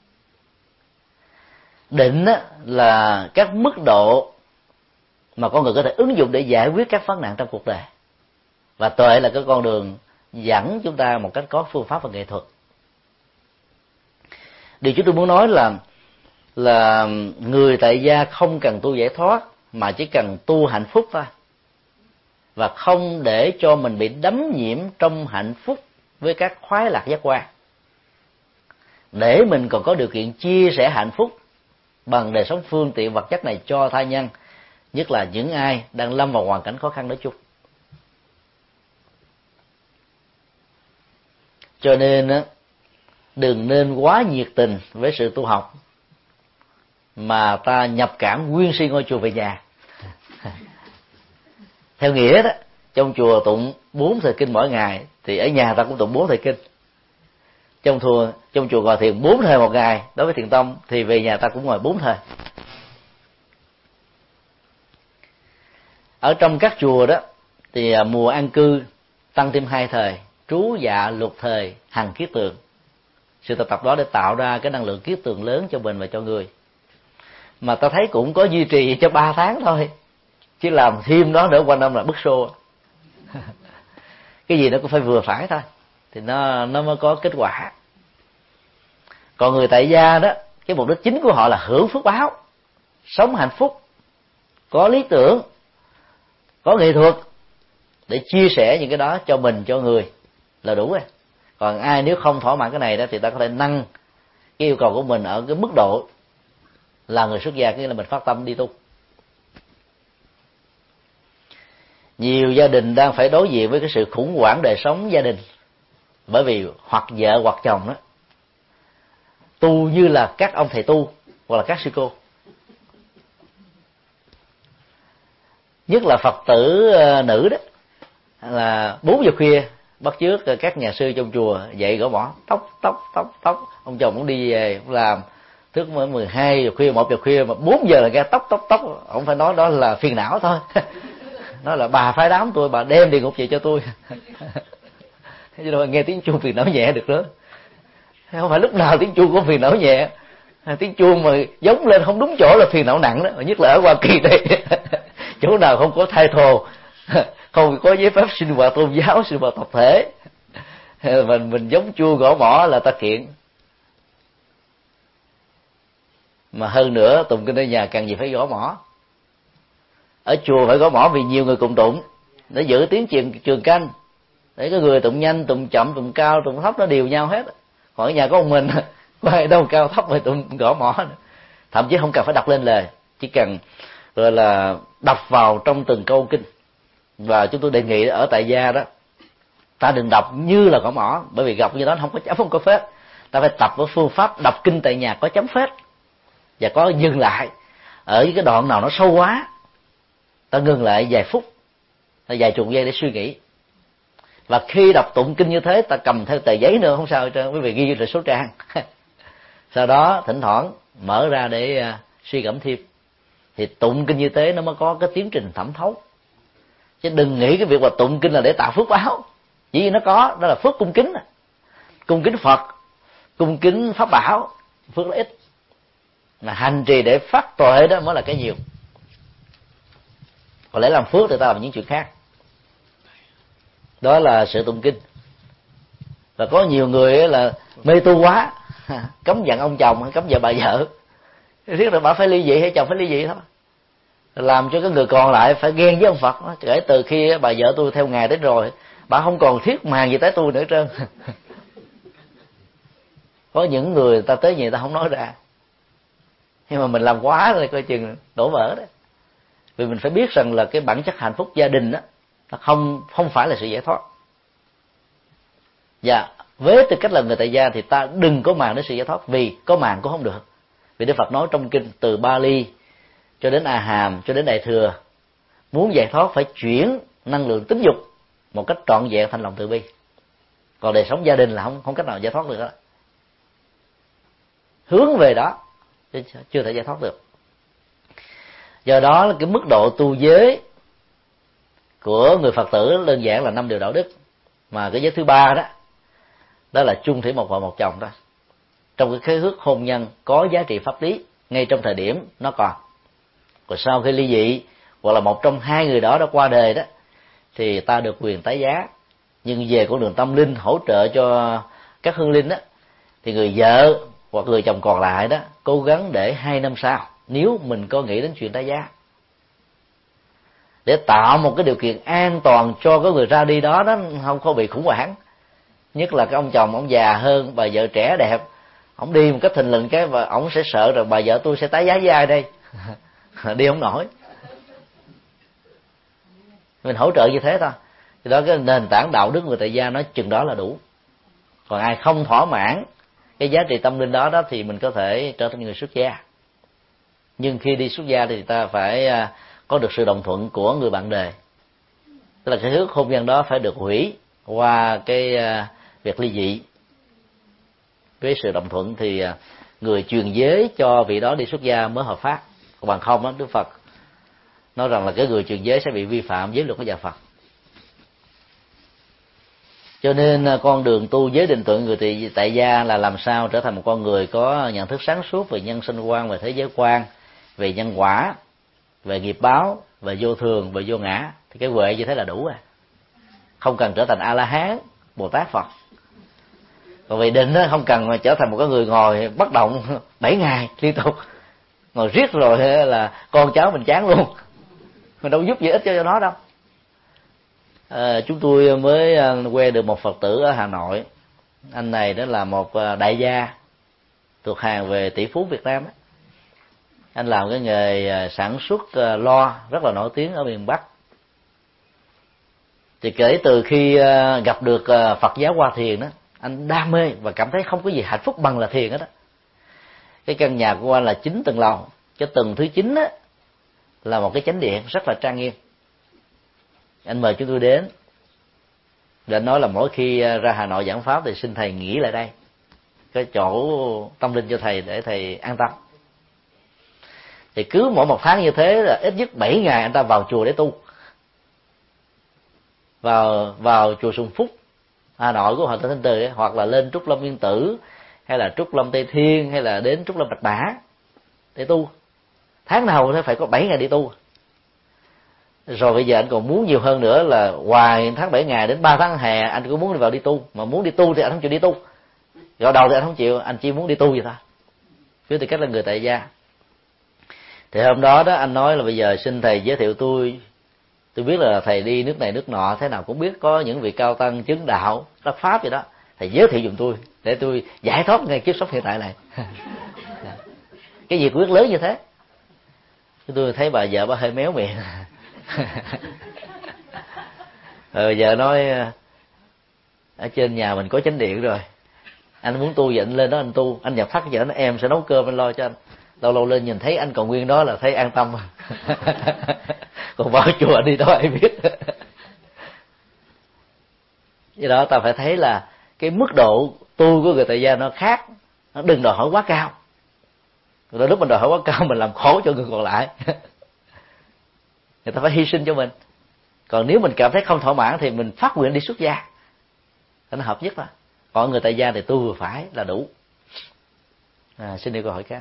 Định đó là các mức độ mà con người có thể ứng dụng để giải quyết các vấn nạn trong cuộc đời, và tuệ là cái con đường dẫn chúng ta một cách có phương pháp và nghệ thuật. Điều chúng tôi muốn nói là là người tại gia không cần tu giải thoát, mà chỉ cần tu hạnh phúc thôi, và không để cho mình bị đắm nhiễm trong hạnh phúc với các khoái lạc giác quan, để mình còn có điều kiện chia sẻ hạnh phúc bằng đời sống phương tiện vật chất này cho tha nhân, nhất là những ai đang lâm vào hoàn cảnh khó khăn nói chung. Cho nên đừng nên quá nhiệt tình với sự tu học mà ta nhập cảm nguyên si ngôi chùa về nhà. Theo nghĩa đó, trong chùa tụng bốn thời kinh mỗi ngày, thì ở nhà ta cũng tụng bốn thời kinh. Trong chùa trong chùa ngồi thiền bốn thời một ngày đối với thiền tông, thì về nhà ta cũng ngồi bốn thời. Ở trong các chùa đó thì mùa an cư tăng thêm hai thời, trú dạ lục thời, hằng kiết tường. Sự tập tập đó để tạo ra cái năng lượng kiết tường lớn cho mình và cho người. Mà ta thấy cũng có duy trì cho ba tháng thôi, chứ làm thêm đó nữa quanh năm là bức xô. Cái gì nó cũng phải vừa phải thôi, thì nó nó mới có kết quả. Còn người tại gia đó, cái mục đích chính của họ là hưởng phước báo, sống hạnh phúc, có lý tưởng, có nghệ thuật để chia sẻ những cái đó cho mình, cho người là đủ rồi. Còn ai nếu không thỏa mãn cái này đó thì ta có thể nâng cái yêu cầu của mình ở cái mức độ là người xuất gia, nghĩa là mình phát tâm đi tu. Nhiều gia đình đang phải đối diện với cái sự khủng hoảng đời sống gia đình, bởi vì hoặc vợ hoặc chồng đó tu như là các ông thầy tu hoặc là các sư cô. Nhất là Phật tử uh, nữ đó, là bốn giờ khuya bắt chước các nhà sư trong chùa dậy gõ mõ, tóc tóc tóc tóc. Ông chồng cũng đi về cũng làm, thức mới mười hai giờ khuya, một giờ khuya mà bốn giờ là nghe tóc tóc tóc. Ông phải nói đó là phiền não thôi. Nói là bà phái đám tôi, bà đem địa ngục về cho tôi. Chứ đâu nghe tiếng chuông phiền não nhẹ được nữa. Không phải lúc nào tiếng chuông cũng phiền não nhẹ. Tiếng chuông mà giống lên không đúng chỗ là phiền não nặng đó. Nhất là ở Hoa Kỳ đây. Chỗ nào không có thai thồ, không có giấy phép sinh hoạt tôn giáo, sinh hoạt tập thể, mình mình giống chuông gõ mõ là ta kiện. Mà hơn nữa tụng kinh ở nhà càng gì phải gõ mõ. Ở chùa phải gõ mõ vì nhiều người cùng tụng để giữ tiếng trường, trường canh, để cái người tụng nhanh, tụng chậm, tụng cao, tụng thấp nó đều nhau hết. Còn ở nhà có một mình, có ai đâu cao thấp mà tụng gõ mõ nữa. Thậm chí không cần phải đọc lên lời, chỉ cần rồi là đọc vào trong từng câu kinh. Và chúng tôi đề nghị ở tại gia đó, ta đừng đọc như là gõ mõ, bởi vì đọc như đó không có chấm, không có phết. Ta phải tập với phương pháp đọc kinh tại nhà có chấm phết, và có dừng lại ở cái đoạn nào nó sâu quá, ta ngừng lại vài phút, ta vài chục giây để suy nghĩ. Và khi đọc tụng kinh như thế, ta cầm theo tờ giấy nữa không sao hết trơn, quý vị ghi lại số trang. Sau đó thỉnh thoảng mở ra để uh, suy gẫm thêm. Thì tụng kinh như thế nó mới có cái tiến trình thẩm thấu. Chứ đừng nghĩ cái việc mà tụng kinh là để tạo phước báo. Chỉ vì nó có, đó là phước cung kính. Cung kính Phật, cung kính Pháp Bảo, phước là ít. Mà hành trì để phát tuệ đó mới là cái nhiều. Còn lẽ làm phước thì ta làm những chuyện khác. Đó là sự tụng kinh. Và có nhiều người là mê tu quá, cấm giận ông chồng, cấm vợ bà vợ, riết rồi bà phải ly dị hay chồng phải ly dị thôi, làm cho cái người còn lại phải ghen với ông Phật. Kể từ khi bà vợ tôi theo Ngài đến rồi, bà không còn thiết màng gì tới tôi nữa trơn. Có những người ta tới gì ta không nói ra, nhưng mà mình làm quá rồi coi chừng đổ vỡ đấy. Vì mình phải biết rằng là cái bản chất hạnh phúc gia đình đó, nó không không phải là sự giải thoát. Và với tư cách là người tại gia thì ta đừng có màng đến sự giải thoát, vì có màng cũng không được. Vì Đức Phật nói trong kinh từ Bali cho đến A Hàm cho đến Đại Thừa, muốn giải thoát phải chuyển năng lượng tính dục một cách trọn vẹn thành lòng từ bi. Còn đời sống gia đình là không không cách nào giải thoát được đó. Hướng về đó chứ chưa thể giải thoát được. Do đó cái mức độ tu giới của người Phật tử đơn giản là năm điều đạo đức, mà cái giới thứ ba đó đó là chung thủy một vợ một chồng đó. Trong cái khế ước hôn nhân có giá trị pháp lý ngay trong thời điểm nó còn. Còn sau khi ly dị hoặc là một trong hai người đó đã qua đời đó, thì ta được quyền tái giá. Nhưng về con đường tâm linh hỗ trợ cho các hương linh đó, thì người vợ hoặc người chồng còn lại đó cố gắng để hai năm sau, nếu mình có nghĩ đến chuyện tái giá, để tạo một cái điều kiện an toàn cho cái người ra đi đó đó không có bị khủng hoảng. Nhất là cái ông chồng ông già hơn, bà vợ trẻ đẹp, ông đi một cách thình lình cái và ông sẽ sợ rồi bà vợ tôi sẽ tái giá với ai đây. Đi không nổi. Mình hỗ trợ như thế thôi. Thì đó cái nền tảng đạo đức người tại gia nói chừng đó là đủ. Còn ai không thỏa mãn cái giá trị tâm linh đó đó thì mình có thể trở thành người xuất gia. Nhưng khi đi xuất gia thì ta phải có được sự đồng thuận của người bạn đời. Tức là cái ước hôn nhân đó phải được hủy qua cái việc ly dị. Với sự đồng thuận thì người truyền giới cho vị đó đi xuất gia mới hợp pháp. Còn bằng không đó, Đức Phật nói rằng là cái người truyền giới sẽ bị vi phạm giới luật của nhà Phật. Cho nên con đường tu giới định tuệ người tại gia là làm sao trở thành một con người có nhận thức sáng suốt về nhân sinh quan, về thế giới quan, về nhân quả, về nghiệp báo, về vô thường, về vô ngã. Thì cái huệ như thế là đủ rồi. Không cần trở thành A-la-hán, Bồ Tát, Phật. Còn về định đó, không cần mà trở thành một cái người ngồi bất động bảy ngày liên tục, ngồi riết rồi là con cháu mình chán luôn, mình đâu giúp gì ích cho nó đâu. À, chúng tôi mới quen được một Phật tử ở Hà Nội. Anh này đó là một đại gia thuộc hàng về tỷ phú Việt Nam. Anh làm cái nghề sản xuất lo rất là nổi tiếng ở miền Bắc. Thì kể từ khi gặp được Phật giáo Hoa Thiền đó, anh đam mê và cảm thấy không có gì hạnh phúc bằng là thiền hết đó. Cái căn nhà của anh là chín tầng lầu, cái tầng thứ chín á là một cái chánh điện rất là trang nghiêm. Anh mời chúng tôi đến, rồi anh nói là mỗi khi ra Hà Nội giảng pháp thì xin thầy nghỉ lại đây, cái chỗ tâm linh cho thầy để thầy an tâm. Thì cứ mỗi một tháng như thế là ít nhất bảy ngày anh ta vào chùa để tu, vào vào chùa Sùng Phúc Hà Nội của Hòa Thượng Thanh Từ ấy, hoặc là lên Trúc Lâm Yên Tử, hay là Trúc Lâm Tây Thiên, hay là đến Trúc Lâm Bạch Mã để tu. Tháng nào nó phải có bảy ngày đi tu. Rồi bây giờ anh còn muốn nhiều hơn nữa, là ngoài tháng bảy ngày đến ba tháng hè anh cũng muốn đi vào đi tu, mà muốn đi tu thì anh không chịu đi tu. Gạo đầu thì anh không chịu, anh chỉ muốn đi tu vậy thôi. Với tư cách là người tại gia. Thì hôm đó đó anh nói là bây giờ xin thầy giới thiệu tôi. Tôi biết là thầy đi nước này nước nọ, thế nào cũng biết có những vị cao tăng chứng đạo, đắc pháp vậy đó. Thầy giới thiệu giùm tôi để tôi giải thoát ngay kiếp sống hiện tại này. Cái gì cũng biết lớn như thế. Tôi thấy bà vợ bà hơi méo miệng. Rồi giờ nói ở trên nhà mình có chánh điện rồi, anh muốn tu vậy anh lên đó anh tu, anh nhập pháp cái giờ em sẽ nấu cơm anh lo cho anh. Lâu lâu lên nhìn thấy anh còn nguyên đó là thấy an tâm. Còn vào chùa đi đâu ai biết. Vì đó ta phải thấy là cái mức độ tu của người tại gia nó khác, nó đừng đòi hỏi quá cao. Rồi lúc mình đòi hỏi quá cao mình làm khổ cho người còn lại. Người ta phải hy sinh cho mình. Còn nếu mình cảm thấy không thỏa mãn thì mình phát nguyện đi xuất gia, nó hợp nhất đó. Còn người tại gia thì tu vừa phải là đủ. À, xin đi câu hỏi khác.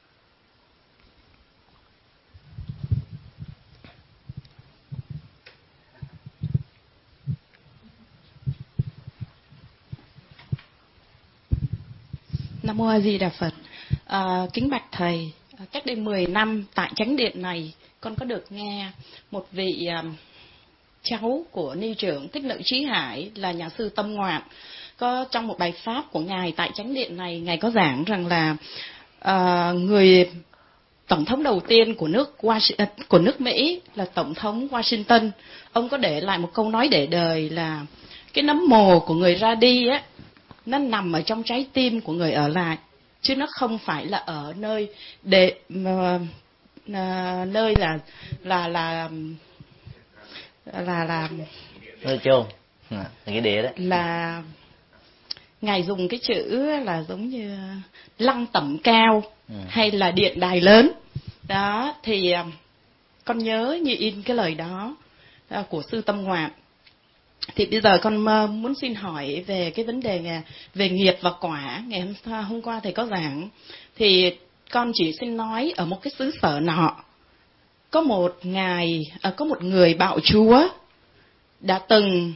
Nam mô A Di Đà Phật. À, kính bạch thầy, cách đây mười năm tại chánh điện này con có được nghe một vị um, cháu của ni trưởng Thích Lợi Trí Hải là nhà sư Tâm Ngoạn, có trong một bài pháp của ngài tại chánh điện này, ngài có giảng rằng là uh, người tổng thống đầu tiên của nước Was- của nước Mỹ là tổng thống Washington, ông có để lại một câu nói để đời là cái nấm mồ của người ra đi á, nó nằm ở trong trái tim của người ở lại, chứ nó không phải là ở nơi để uh, uh, nơi là là là là là nơi chôn cái địa đó, là ngài dùng cái chữ là giống như lăng tẩm cao ừ. hay là điện đài lớn đó. Thì uh, con nhớ như in cái lời đó uh, của sư Tâm Ngoạn. Thì bây giờ con muốn xin hỏi về cái vấn đề về nghiệp và quả. Ngày hôm, hôm qua thầy có giảng, thì con chỉ xin nói ở một cái xứ sở nọ, có một ngài, có một người bạo chúa đã từng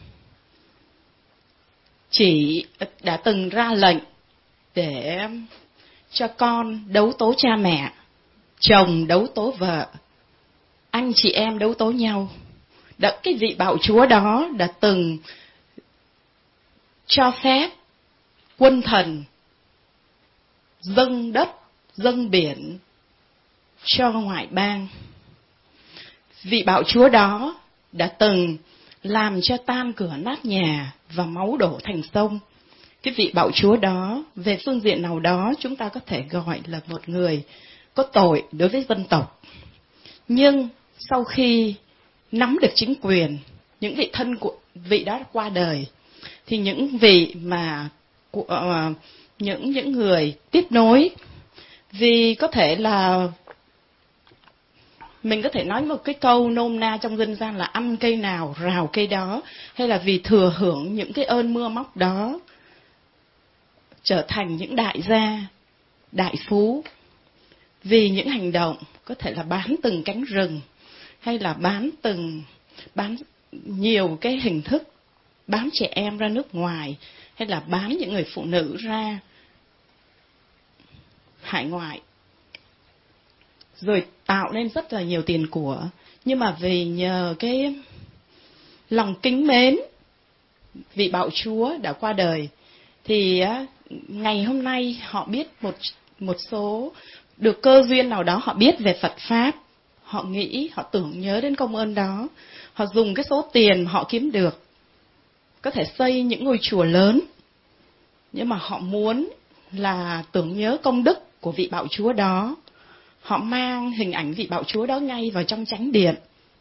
chỉ đã từng ra lệnh để cho con đấu tố cha mẹ, chồng đấu tố vợ, anh chị em đấu tố nhau. Đã, cái vị bạo chúa đó đã từng cho phép quân thần dâng đất, dâng biển cho ngoại bang. Vị bạo chúa đó đã từng làm cho tan cửa nát nhà và máu đổ thành sông. Cái vị bạo chúa đó, về phương diện nào đó chúng ta có thể gọi là một người có tội đối với dân tộc. Nhưng sau khi nắm được chính quyền, những vị thân của vị đó qua đời, thì những vị mà uh, những những người tiếp nối, vì có thể là mình có thể nói một cái câu nôm na trong dân gian là ăn cây nào rào cây đó, hay là vì thừa hưởng những cái ơn mưa móc đó, trở thành những đại gia, đại phú, vì những hành động có thể là bán từng cánh rừng, hay là bán từng bán nhiều cái hình thức, bán trẻ em ra nước ngoài, hay là bán những người phụ nữ ra hải ngoại, rồi tạo nên rất là nhiều tiền của. Nhưng mà vì nhờ cái lòng kính mến vị bạo chúa đã qua đời, thì ngày hôm nay họ biết một một số được cơ duyên nào đó, họ biết về Phật pháp, họ nghĩ, họ tưởng nhớ đến công ơn đó, họ họ dùng cái số tiền họ kiếm được có thể xây những ngôi chùa lớn, nhưng mà họ muốn là tưởng nhớ công đức của vị Bảo Chúa đó, họ mang hình ảnh vị Bảo Chúa đó ngay vào trong chánh điện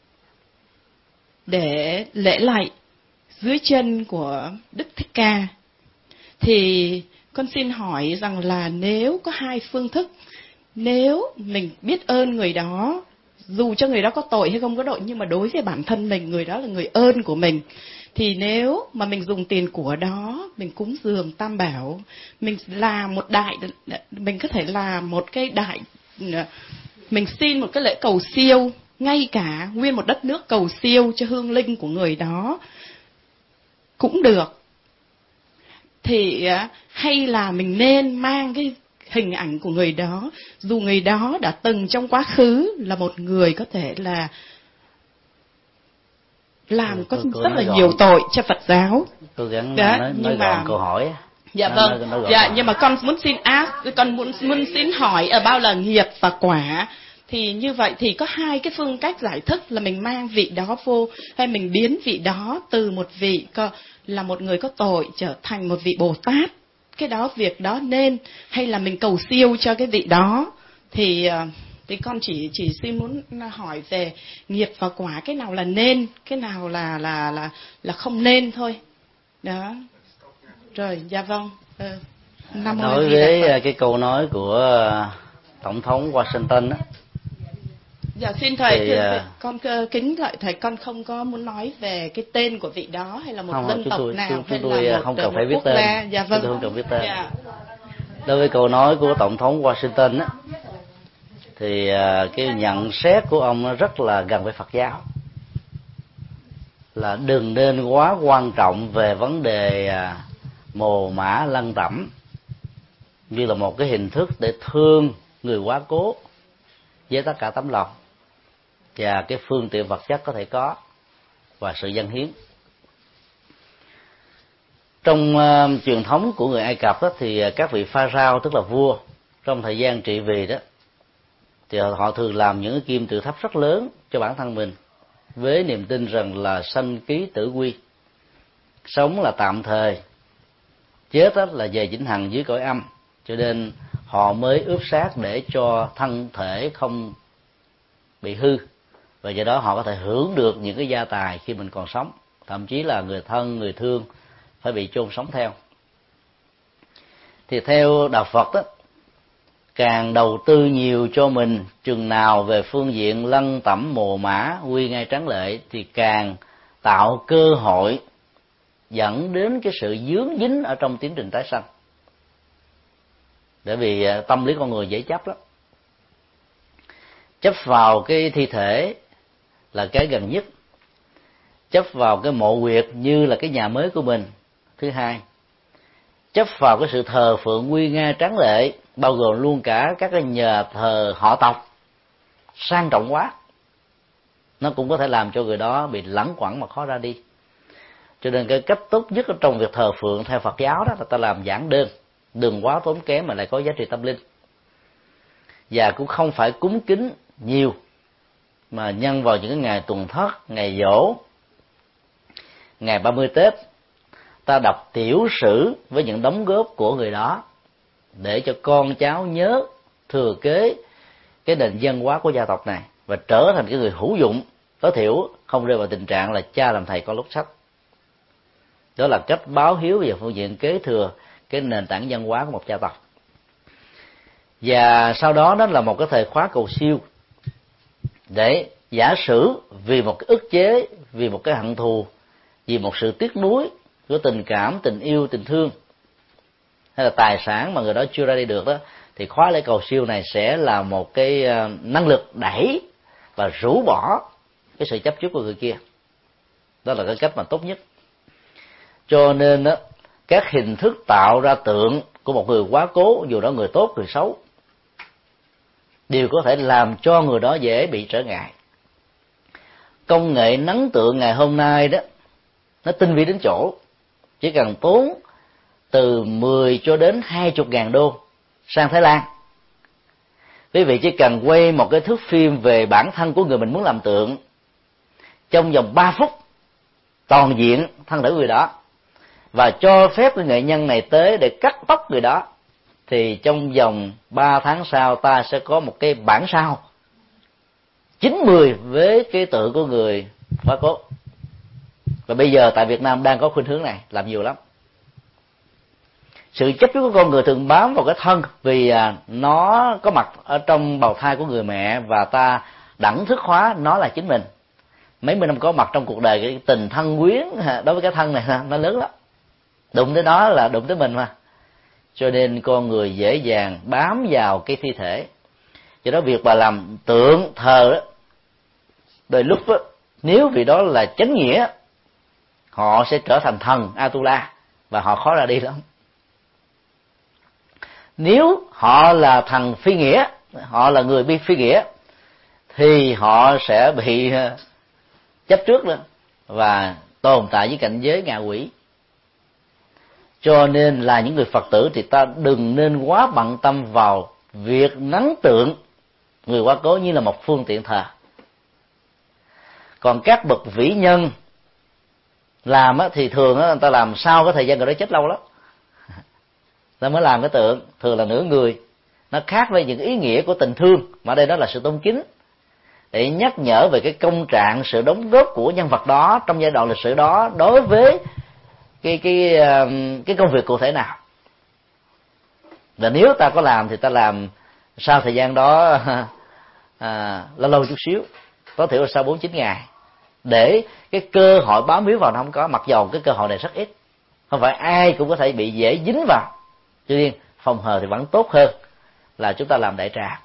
để lễ lạy dưới chân của Đức Thích Ca. Thì con xin hỏi rằng là nếu có hai phương thức, nếu mình biết ơn người đó, dù cho người đó có tội hay không có tội, nhưng mà đối với bản thân mình, người đó là người ơn của mình, thì nếu mà mình dùng tiền của đó, mình cúng dường Tam Bảo, mình làm một đại, mình có thể làm một cái đại, mình xin một cái lễ cầu siêu, ngay cả nguyên một đất nước cầu siêu cho hương linh của người đó cũng được. Thì hay là mình nên mang cái hình ảnh của người đó, dù người đó đã từng trong quá khứ là một người có thể là làm có cô, cô rất là gọn. nhiều tội cho Phật giáo. Cô gắng Đó, nói, nhưng nói mà gọn câu hỏi. Dạ Nó- vâng. nó- nó gọn Dạ, gọn. nhưng mà con muốn xin ask, con muốn muốn xin hỏi ở bao là nghiệp và quả. Thì như vậy thì có hai cái phương cách giải thích là mình mang vị đó vô, hay mình biến vị đó từ một vị có, là một người có tội trở thành một vị Bồ Tát. Cái đó việc đó nên, hay là mình cầu siêu cho cái vị đó. Thì ờ, thì con chỉ chỉ xin muốn hỏi về nghiệp và quả, cái nào là nên, cái nào là là là là không nên thôi. Đó. Rồi, dạ vâng. Ờ, Nam Mô A Đối Di Đà với Phật. à, cái câu nói của à, Tổng thống Washington á, Dạ xin thầy, thì, thưa, à, con cơ- kính lại thầy, con không có muốn nói về cái tên của vị đó hay là một không, dân chúng tộc tôi, nào chúng, hay chúng tôi là à, một, không cần một phải biết quốc tên. gia. Dạ Chúng vâng. tôi không cần biết tên. Dạ. Đối với câu nói của Tổng thống Washington á, thì à, cái nhận xét của ông nó rất là gần với Phật giáo, là đừng nên quá quan trọng về vấn đề à, mồ mả lăng tẩm như là một cái hình thức để thương người quá cố với tất cả tấm lòng và cái phương tiện vật chất có thể có và sự dâng hiến. Trong uh, truyền thống của người Ai Cập đó, thì các vị pharaoh tức là vua trong thời gian trị vì đó, thì họ thường làm những cái kim tự tháp rất lớn cho bản thân mình với niềm tin rằng là sanh ký tử quy, sống là tạm thời, chết đó là về vĩnh hằng dưới cõi âm, cho nên họ mới ướp xác để cho thân thể không bị hư, và do đó họ có thể hưởng được những cái gia tài khi mình còn sống, thậm chí là người thân người thương phải bị chôn sống theo. Thì theo đạo Phật đó, càng đầu tư nhiều cho mình chừng nào về phương diện lăng tẩm mồ mả quy ngay tráng lệ, thì càng tạo cơ hội dẫn đến cái sự dướng dính ở trong tiến trình tái sanh. Bởi vì tâm lý con người dễ chấp lắm, chấp vào cái thi thể là cái gần nhất, chấp vào cái mộ huyệt như là cái nhà mới của mình. Thứ hai, chấp vào cái sự thờ phượng nguy nga tráng lệ, bao gồm luôn cả các cái nhà thờ họ tộc sang trọng quá, nó cũng có thể làm cho người đó bị lẳng quẩn mà khó ra đi. Cho nên cái cách tốt nhất trong việc thờ phượng theo Phật giáo đó là ta làm giản đơn, đừng quá tốn kém mà lại có giá trị tâm linh, và cũng không phải cúng kính nhiều, mà nhân vào những cái ngày tuần thất, ngày giỗ, ngày ba mươi Tết, ta đọc tiểu sử với những đóng góp của người đó để cho con cháu nhớ thừa kế cái nền văn hóa của gia tộc này và trở thành cái người hữu dụng, tối thiểu không rơi vào tình trạng là cha làm thầy con lốt sách. Đó là cách báo hiếu về phương diện kế thừa cái nền tảng văn hóa của một gia tộc. Và sau đó đó là một cái thời khóa cầu siêu, để giả sử vì một cái ức chế, vì một cái hận thù, vì một sự tiếc nuối của tình cảm, tình yêu, tình thương hay là tài sản mà người đó chưa ra đi được đó, thì khóa lễ cầu siêu này sẽ là một cái năng lực đẩy và rũ bỏ cái sự chấp trước của người kia. Đó là cái cách mà tốt nhất. Cho nên đó, các hình thức tạo ra tượng của một người quá cố, dù đó người tốt người xấu, đều có thể làm cho người đó dễ bị trở ngại. Công nghệ nắng tượng ngày hôm nay đó, nó tinh vi đến chỗ chỉ cần tốn từ mười cho đến hai mươi ngàn đô sang Thái Lan. Quý vị chỉ cần quay một cái thước phim về bản thân của người mình muốn làm tượng, trong vòng ba phút toàn diện thân thể người đó, và cho phép cái nghệ nhân này tới để cắt tóc người đó, thì trong vòng ba tháng sau ta sẽ có một cái bản sao chín mươi với cái tượng của người quá cố. Và bây giờ tại Việt Nam đang có khuynh hướng này, làm nhiều lắm. Sự chấp trước của con người thường bám vào cái thân, vì nó có mặt ở trong bào thai của người mẹ, và ta đẳng thức hóa nó là chính mình. Mấy mươi năm có mặt trong cuộc đời, cái tình thân quyến đối với cái thân này nó lớn lắm, đụng tới nó là đụng tới mình mà. Cho nên con người dễ dàng bám vào cái thi thể. Do đó việc bà làm tượng thờ đó, đôi lúc đó, nếu vì đó là chánh nghĩa, họ sẽ trở thành thần Atula và họ khó ra đi lắm. Nếu họ là thần phi nghĩa, họ là người bi phi nghĩa, thì họ sẽ bị chấp trước đó và tồn tại với cảnh giới ngạ quỷ. Cho nên là những người Phật tử thì ta đừng nên quá bận tâm vào việc nắng tượng người quá cố như là một phương tiện thờ. Còn các bậc vĩ nhân làm á, thì thường á, người ta làm sau cái thời gian người đó chết lâu lắm, ta mới làm cái tượng, thường là nửa người. Nó khác với những ý nghĩa của tình thương, mà ở đây đó là sự tôn kính, để nhắc nhở về cái công trạng, sự đóng góp của nhân vật đó trong giai đoạn lịch sử đó đối với cái cái cái công việc cụ thể nào. Và nếu ta có làm thì ta làm sau thời gian đó à, lâu lâu chút xíu, có thể là sau bốn chín ngày, để cái cơ hội bám víu vào nó không có. Mặc dầu cái cơ hội này rất ít, không phải ai cũng có thể bị dễ dính vào. Tuy nhiên phòng hờ thì vẫn tốt hơn là chúng ta làm đại trà.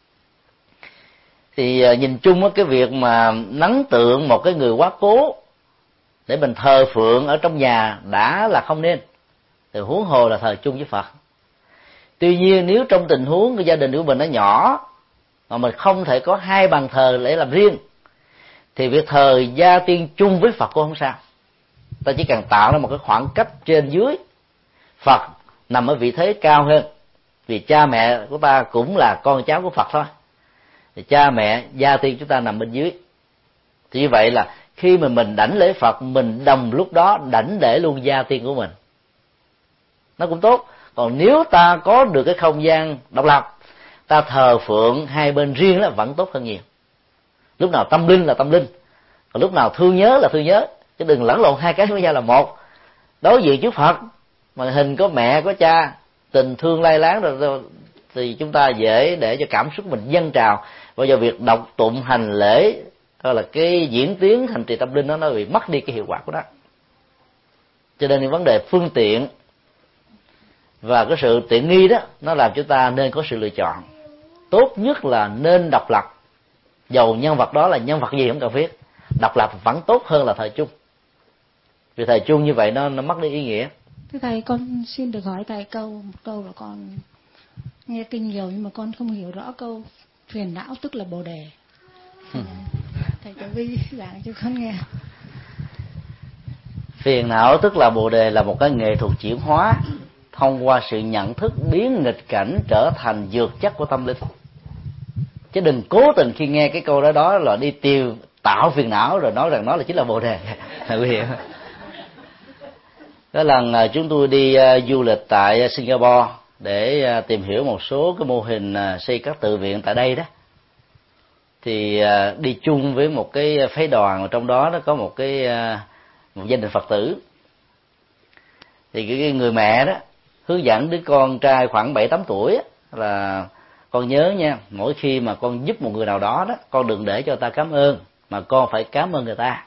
Thì nhìn chung á, cái việc mà nắng tượng một cái người quá cố để mình thờ phượng ở trong nhà đã là không nên, thì huống hồ là thờ chung với Phật. Tuy nhiên nếu trong tình huống cái gia đình của mình nó nhỏ mà mình không thể có hai bàn thờ để làm riêng, thì việc thờ gia tiên chung với Phật cũng không sao. Ta chỉ cần tạo ra một cái khoảng cách trên dưới. Phật nằm ở vị thế cao hơn, vì cha mẹ của ta cũng là con cháu của Phật thôi. Thì cha mẹ gia tiên chúng ta nằm bên dưới. Thì như vậy là khi mà mình đảnh lễ Phật, mình đồng lúc đó đảnh lễ luôn gia tiên của mình, nó cũng tốt. Còn nếu ta có được cái không gian độc lập, ta thờ phượng hai bên riêng đó vẫn tốt hơn nhiều. Lúc nào tâm linh là tâm linh, còn lúc nào thương nhớ là thương nhớ, chứ đừng lẫn lộn hai cái với nhau là một. Đối diện trước Phật mà hình có mẹ có cha, tình thương lai láng rồi, thì chúng ta dễ để cho cảm xúc mình dâng trào, và do việc đọc tụng hành lễ hay là cái diễn tiến hành trì tâm linh đó, nó bị mất đi cái hiệu quả của nó. Cho nên những vấn đề phương tiện và cái sự tiện nghi đó, nó làm chúng ta nên có sự lựa chọn. Tốt nhất là nên độc lập, dầu nhân vật đó là nhân vật gì không cần biết, độc lập vẫn tốt hơn là thờ chung. Vì thờ chung như vậy nó nó mất đi ý nghĩa. Thưa thầy, con xin được hỏi thầy câu một câu là con nghe kinh nhiều nhưng mà con không hiểu rõ câu phiền não tức là bồ đề. Thầy Tử Vi giảng cho con nghe. Phiền não tức là bồ đề là một cái nghệ thuật chuyển hóa thông qua sự nhận thức biến nghịch cảnh trở thành dược chất của tâm linh. Chứ đừng cố tình khi nghe cái câu đó đó là đi tiêu tạo phiền não rồi nói rằng nó là chính là bồ đề. Nguy hiểm. Có lần chúng tôi đi uh, du lịch tại Singapore để uh, tìm hiểu một số cái mô hình uh, xây các tự viện tại đây đó, thì uh, đi chung với một cái phái đoàn, trong đó nó có một cái uh, một gia đình Phật tử. Thì cái, cái người mẹ đó hướng dẫn đứa con trai khoảng bảy tám tuổi á, là con nhớ nha, mỗi khi mà con giúp một người nào đó đó, con đừng để cho ta cảm ơn, mà con phải cảm ơn người ta.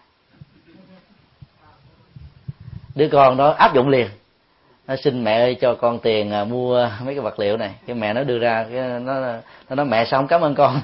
Đứa con đó áp dụng liền, nó xin mẹ ơi cho con tiền à, mua mấy cái vật liệu này. Cái mẹ nó đưa ra, cái nó nó nói mẹ sao không cảm ơn con.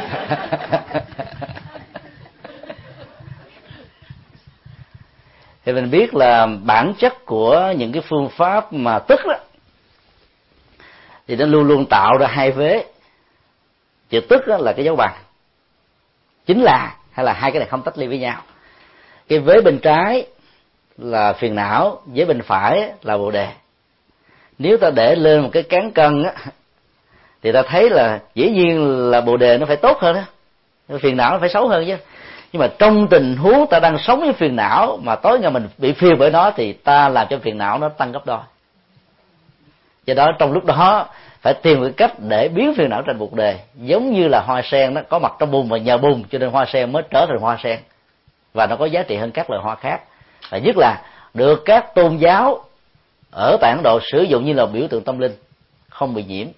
Thì mình biết là bản chất của những cái phương pháp mà tức đó, thì nó luôn luôn tạo ra hai vế. Chữ tức đó là cái dấu bằng, chính là hay là hai cái này không tách ly với nhau. Cái vế bên trái là phiền não, vế bên phải là bồ đề. Nếu ta để lên một cái cán cân á, thì ta thấy là dĩ nhiên là bồ đề nó phải tốt hơn đó, phiền não nó phải xấu hơn chứ. Nhưng mà trong tình huống ta đang sống với phiền não mà tối ngày mình bị phiền bởi nó, thì ta làm cho phiền não nó tăng gấp đôi. Do đó trong lúc đó phải tìm cái cách để biến phiền não thành bồ đề. Giống như là hoa sen nó có mặt trong bùn và nhờ bùn cho nên hoa sen mới trở thành hoa sen, và nó có giá trị hơn các loài hoa khác. Và nhất là được các tôn giáo ở tại Ấn Độ sử dụng như là biểu tượng tâm linh, không bị nhiễm.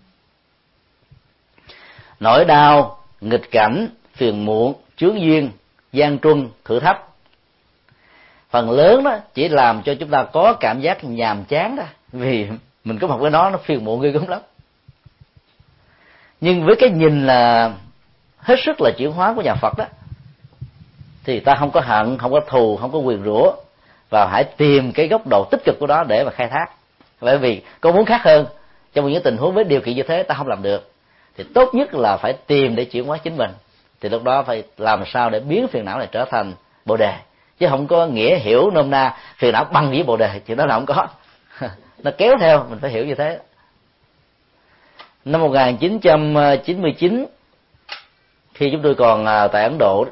Nỗi đau, nghịch cảnh, phiền muộn, chướng duyên, gian truân, thử thách, phần lớn đó chỉ làm cho chúng ta có cảm giác nhàm chán đó, vì mình có mặt với nó, nó phiền muộn ghê gớm lắm. Nhưng với cái nhìn là hết sức là chuyển hóa của nhà Phật đó, thì ta không có hận, không có thù, không có quyền rủa, và hãy tìm cái góc độ tích cực của đó để mà khai thác. Bởi vì có muốn khác hơn trong những tình huống với điều kiện như thế ta không làm được, thì tốt nhất là phải tìm để chuyển hóa chính mình. Thì lúc đó phải làm sao để biến phiền não này trở thành bồ đề, chứ không có nghĩa hiểu nôm na phiền não bằng với bồ đề, chuyện đó là không có. Nó kéo theo, mình phải hiểu như thế. Năm một nghìn chín trăm chín mươi chín, khi chúng tôi còn tại Ấn Độ,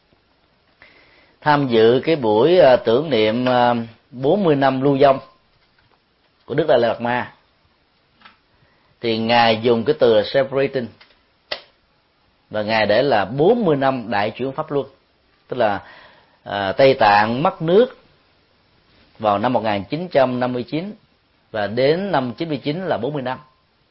tham dự cái buổi tưởng niệm bốn mươi năm lưu vong của Đức Đại Lạt Ma, thì Ngài dùng cái từ là separating, và Ngài để là bốn mươi năm đại chuyển pháp luân. Tức là à, Tây Tạng mất nước vào năm một nghìn chín trăm năm mươi chín, và đến năm chín mươi chín là bốn mươi năm.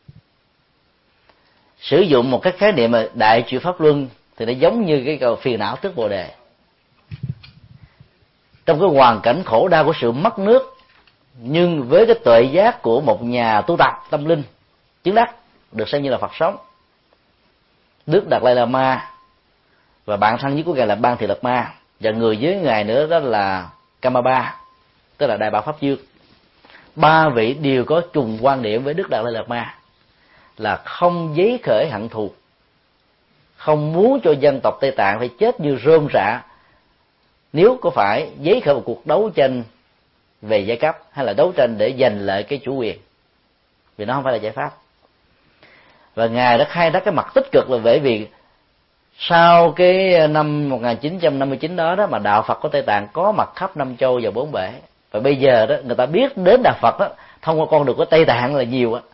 Sử dụng một cái khái niệm là đại chuyển pháp luân thì nó giống như cái cầu phiền não tức bồ đề. Trong cái hoàn cảnh khổ đau của sự mất nước, nhưng với cái tuệ giác của một nhà tu tập tâm linh chứng đắc, được xem như là Phật sống, Đức Đạt Lai Lạt Ma và bạn thân nhất của Ngài là Ban Thị Lạt Ma, và người dưới Ngài nữa đó là Kamapa, tức là Đại Bảo Pháp Dương. Ba vị đều có trùng quan điểm với Đức Đạt Lai Lạt Ma là không giấy khởi hận thù, không muốn cho dân tộc Tây Tạng phải chết như rơm rạ nếu có phải giấy khởi một cuộc đấu tranh về giai cấp hay là đấu tranh để giành lại cái chủ quyền, vì nó không phải là giải pháp. Và Ngài đã khai thác cái mặt tích cực là bởi vì sau cái năm một nghìn chín trăm năm mươi chín đó đó mà đạo Phật của Tây Tạng có mặt khắp năm châu và bốn bể, và bây giờ đó người ta biết đến đạo Phật đó thông qua con đường của Tây Tạng là nhiều á,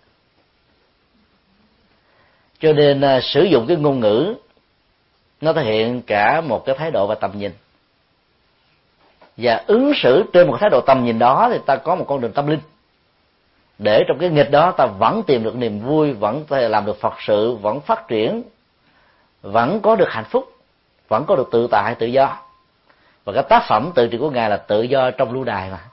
cho nên uh, sử dụng cái ngôn ngữ nó thể hiện cả một cái thái độ và tầm nhìn, và ứng xử trên một thái độ tầm nhìn đó thì ta có một con đường tâm linh, để trong cái nghịch đó ta vẫn tìm được niềm vui, vẫn làm được Phật sự, vẫn phát triển, vẫn có được hạnh phúc, vẫn có được tự tại, tự do. Và cái tác phẩm tự truyện của Ngài là tự do trong lưu đài mà.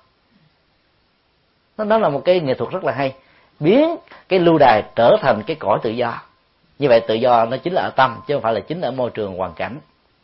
Nó là một cái nghệ thuật rất là hay, biến cái lưu đài trở thành cái cõi tự do. Như vậy tự do nó chính là ở tâm, chứ không phải là chính ở môi trường hoàn cảnh.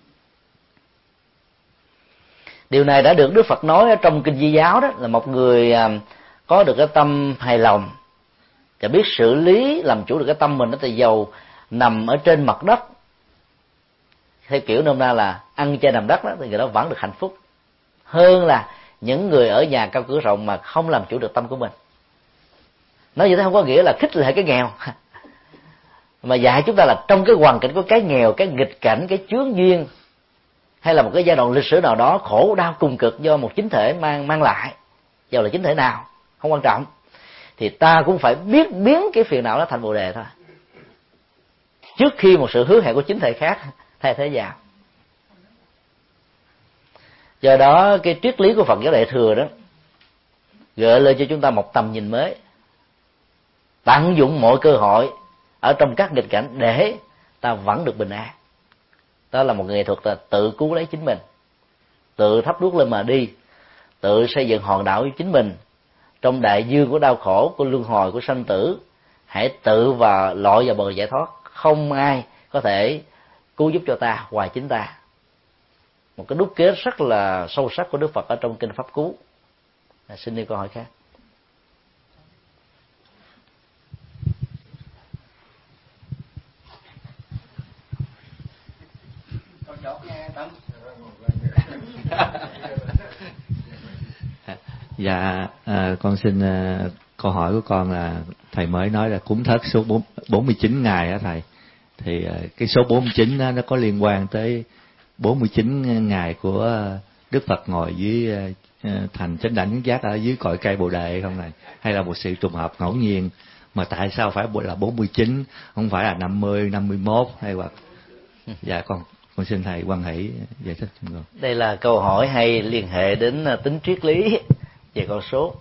Điều này đã được Đức Phật nói ở trong Kinh Di Giáo, đó là một người có được cái tâm hài lòng và biết xử lý làm chủ được cái tâm mình, nó thì dầu nằm ở trên mặt đất, theo kiểu nôm na là ăn chơi nằm đất đó, thì người đó vẫn được hạnh phúc hơn là những người ở nhà cao cửa rộng mà không làm chủ được tâm của mình. Nói như thế không có nghĩa là khích lệ cái nghèo, mà dạy chúng ta là trong cái hoàn cảnh của cái nghèo, cái nghịch cảnh, cái chướng duyên, hay là một cái giai đoạn lịch sử nào đó khổ đau cùng cực do một chính thể mang mang lại, dầu là chính thể nào không quan trọng, thì ta cũng phải biết biến cái phiền não đó thành bồ đề thôi, trước khi một sự hứa hẹn của chính thể khác thay thế vào. Do đó cái triết lý của Phật giáo Đại Thừa đó gợi lên cho chúng ta một tầm nhìn mới, tận dụng mọi cơ hội ở trong các nghịch cảnh để ta vẫn được bình an. Đó là một nghệ thuật là tự cứu lấy chính mình, tự thắp đuốc lên mà đi, tự xây dựng hòn đảo với chính mình trong đại dương của đau khổ, của luân hồi, của sanh tử. Hãy tự và lội vào bờ giải thoát, không ai có thể cứu giúp cho ta ngoài chính ta. Một cái đúc kết rất là sâu sắc của Đức Phật ở trong Kinh Pháp Cú. À, xin đi câu hỏi khác. Dạ, à, con xin à, câu hỏi của con là thầy mới nói là cúng thất số bốn mươi chín ngày á thầy, thì à, cái số bốn mươi chín đó, nó có liên quan tới bốn mươi chín ngày của Đức Phật ngồi dưới thành chánh đẳng giác ở dưới cội cây Bồ Đề không này, hay là một sự trùng hợp ngẫu nhiên? Mà tại sao phải là bốn mươi chín, không phải là năm mươi, năm mươi mốt hay hoặc? Dạ con con xin thầy Quan Hỷ giải thích cho con. Đây là câu hỏi hay liên hệ đến tính triết lý về con số.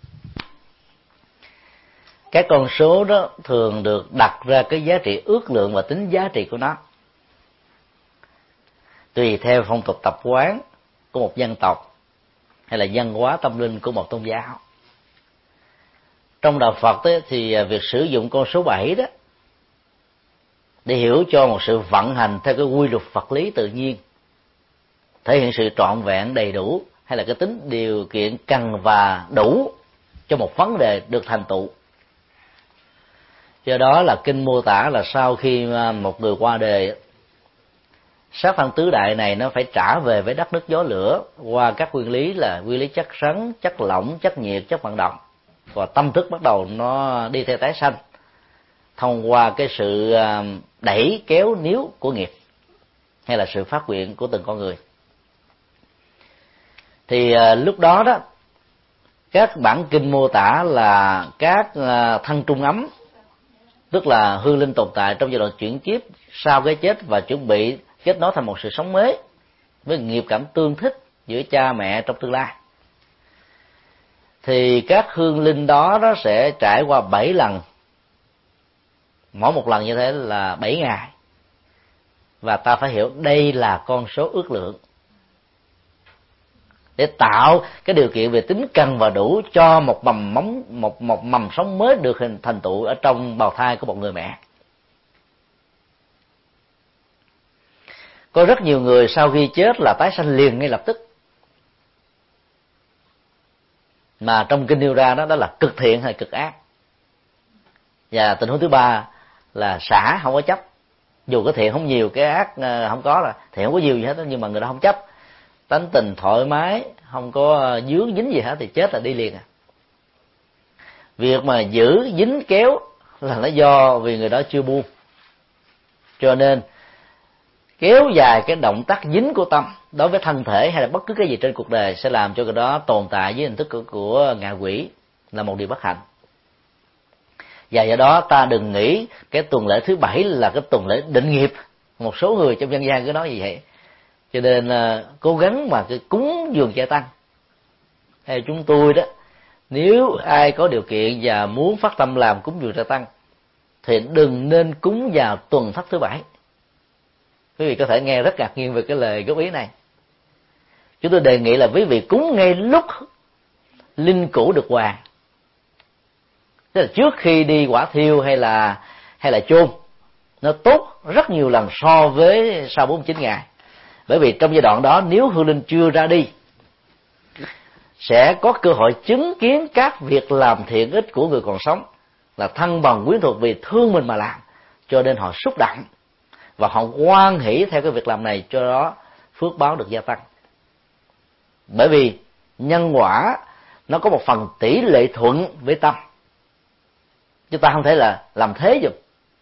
Các con số đó thường được đặt ra cái giá trị ước lượng và tính giá trị của nó tùy theo phong tục tập quán của một dân tộc hay là văn hóa tâm linh của một tôn giáo. Trong đạo Phật ấy, thì việc sử dụng con số bảy đó để hiểu cho một sự vận hành theo cái quy luật vật lý tự nhiên, thể hiện sự trọn vẹn đầy đủ hay là cái tính điều kiện cần và đủ cho một vấn đề được thành tựu. Do đó là kinh mô tả là sau khi một người qua đời, xác thân tứ đại này nó phải trả về với đất nước gió lửa qua các nguyên lý là nguyên lý chất rắn, chất lỏng, chất nhiệt, chất vận động, và tâm thức bắt đầu nó đi theo tái sanh thông qua cái sự đẩy kéo níu của nghiệp hay là sự phát nguyện của từng con người. Thì lúc đó đó các bản kinh mô tả là các thân trung ấm, tức là hương linh tồn tại trong giai đoạn chuyển kiếp sau cái chết và chuẩn bị kết nối thành một sự sống mới với nghiệp cảm tương thích giữa cha mẹ trong tương lai. Thì các hương linh đó nó sẽ trải qua bảy lần, mỗi một lần như thế là bảy ngày, và ta phải hiểu đây là con số ước lượng để tạo cái điều kiện về tính cần và đủ cho một mầm móng một một mầm sống mới được hình thành tựu ở trong bào thai của một người mẹ. Có rất nhiều người sau khi chết là tái sanh liền ngay lập tức, mà trong kinh nêu ra đó đó là cực thiện hay cực ác. Và tình huống thứ ba là xả, không có chấp, dù cái thiện không nhiều, cái ác không có, là thiện không có nhiều gì hết, nhưng mà người đó không chấp, tánh tình thoải mái, không có dướng dính gì hết, thì chết là đi liền à. Việc mà giữ dính kéo là nó do vì người đó chưa buông, cho nên kéo dài cái động tác dính của tâm đối với thân thể hay là bất cứ cái gì trên cuộc đời sẽ làm cho cái đó tồn tại với hình thức của, của ngạ quỷ, là một điều bất hạnh. Và do đó ta đừng nghĩ cái tuần lễ thứ bảy là cái tuần lễ định nghiệp. Một số người trong dân gian cứ nói như vậy. Cho nên uh, cố gắng mà cái cúng dường gia tăng. Theo chúng tôi đó, nếu ai có điều kiện và muốn phát tâm làm cúng dường gia tăng thì đừng nên cúng vào tuần thất thứ bảy. Quý vị có thể nghe rất ngạc nhiên về cái lời góp ý này. Chúng tôi đề nghị là quý vị cúng ngay lúc linh cữu được hoàn, tức là trước khi đi quả thiêu hay là hay là chôn, nó tốt rất nhiều lần so với sau bốn mươi chín ngày. Bởi vì trong giai đoạn đó nếu hương linh chưa ra đi sẽ có cơ hội chứng kiến các việc làm thiện ích của người còn sống, là thân bằng quyến thuộc vì thương mình mà làm, cho nên họ xúc động và họ hoan hỷ theo cái việc làm này, cho đó phước báo được gia tăng. Bởi vì nhân quả nó có một phần tỷ lệ thuận với tâm, chúng ta không thể là làm thế được.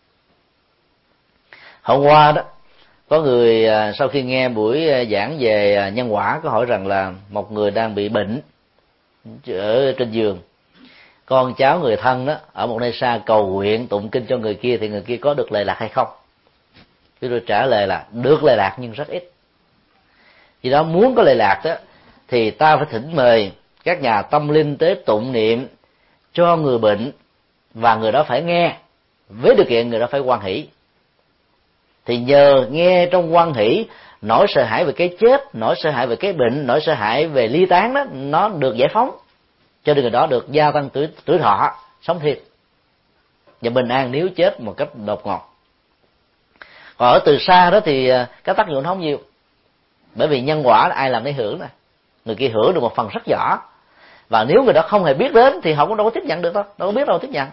Hôm qua đó có người sau khi nghe buổi giảng về nhân quả có hỏi rằng là một người đang bị bệnh ở trên giường, con cháu người thân đó ở một nơi xa cầu nguyện tụng kinh cho người kia thì người kia có được lệ lạc hay không? Chúng tôi trả lời là được lệ lạc nhưng rất ít. Vì đó muốn có lệ lạc đó thì ta phải thỉnh mời các nhà tâm linh tới tụng niệm cho người bệnh, và người đó phải nghe, với điều kiện người đó phải hoan hỷ. Thì nhờ nghe trong hoan hỷ, nỗi sợ hãi về cái chết, nỗi sợ hãi về cái bệnh, nỗi sợ hãi về ly tán đó nó được giải phóng, cho nên người đó được gia tăng tuổi, tuổi thọ, sống thêm và bình an nếu chết một cách đột ngột. Còn ở từ xa đó thì cái tác dụng nó không nhiều, bởi vì nhân quả ai làm để hưởng nè, người kia hưởng được một phần rất nhỏ, và nếu người đó không hề biết đến thì họ cũng đâu có tiếp nhận được đâu, đâu có biết đâu tiếp nhận.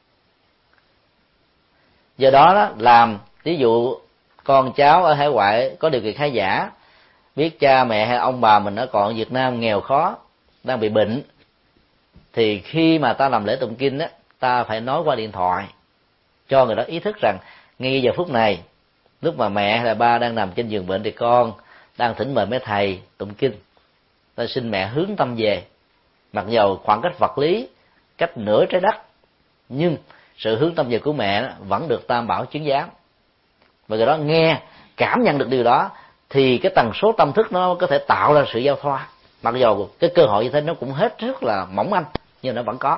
Do đó, đó làm ví dụ con cháu ở hải ngoại có điều kiện khá giả, biết cha mẹ hay ông bà mình ở còn Việt Nam nghèo khó, đang bị bệnh, thì khi mà ta làm lễ tụng kinh á, ta phải nói qua điện thoại cho người đó ý thức rằng ngay giờ phút này, lúc mà mẹ hay là ba đang nằm trên giường bệnh thì con đang thỉnh mời mấy thầy tụng kinh, ta xin mẹ hướng tâm về. Mặc dầu khoảng cách vật lý cách nửa trái đất, nhưng sự hướng tâm về của mẹ vẫn được Tam Bảo chứng giám. Và người đó nghe, cảm nhận được điều đó, thì cái tần số tâm thức nó có thể tạo ra sự giao thoa. Mặc dầu cái cơ hội như thế nó cũng hết rất là mỏng manh, nhưng nó vẫn có.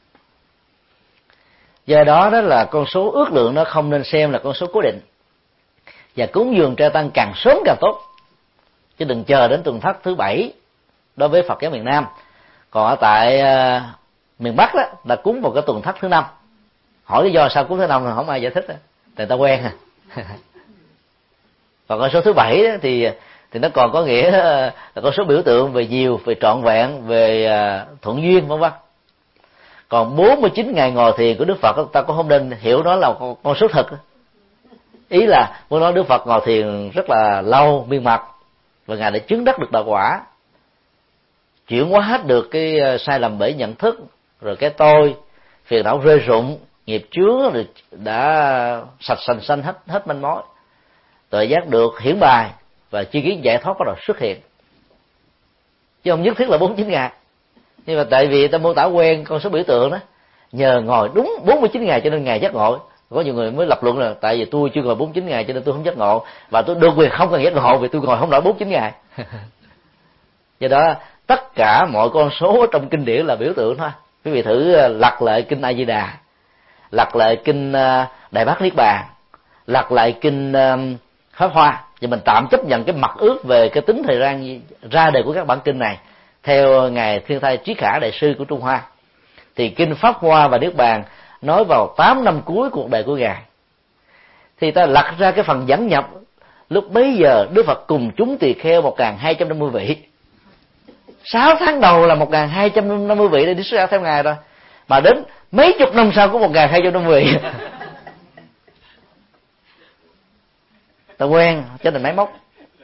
Do đó đó là con số ước lượng nó không nên xem là con số cố định, và cúng dường trai tăng càng sớm càng tốt, chứ đừng chờ đến tuần thất thứ bảy đối với Phật giáo miền Nam. Còn ở tại uh, miền Bắc đó là cúng vào cái tuần thất thứ năm. Hỏi lý do sao cúng thứ năm là không ai giải thích đó, tại ta quen à. Còn con số thứ bảy đó thì thì nó còn có nghĩa là con số biểu tượng về nhiều, về trọn vẹn, về uh, thuận duyên vân vân. Còn bốn mươi chín ngày ngồi thiền của Đức Phật, ta cũng không nên hiểu nó là con, con số thật. Ý là muốn nói Đức Phật ngồi thiền rất là lâu, miên mật, và Ngài đã chứng đắc được đạo quả, chuyển hóa hết được cái sai lầm bể nhận thức, rồi cái tôi, phiền não rơi rụng, nghiệp chướng rồi đã sạch sành xanh hết hết manh mối, tuệ giác được hiển bài, và chi kiến giải thoát bắt đầu xuất hiện. Chứ không nhất thiết là bốn mươi chín ngày. Nhưng mà tại vì ta mô tả quen con số biểu tượng đó, nhờ ngồi đúng bốn mươi chín ngày cho nên Ngài giác ngộ. Có nhiều người mới lập luận là tại vì tôi chưa ngồi bốn mươi chín ngày cho nên tôi không giác ngộ, và tôi được quyền không cần giác ngộ vì tôi ngồi không nổi bốn mươi chín ngày. Do đó tất cả mọi con số trong kinh điển là biểu tượng thôi. Quý vị thử lật lại kinh A Di Đà, lật lại kinh Đại Bát Niết Bàn, lật lại kinh Pháp Hoa, và mình tạm chấp nhận cái mặt ước về cái tính thời gian ra đời của các bản kinh này theo ngài Thiên Thai Trí Khả đại sư của Trung Hoa, thì kinh Pháp Hoa và Niết Bàn nói vào tám năm cuối cuộc đời của ngài. Thì ta lật ra cái phần dẫn nhập, lúc bấy giờ Đức Phật cùng chúng tỳ kheo một nghìn hai trăm năm mươi vị. Sáu tháng đầu là một nghìn hai trăm năm mươi vị để đi xuất gia theo ngài rồi, mà đến mấy chục năm sau có một nghìn hai trăm năm mươi vị. Ta quen cho nên máy móc,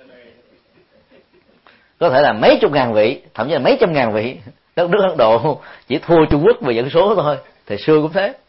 có thể là mấy chục ngàn vị, thậm chí là mấy trăm ngàn vị. Đất nước Ấn Độ chỉ thua Trung Quốc về dân số thôi, thời xưa cũng thế.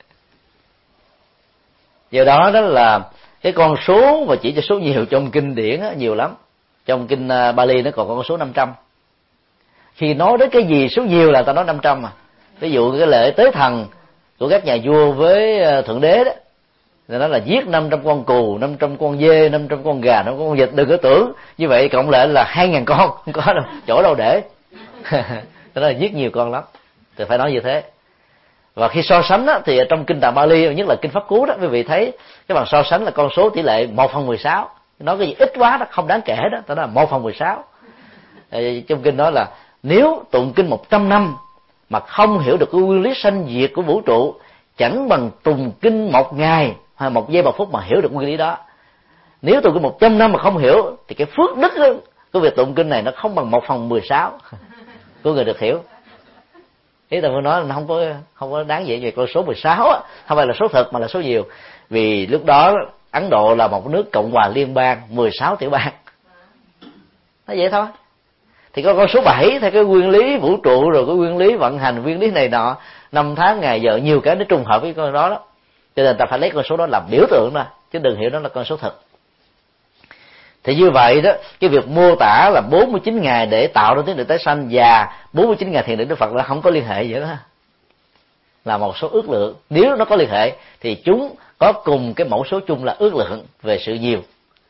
Do đó đó là cái con số và chỉ cho số nhiều trong kinh điển đó, nhiều lắm. Trong kinh Bali nó còn có con số năm trăm. Khi nói đến cái gì số nhiều là ta nói năm trăm mà. Ví dụ cái lễ tế thần của các nhà vua với thượng đế đó, nó là giết năm trăm con cừu, năm trăm con dê, năm trăm con gà, năm trăm con vịt. Đừng có tưởng như vậy cộng lại là hai ngàn con, không có đâu, chỗ đâu để. Đó là giết nhiều con lắm, thì phải nói như thế. Và khi so sánh đó, thì trong kinh Tạng Bali, nhất là kinh Pháp Cú đó, quý vị thấy cái bằng so sánh là con số tỷ lệ một phần mười sáu. Nói cái gì ít quá đó, không đáng kể đó, đó là một phần mười sáu. Trong kinh đó là nếu tụng kinh một trăm năm mà không hiểu được cái nguyên lý sanh diệt của vũ trụ, chẳng bằng tụng kinh một ngày hay một giây một phút mà hiểu được nguyên lý đó. Nếu tụng kinh một trăm năm mà không hiểu thì cái phước đức đó, cái việc tụng kinh này nó không bằng một phần mười sáu của người được hiểu. Ý ta muốn nói là nó không có không có đáng gì về con số mười sáu á, không phải là số thật mà là số nhiều. Vì lúc đó Ấn Độ là một nước cộng hòa liên bang, mười sáu tiểu bang. Nó vậy thôi. Thì có con số bảy theo cái nguyên lý vũ trụ, rồi cái nguyên lý vận hành, nguyên lý này nọ, năm tháng ngày giờ nhiều cái nó trùng hợp với con đó đó. Cho nên ta phải lấy con số đó làm biểu tượng ra, chứ đừng hiểu nó là con số thật. Thì như vậy đó, cái việc mô tả là bốn mươi chín ngày để tạo ra tiếng được tái sanh và bốn mươi chín ngày thiền định Đức Phật là không có liên hệ vậy đó. Là một số ước lượng. Nếu nó có liên hệ thì chúng có cùng cái mẫu số chung là ước lượng về sự nhiều.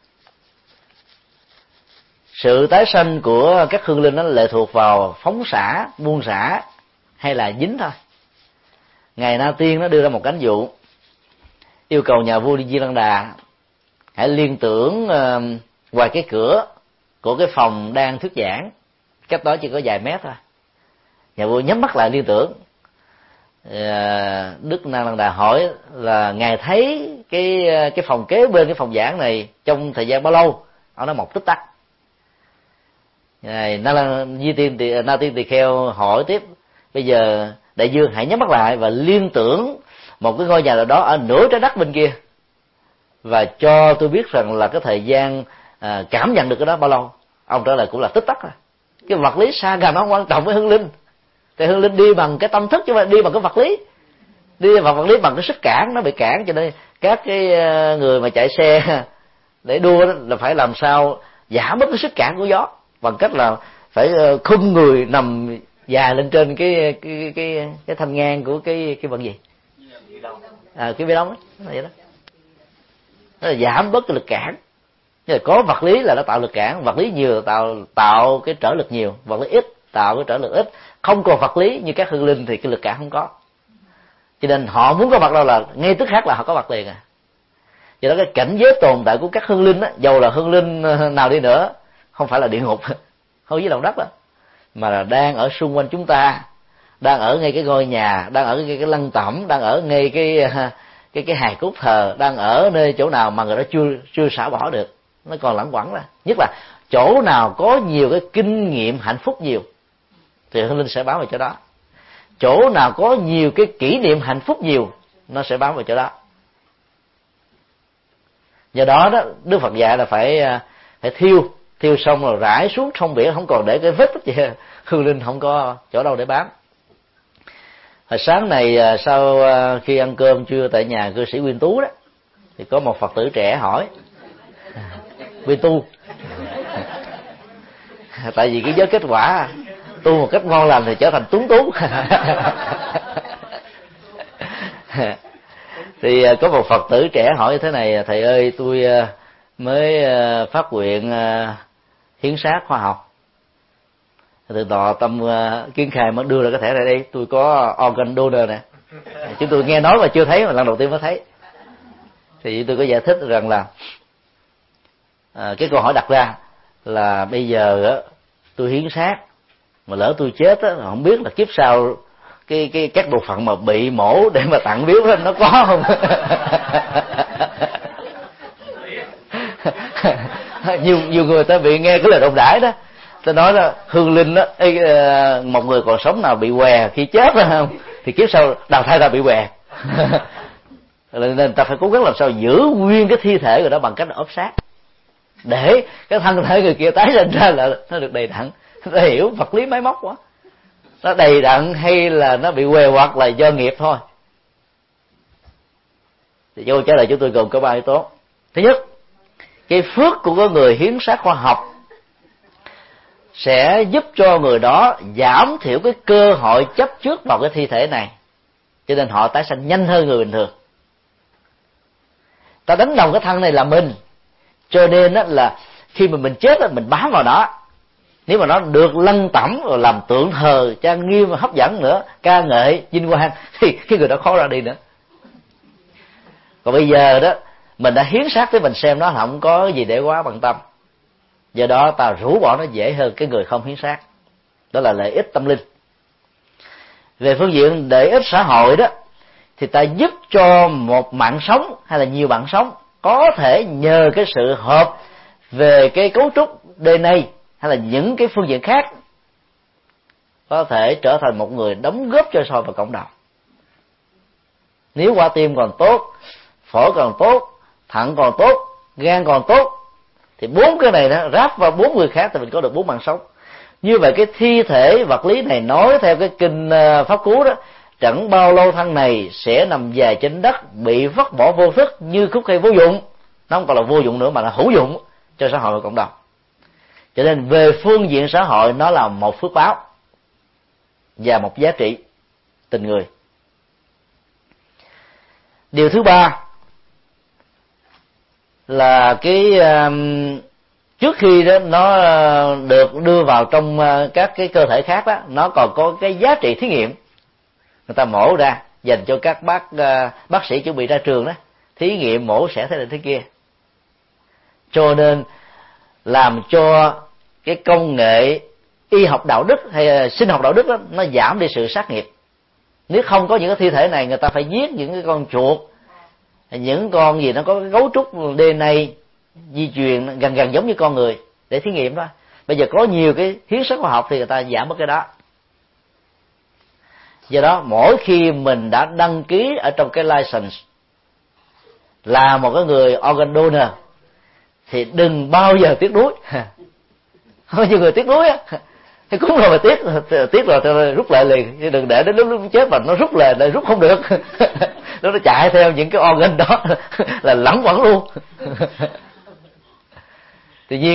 Sự tái sanh của các hương linh nó lệ thuộc vào phóng xả, buông xả hay là dính thôi. Ngài Na Tiên nó đưa ra một cánh dụ, yêu cầu nhà vua Di Lăng Đà hãy liên tưởng uh, ngoài cái cửa của cái phòng đang thuyết giảng, cách đó chỉ có vài mét thôi. Nhà vua nhắm mắt lại liên tưởng. uh, Đức Na Lăng Đà hỏi là ngài thấy cái cái phòng kế bên cái phòng giảng này trong thời gian bao lâu? Ông nói một tích tắc. Ngài Na Lăng Di Tiên thì Na Tiên Tỳ Kheo hỏi tiếp, bây giờ đại dương hãy nhắm mắt lại và liên tưởng một cái ngôi nhà nào đó ở nửa trái đất bên kia, và cho tôi biết rằng là cái thời gian à, cảm nhận được cái đó bao lâu. Ông trả lời cũng là tích tắc rồi. Cái vật lý xa gần nó quan trọng với hương linh. Thì hương linh đi bằng cái tâm thức chứ không đi bằng cái vật lý. Đi bằng vật lý bằng cái sức cản, nó bị cản, cho nên các cái người mà chạy xe để đua đó là phải làm sao giảm bớt cái sức cản của gió bằng cách là phải khum người nằm dài lên trên cái cái cái cái thanh ngang của cái cái vận gì à, cái bê đóng ấy, nó vậy đó. Nó là giảm bớt cái lực cản. Nhưng có vật lý là nó tạo lực cản, vật lý nhiều tạo tạo cái trở lực nhiều, vật lý ít tạo cái trở lực ít. Không còn vật lý như các hương linh thì cái lực cản không có. Cho nên họ muốn có mặt đâu là ngay tức khắc là họ có mặt liền à. Do đó cái cảnh giới tồn tại của các hương linh á, dầu là hương linh nào đi nữa, không phải là địa ngục, không dưới lòng đất đó, mà là đang ở xung quanh chúng ta, đang ở ngay cái ngôi nhà, đang ở ngay cái lăng tẩm, đang ở ngay cái cái cái hài cốt thờ, đang ở nơi chỗ nào mà người đó chưa chưa xả bỏ được, nó còn lẳng quẩn ra. Nhất là chỗ nào có nhiều cái kinh nghiệm hạnh phúc nhiều thì hương linh sẽ bám vào chỗ đó. Chỗ nào có nhiều cái kỷ niệm hạnh phúc nhiều, nó sẽ bám vào chỗ đó. Do đó đó, Đức Phật dạy là phải phải thiêu, thiêu xong rồi rải xuống sông biển, không còn để cái vết tích gì, hương linh không có chỗ đâu để bám. Hồi sáng này sau khi ăn cơm trưa tại nhà cư sĩ Nguyên Tú đó, thì có một Phật tử trẻ hỏi Nguyên Tu, tại vì cái giới kết quả tu một cách ngon lành thì trở thành tuấn tú. Thì có một Phật tử trẻ hỏi như thế này: thầy ơi, tôi mới phát nguyện hiến xác khoa học, từ tòa tâm Kiến Khai mới đưa ra cái thẻ này đi, tôi có organ donor nè. Chúng tôi nghe nói mà chưa thấy, mà lần đầu tiên mới thấy. Thì tôi có giải thích rằng là à, cái câu hỏi đặt ra là bây giờ á, tôi hiến xác mà lỡ tôi chết á, không biết là kiếp sau cái cái các bộ phận mà bị mổ để mà tặng biếu đó nó có không? nhiều nhiều người ta bị nghe cái lời đồn đãi đó, ta nói là hương linh đó, một người còn sống nào bị què khi chết đó không, thì kiếp sau đào thai ra bị què. Nên ta phải cố gắng làm sao giữ nguyên cái thi thể rồi đó bằng cách ốp xác, để cái thân thể người kia tái sinh ra là nó được đầy đặn. Ta hiểu vật lý máy móc quá, nó đầy đặn hay là nó bị què hoặc là do nghiệp thôi. Thì câu trả lời chúng tôi gồm có ba yếu tố. Thứ nhất, cái phước của cái người hiến xác khoa học sẽ giúp cho người đó giảm thiểu cái cơ hội chấp trước vào cái thi thể này, cho nên họ tái sanh nhanh hơn người bình thường. Ta đánh đồng cái thân này là mình, cho nên đó là khi mà mình chết đó, mình bám vào nó. Nếu mà nó được lân tẩm rồi làm tượng thờ trang nghiêm và hấp dẫn nữa, ca ngợi vinh quang, thì cái người đó khó ra đi nữa. Còn bây giờ đó mình đã hiến xác tới mình xem nó không có gì để quá bận tâm, do đó ta rũ bỏ nó dễ hơn cái người không hiến xác. Đó là lợi ích tâm linh. Về phương diện lợi ích xã hội đó, thì ta giúp cho một mạng sống hay là nhiều mạng sống có thể nhờ cái sự hợp về cái cấu trúc đê en a hay là những cái phương diện khác, có thể trở thành một người đóng góp cho xã hội và cộng đồng. Nếu quả tim còn tốt, phổi còn tốt, thận còn tốt, gan còn tốt, thì bốn cái này nó ráp vào bốn người khác thì mình có được bốn mạng sống. Như vậy cái thi thể vật lý này nói theo cái kinh Pháp Cú đó, chẳng bao lâu thân này sẽ nằm dài trên đất, bị vứt bỏ vô thức như khúc cây vô dụng. Nó không còn là vô dụng nữa mà là hữu dụng cho xã hội và cộng đồng. Cho nên về phương diện xã hội nó là một phước báo và một giá trị tình người. Điều thứ ba là cái um, trước khi đó nó được đưa vào trong các cái cơ thể khác đó, nó còn có cái giá trị thí nghiệm. Người ta mổ ra dành cho các bác uh, bác sĩ chuẩn bị ra trường đó, thí nghiệm mổ xẻ thế này thế kia. Cho nên làm cho cái công nghệ y học đạo đức hay sinh học đạo đức đó, nó giảm đi sự sát nghiệp. Nếu không có những cái thi thể này, người ta phải giết những cái con chuột, những con gì nó có cái cấu trúc đê en a di truyền gần gần giống như con người để thí nghiệm đó. Bây giờ có nhiều cái hiến xác khoa học thì người ta giảm mất cái đó. Do đó mỗi khi mình đã đăng ký ở trong cái license là một cái người organ donor thì đừng bao giờ tiếc nuối. Có nhiều người tiếc nuối á, thì cũng rồi mà tiếc tiếc rồi thì rút lại liền, chứ đừng để đến lúc lúc chết mà nó rút lại lại rút không được. Nó nó chạy theo những cái organ đó là lẳng quẩn luôn. Tuy nhiên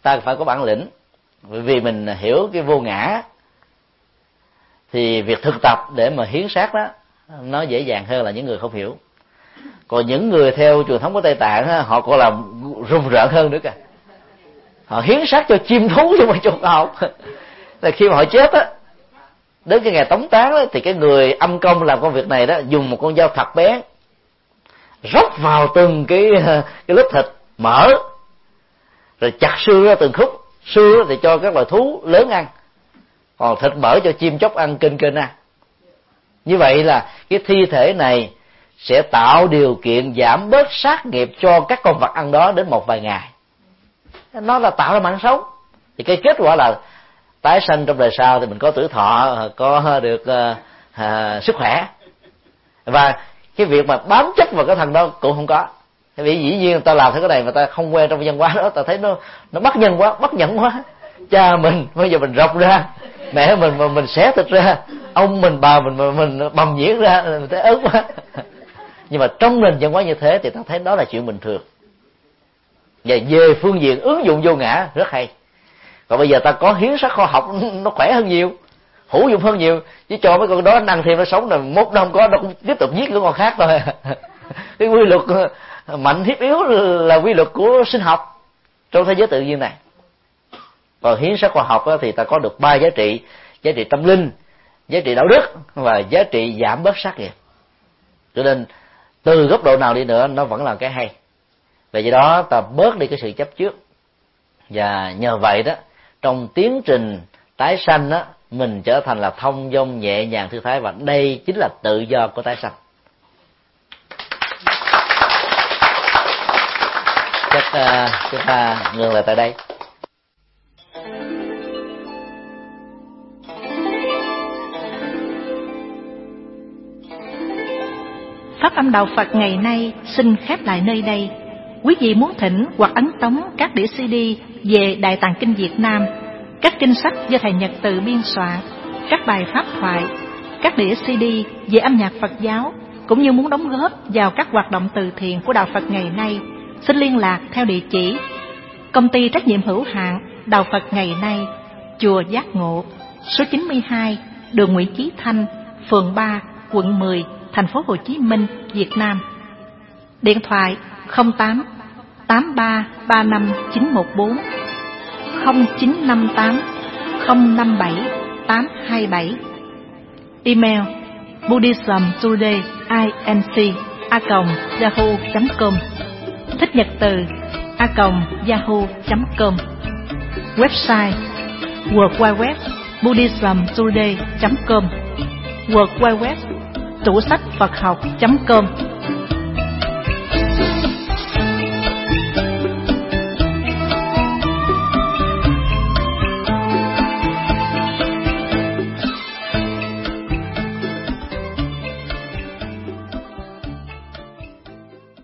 ta phải có bản lĩnh, bởi vì mình hiểu cái vô ngã thì việc thực tập để mà hiến xác đó nó dễ dàng hơn là những người không hiểu. Còn những người theo truyền thống của Tây Tạng đó, họ còn làm rùng rợn hơn nữa kìa. Họ hiến xác cho chim thú chứ không phải cho khoa học. Là khi mà họ chết á, đến cái ngày tống táng đó, thì cái người âm công làm công việc này đó dùng một con dao thật bén róc vào từng cái cái lớp thịt mỡ, rồi chặt xương ra từng khúc. Xương thì cho các loài thú lớn ăn, còn thịt mỡ cho chim chóc ăn, kênh kênh ăn. Như vậy là cái thi thể này sẽ tạo điều kiện giảm bớt sát nghiệp cho các con vật ăn đó đến một vài ngày. Nó là tạo ra mạng sống. Thì cái kết quả là tái sanh trong đời sau thì mình có tuổi thọ, có được uh, uh, sức khỏe. Và cái việc mà bám chấp vào cái thần đó cũng không có. Vì dĩ nhiên ta làm theo cái này mà ta không quen trong văn hóa đó, ta thấy nó nó bất nhân quá, bất nhẫn quá. Cha mình bây giờ mình rọc ra, mẹ mình mà mình xé thịt ra, ông mình bà mình mà mình bầm nhuyễn ra, mình thấy ớn quá. Nhưng mà trong nền văn hóa như thế thì ta thấy đó là chuyện bình thường. Và về phương diện ứng dụng vô ngã rất hay. Còn bây giờ ta có hiến xác khoa học nó khỏe hơn nhiều, hữu dụng hơn nhiều. Chứ cho mấy con đó ăn thêm nó sống rồi mốt nó không có, nó cũng tiếp tục giết những con khác thôi. Cái quy luật mạnh thiết yếu là quy luật của sinh học trong thế giới tự nhiên này. Còn hiến xác khoa học thì ta có được ba giá trị: giá trị tâm linh, giá trị đạo đức và giá trị giảm bớt sát nghiệp. Cho nên từ góc độ nào đi nữa nó vẫn là cái hay. Vì vậy đó ta bớt đi cái sự chấp trước. Và nhờ vậy đó, trong tiến trình tái sanh đó, mình trở thành là thông dong, nhẹ nhàng, thư thái. Và đây chính là tự do của tái sanh. Chắc uh, chúng ta ngừng lại tại đây. Pháp âm Đạo Phật ngày nay xin khép lại nơi đây. Quý vị muốn thỉnh hoặc ấn tống các đĩa xê đê về Đại Tạng Kinh Việt Nam, các kinh sách do thầy Nhật Từ biên soạn, các bài pháp thoại, các đĩa xê đê về âm nhạc Phật giáo, cũng như muốn đóng góp vào các hoạt động từ thiện của Đạo Phật ngày nay, xin liên lạc theo địa chỉ: Công ty trách nhiệm hữu hạn Đạo Phật ngày nay, Chùa Giác Ngộ, số chín mươi hai, đường Nguyễn Chí Thanh, phường ba, quận mười, thành phố Hồ Chí Minh, Việt Nam. Điện thoại không tám tám ba ba năm chín một bốn, không chín năm tám không năm bảy tám hai bảy. Email buddhismtodayinc a còng yahoo chấm com, thích nhật từ a còng yahoo chấm com. Website w w w chấm buddhismtoday chấm com, w w w chấm tủ sách Phật học chấm com.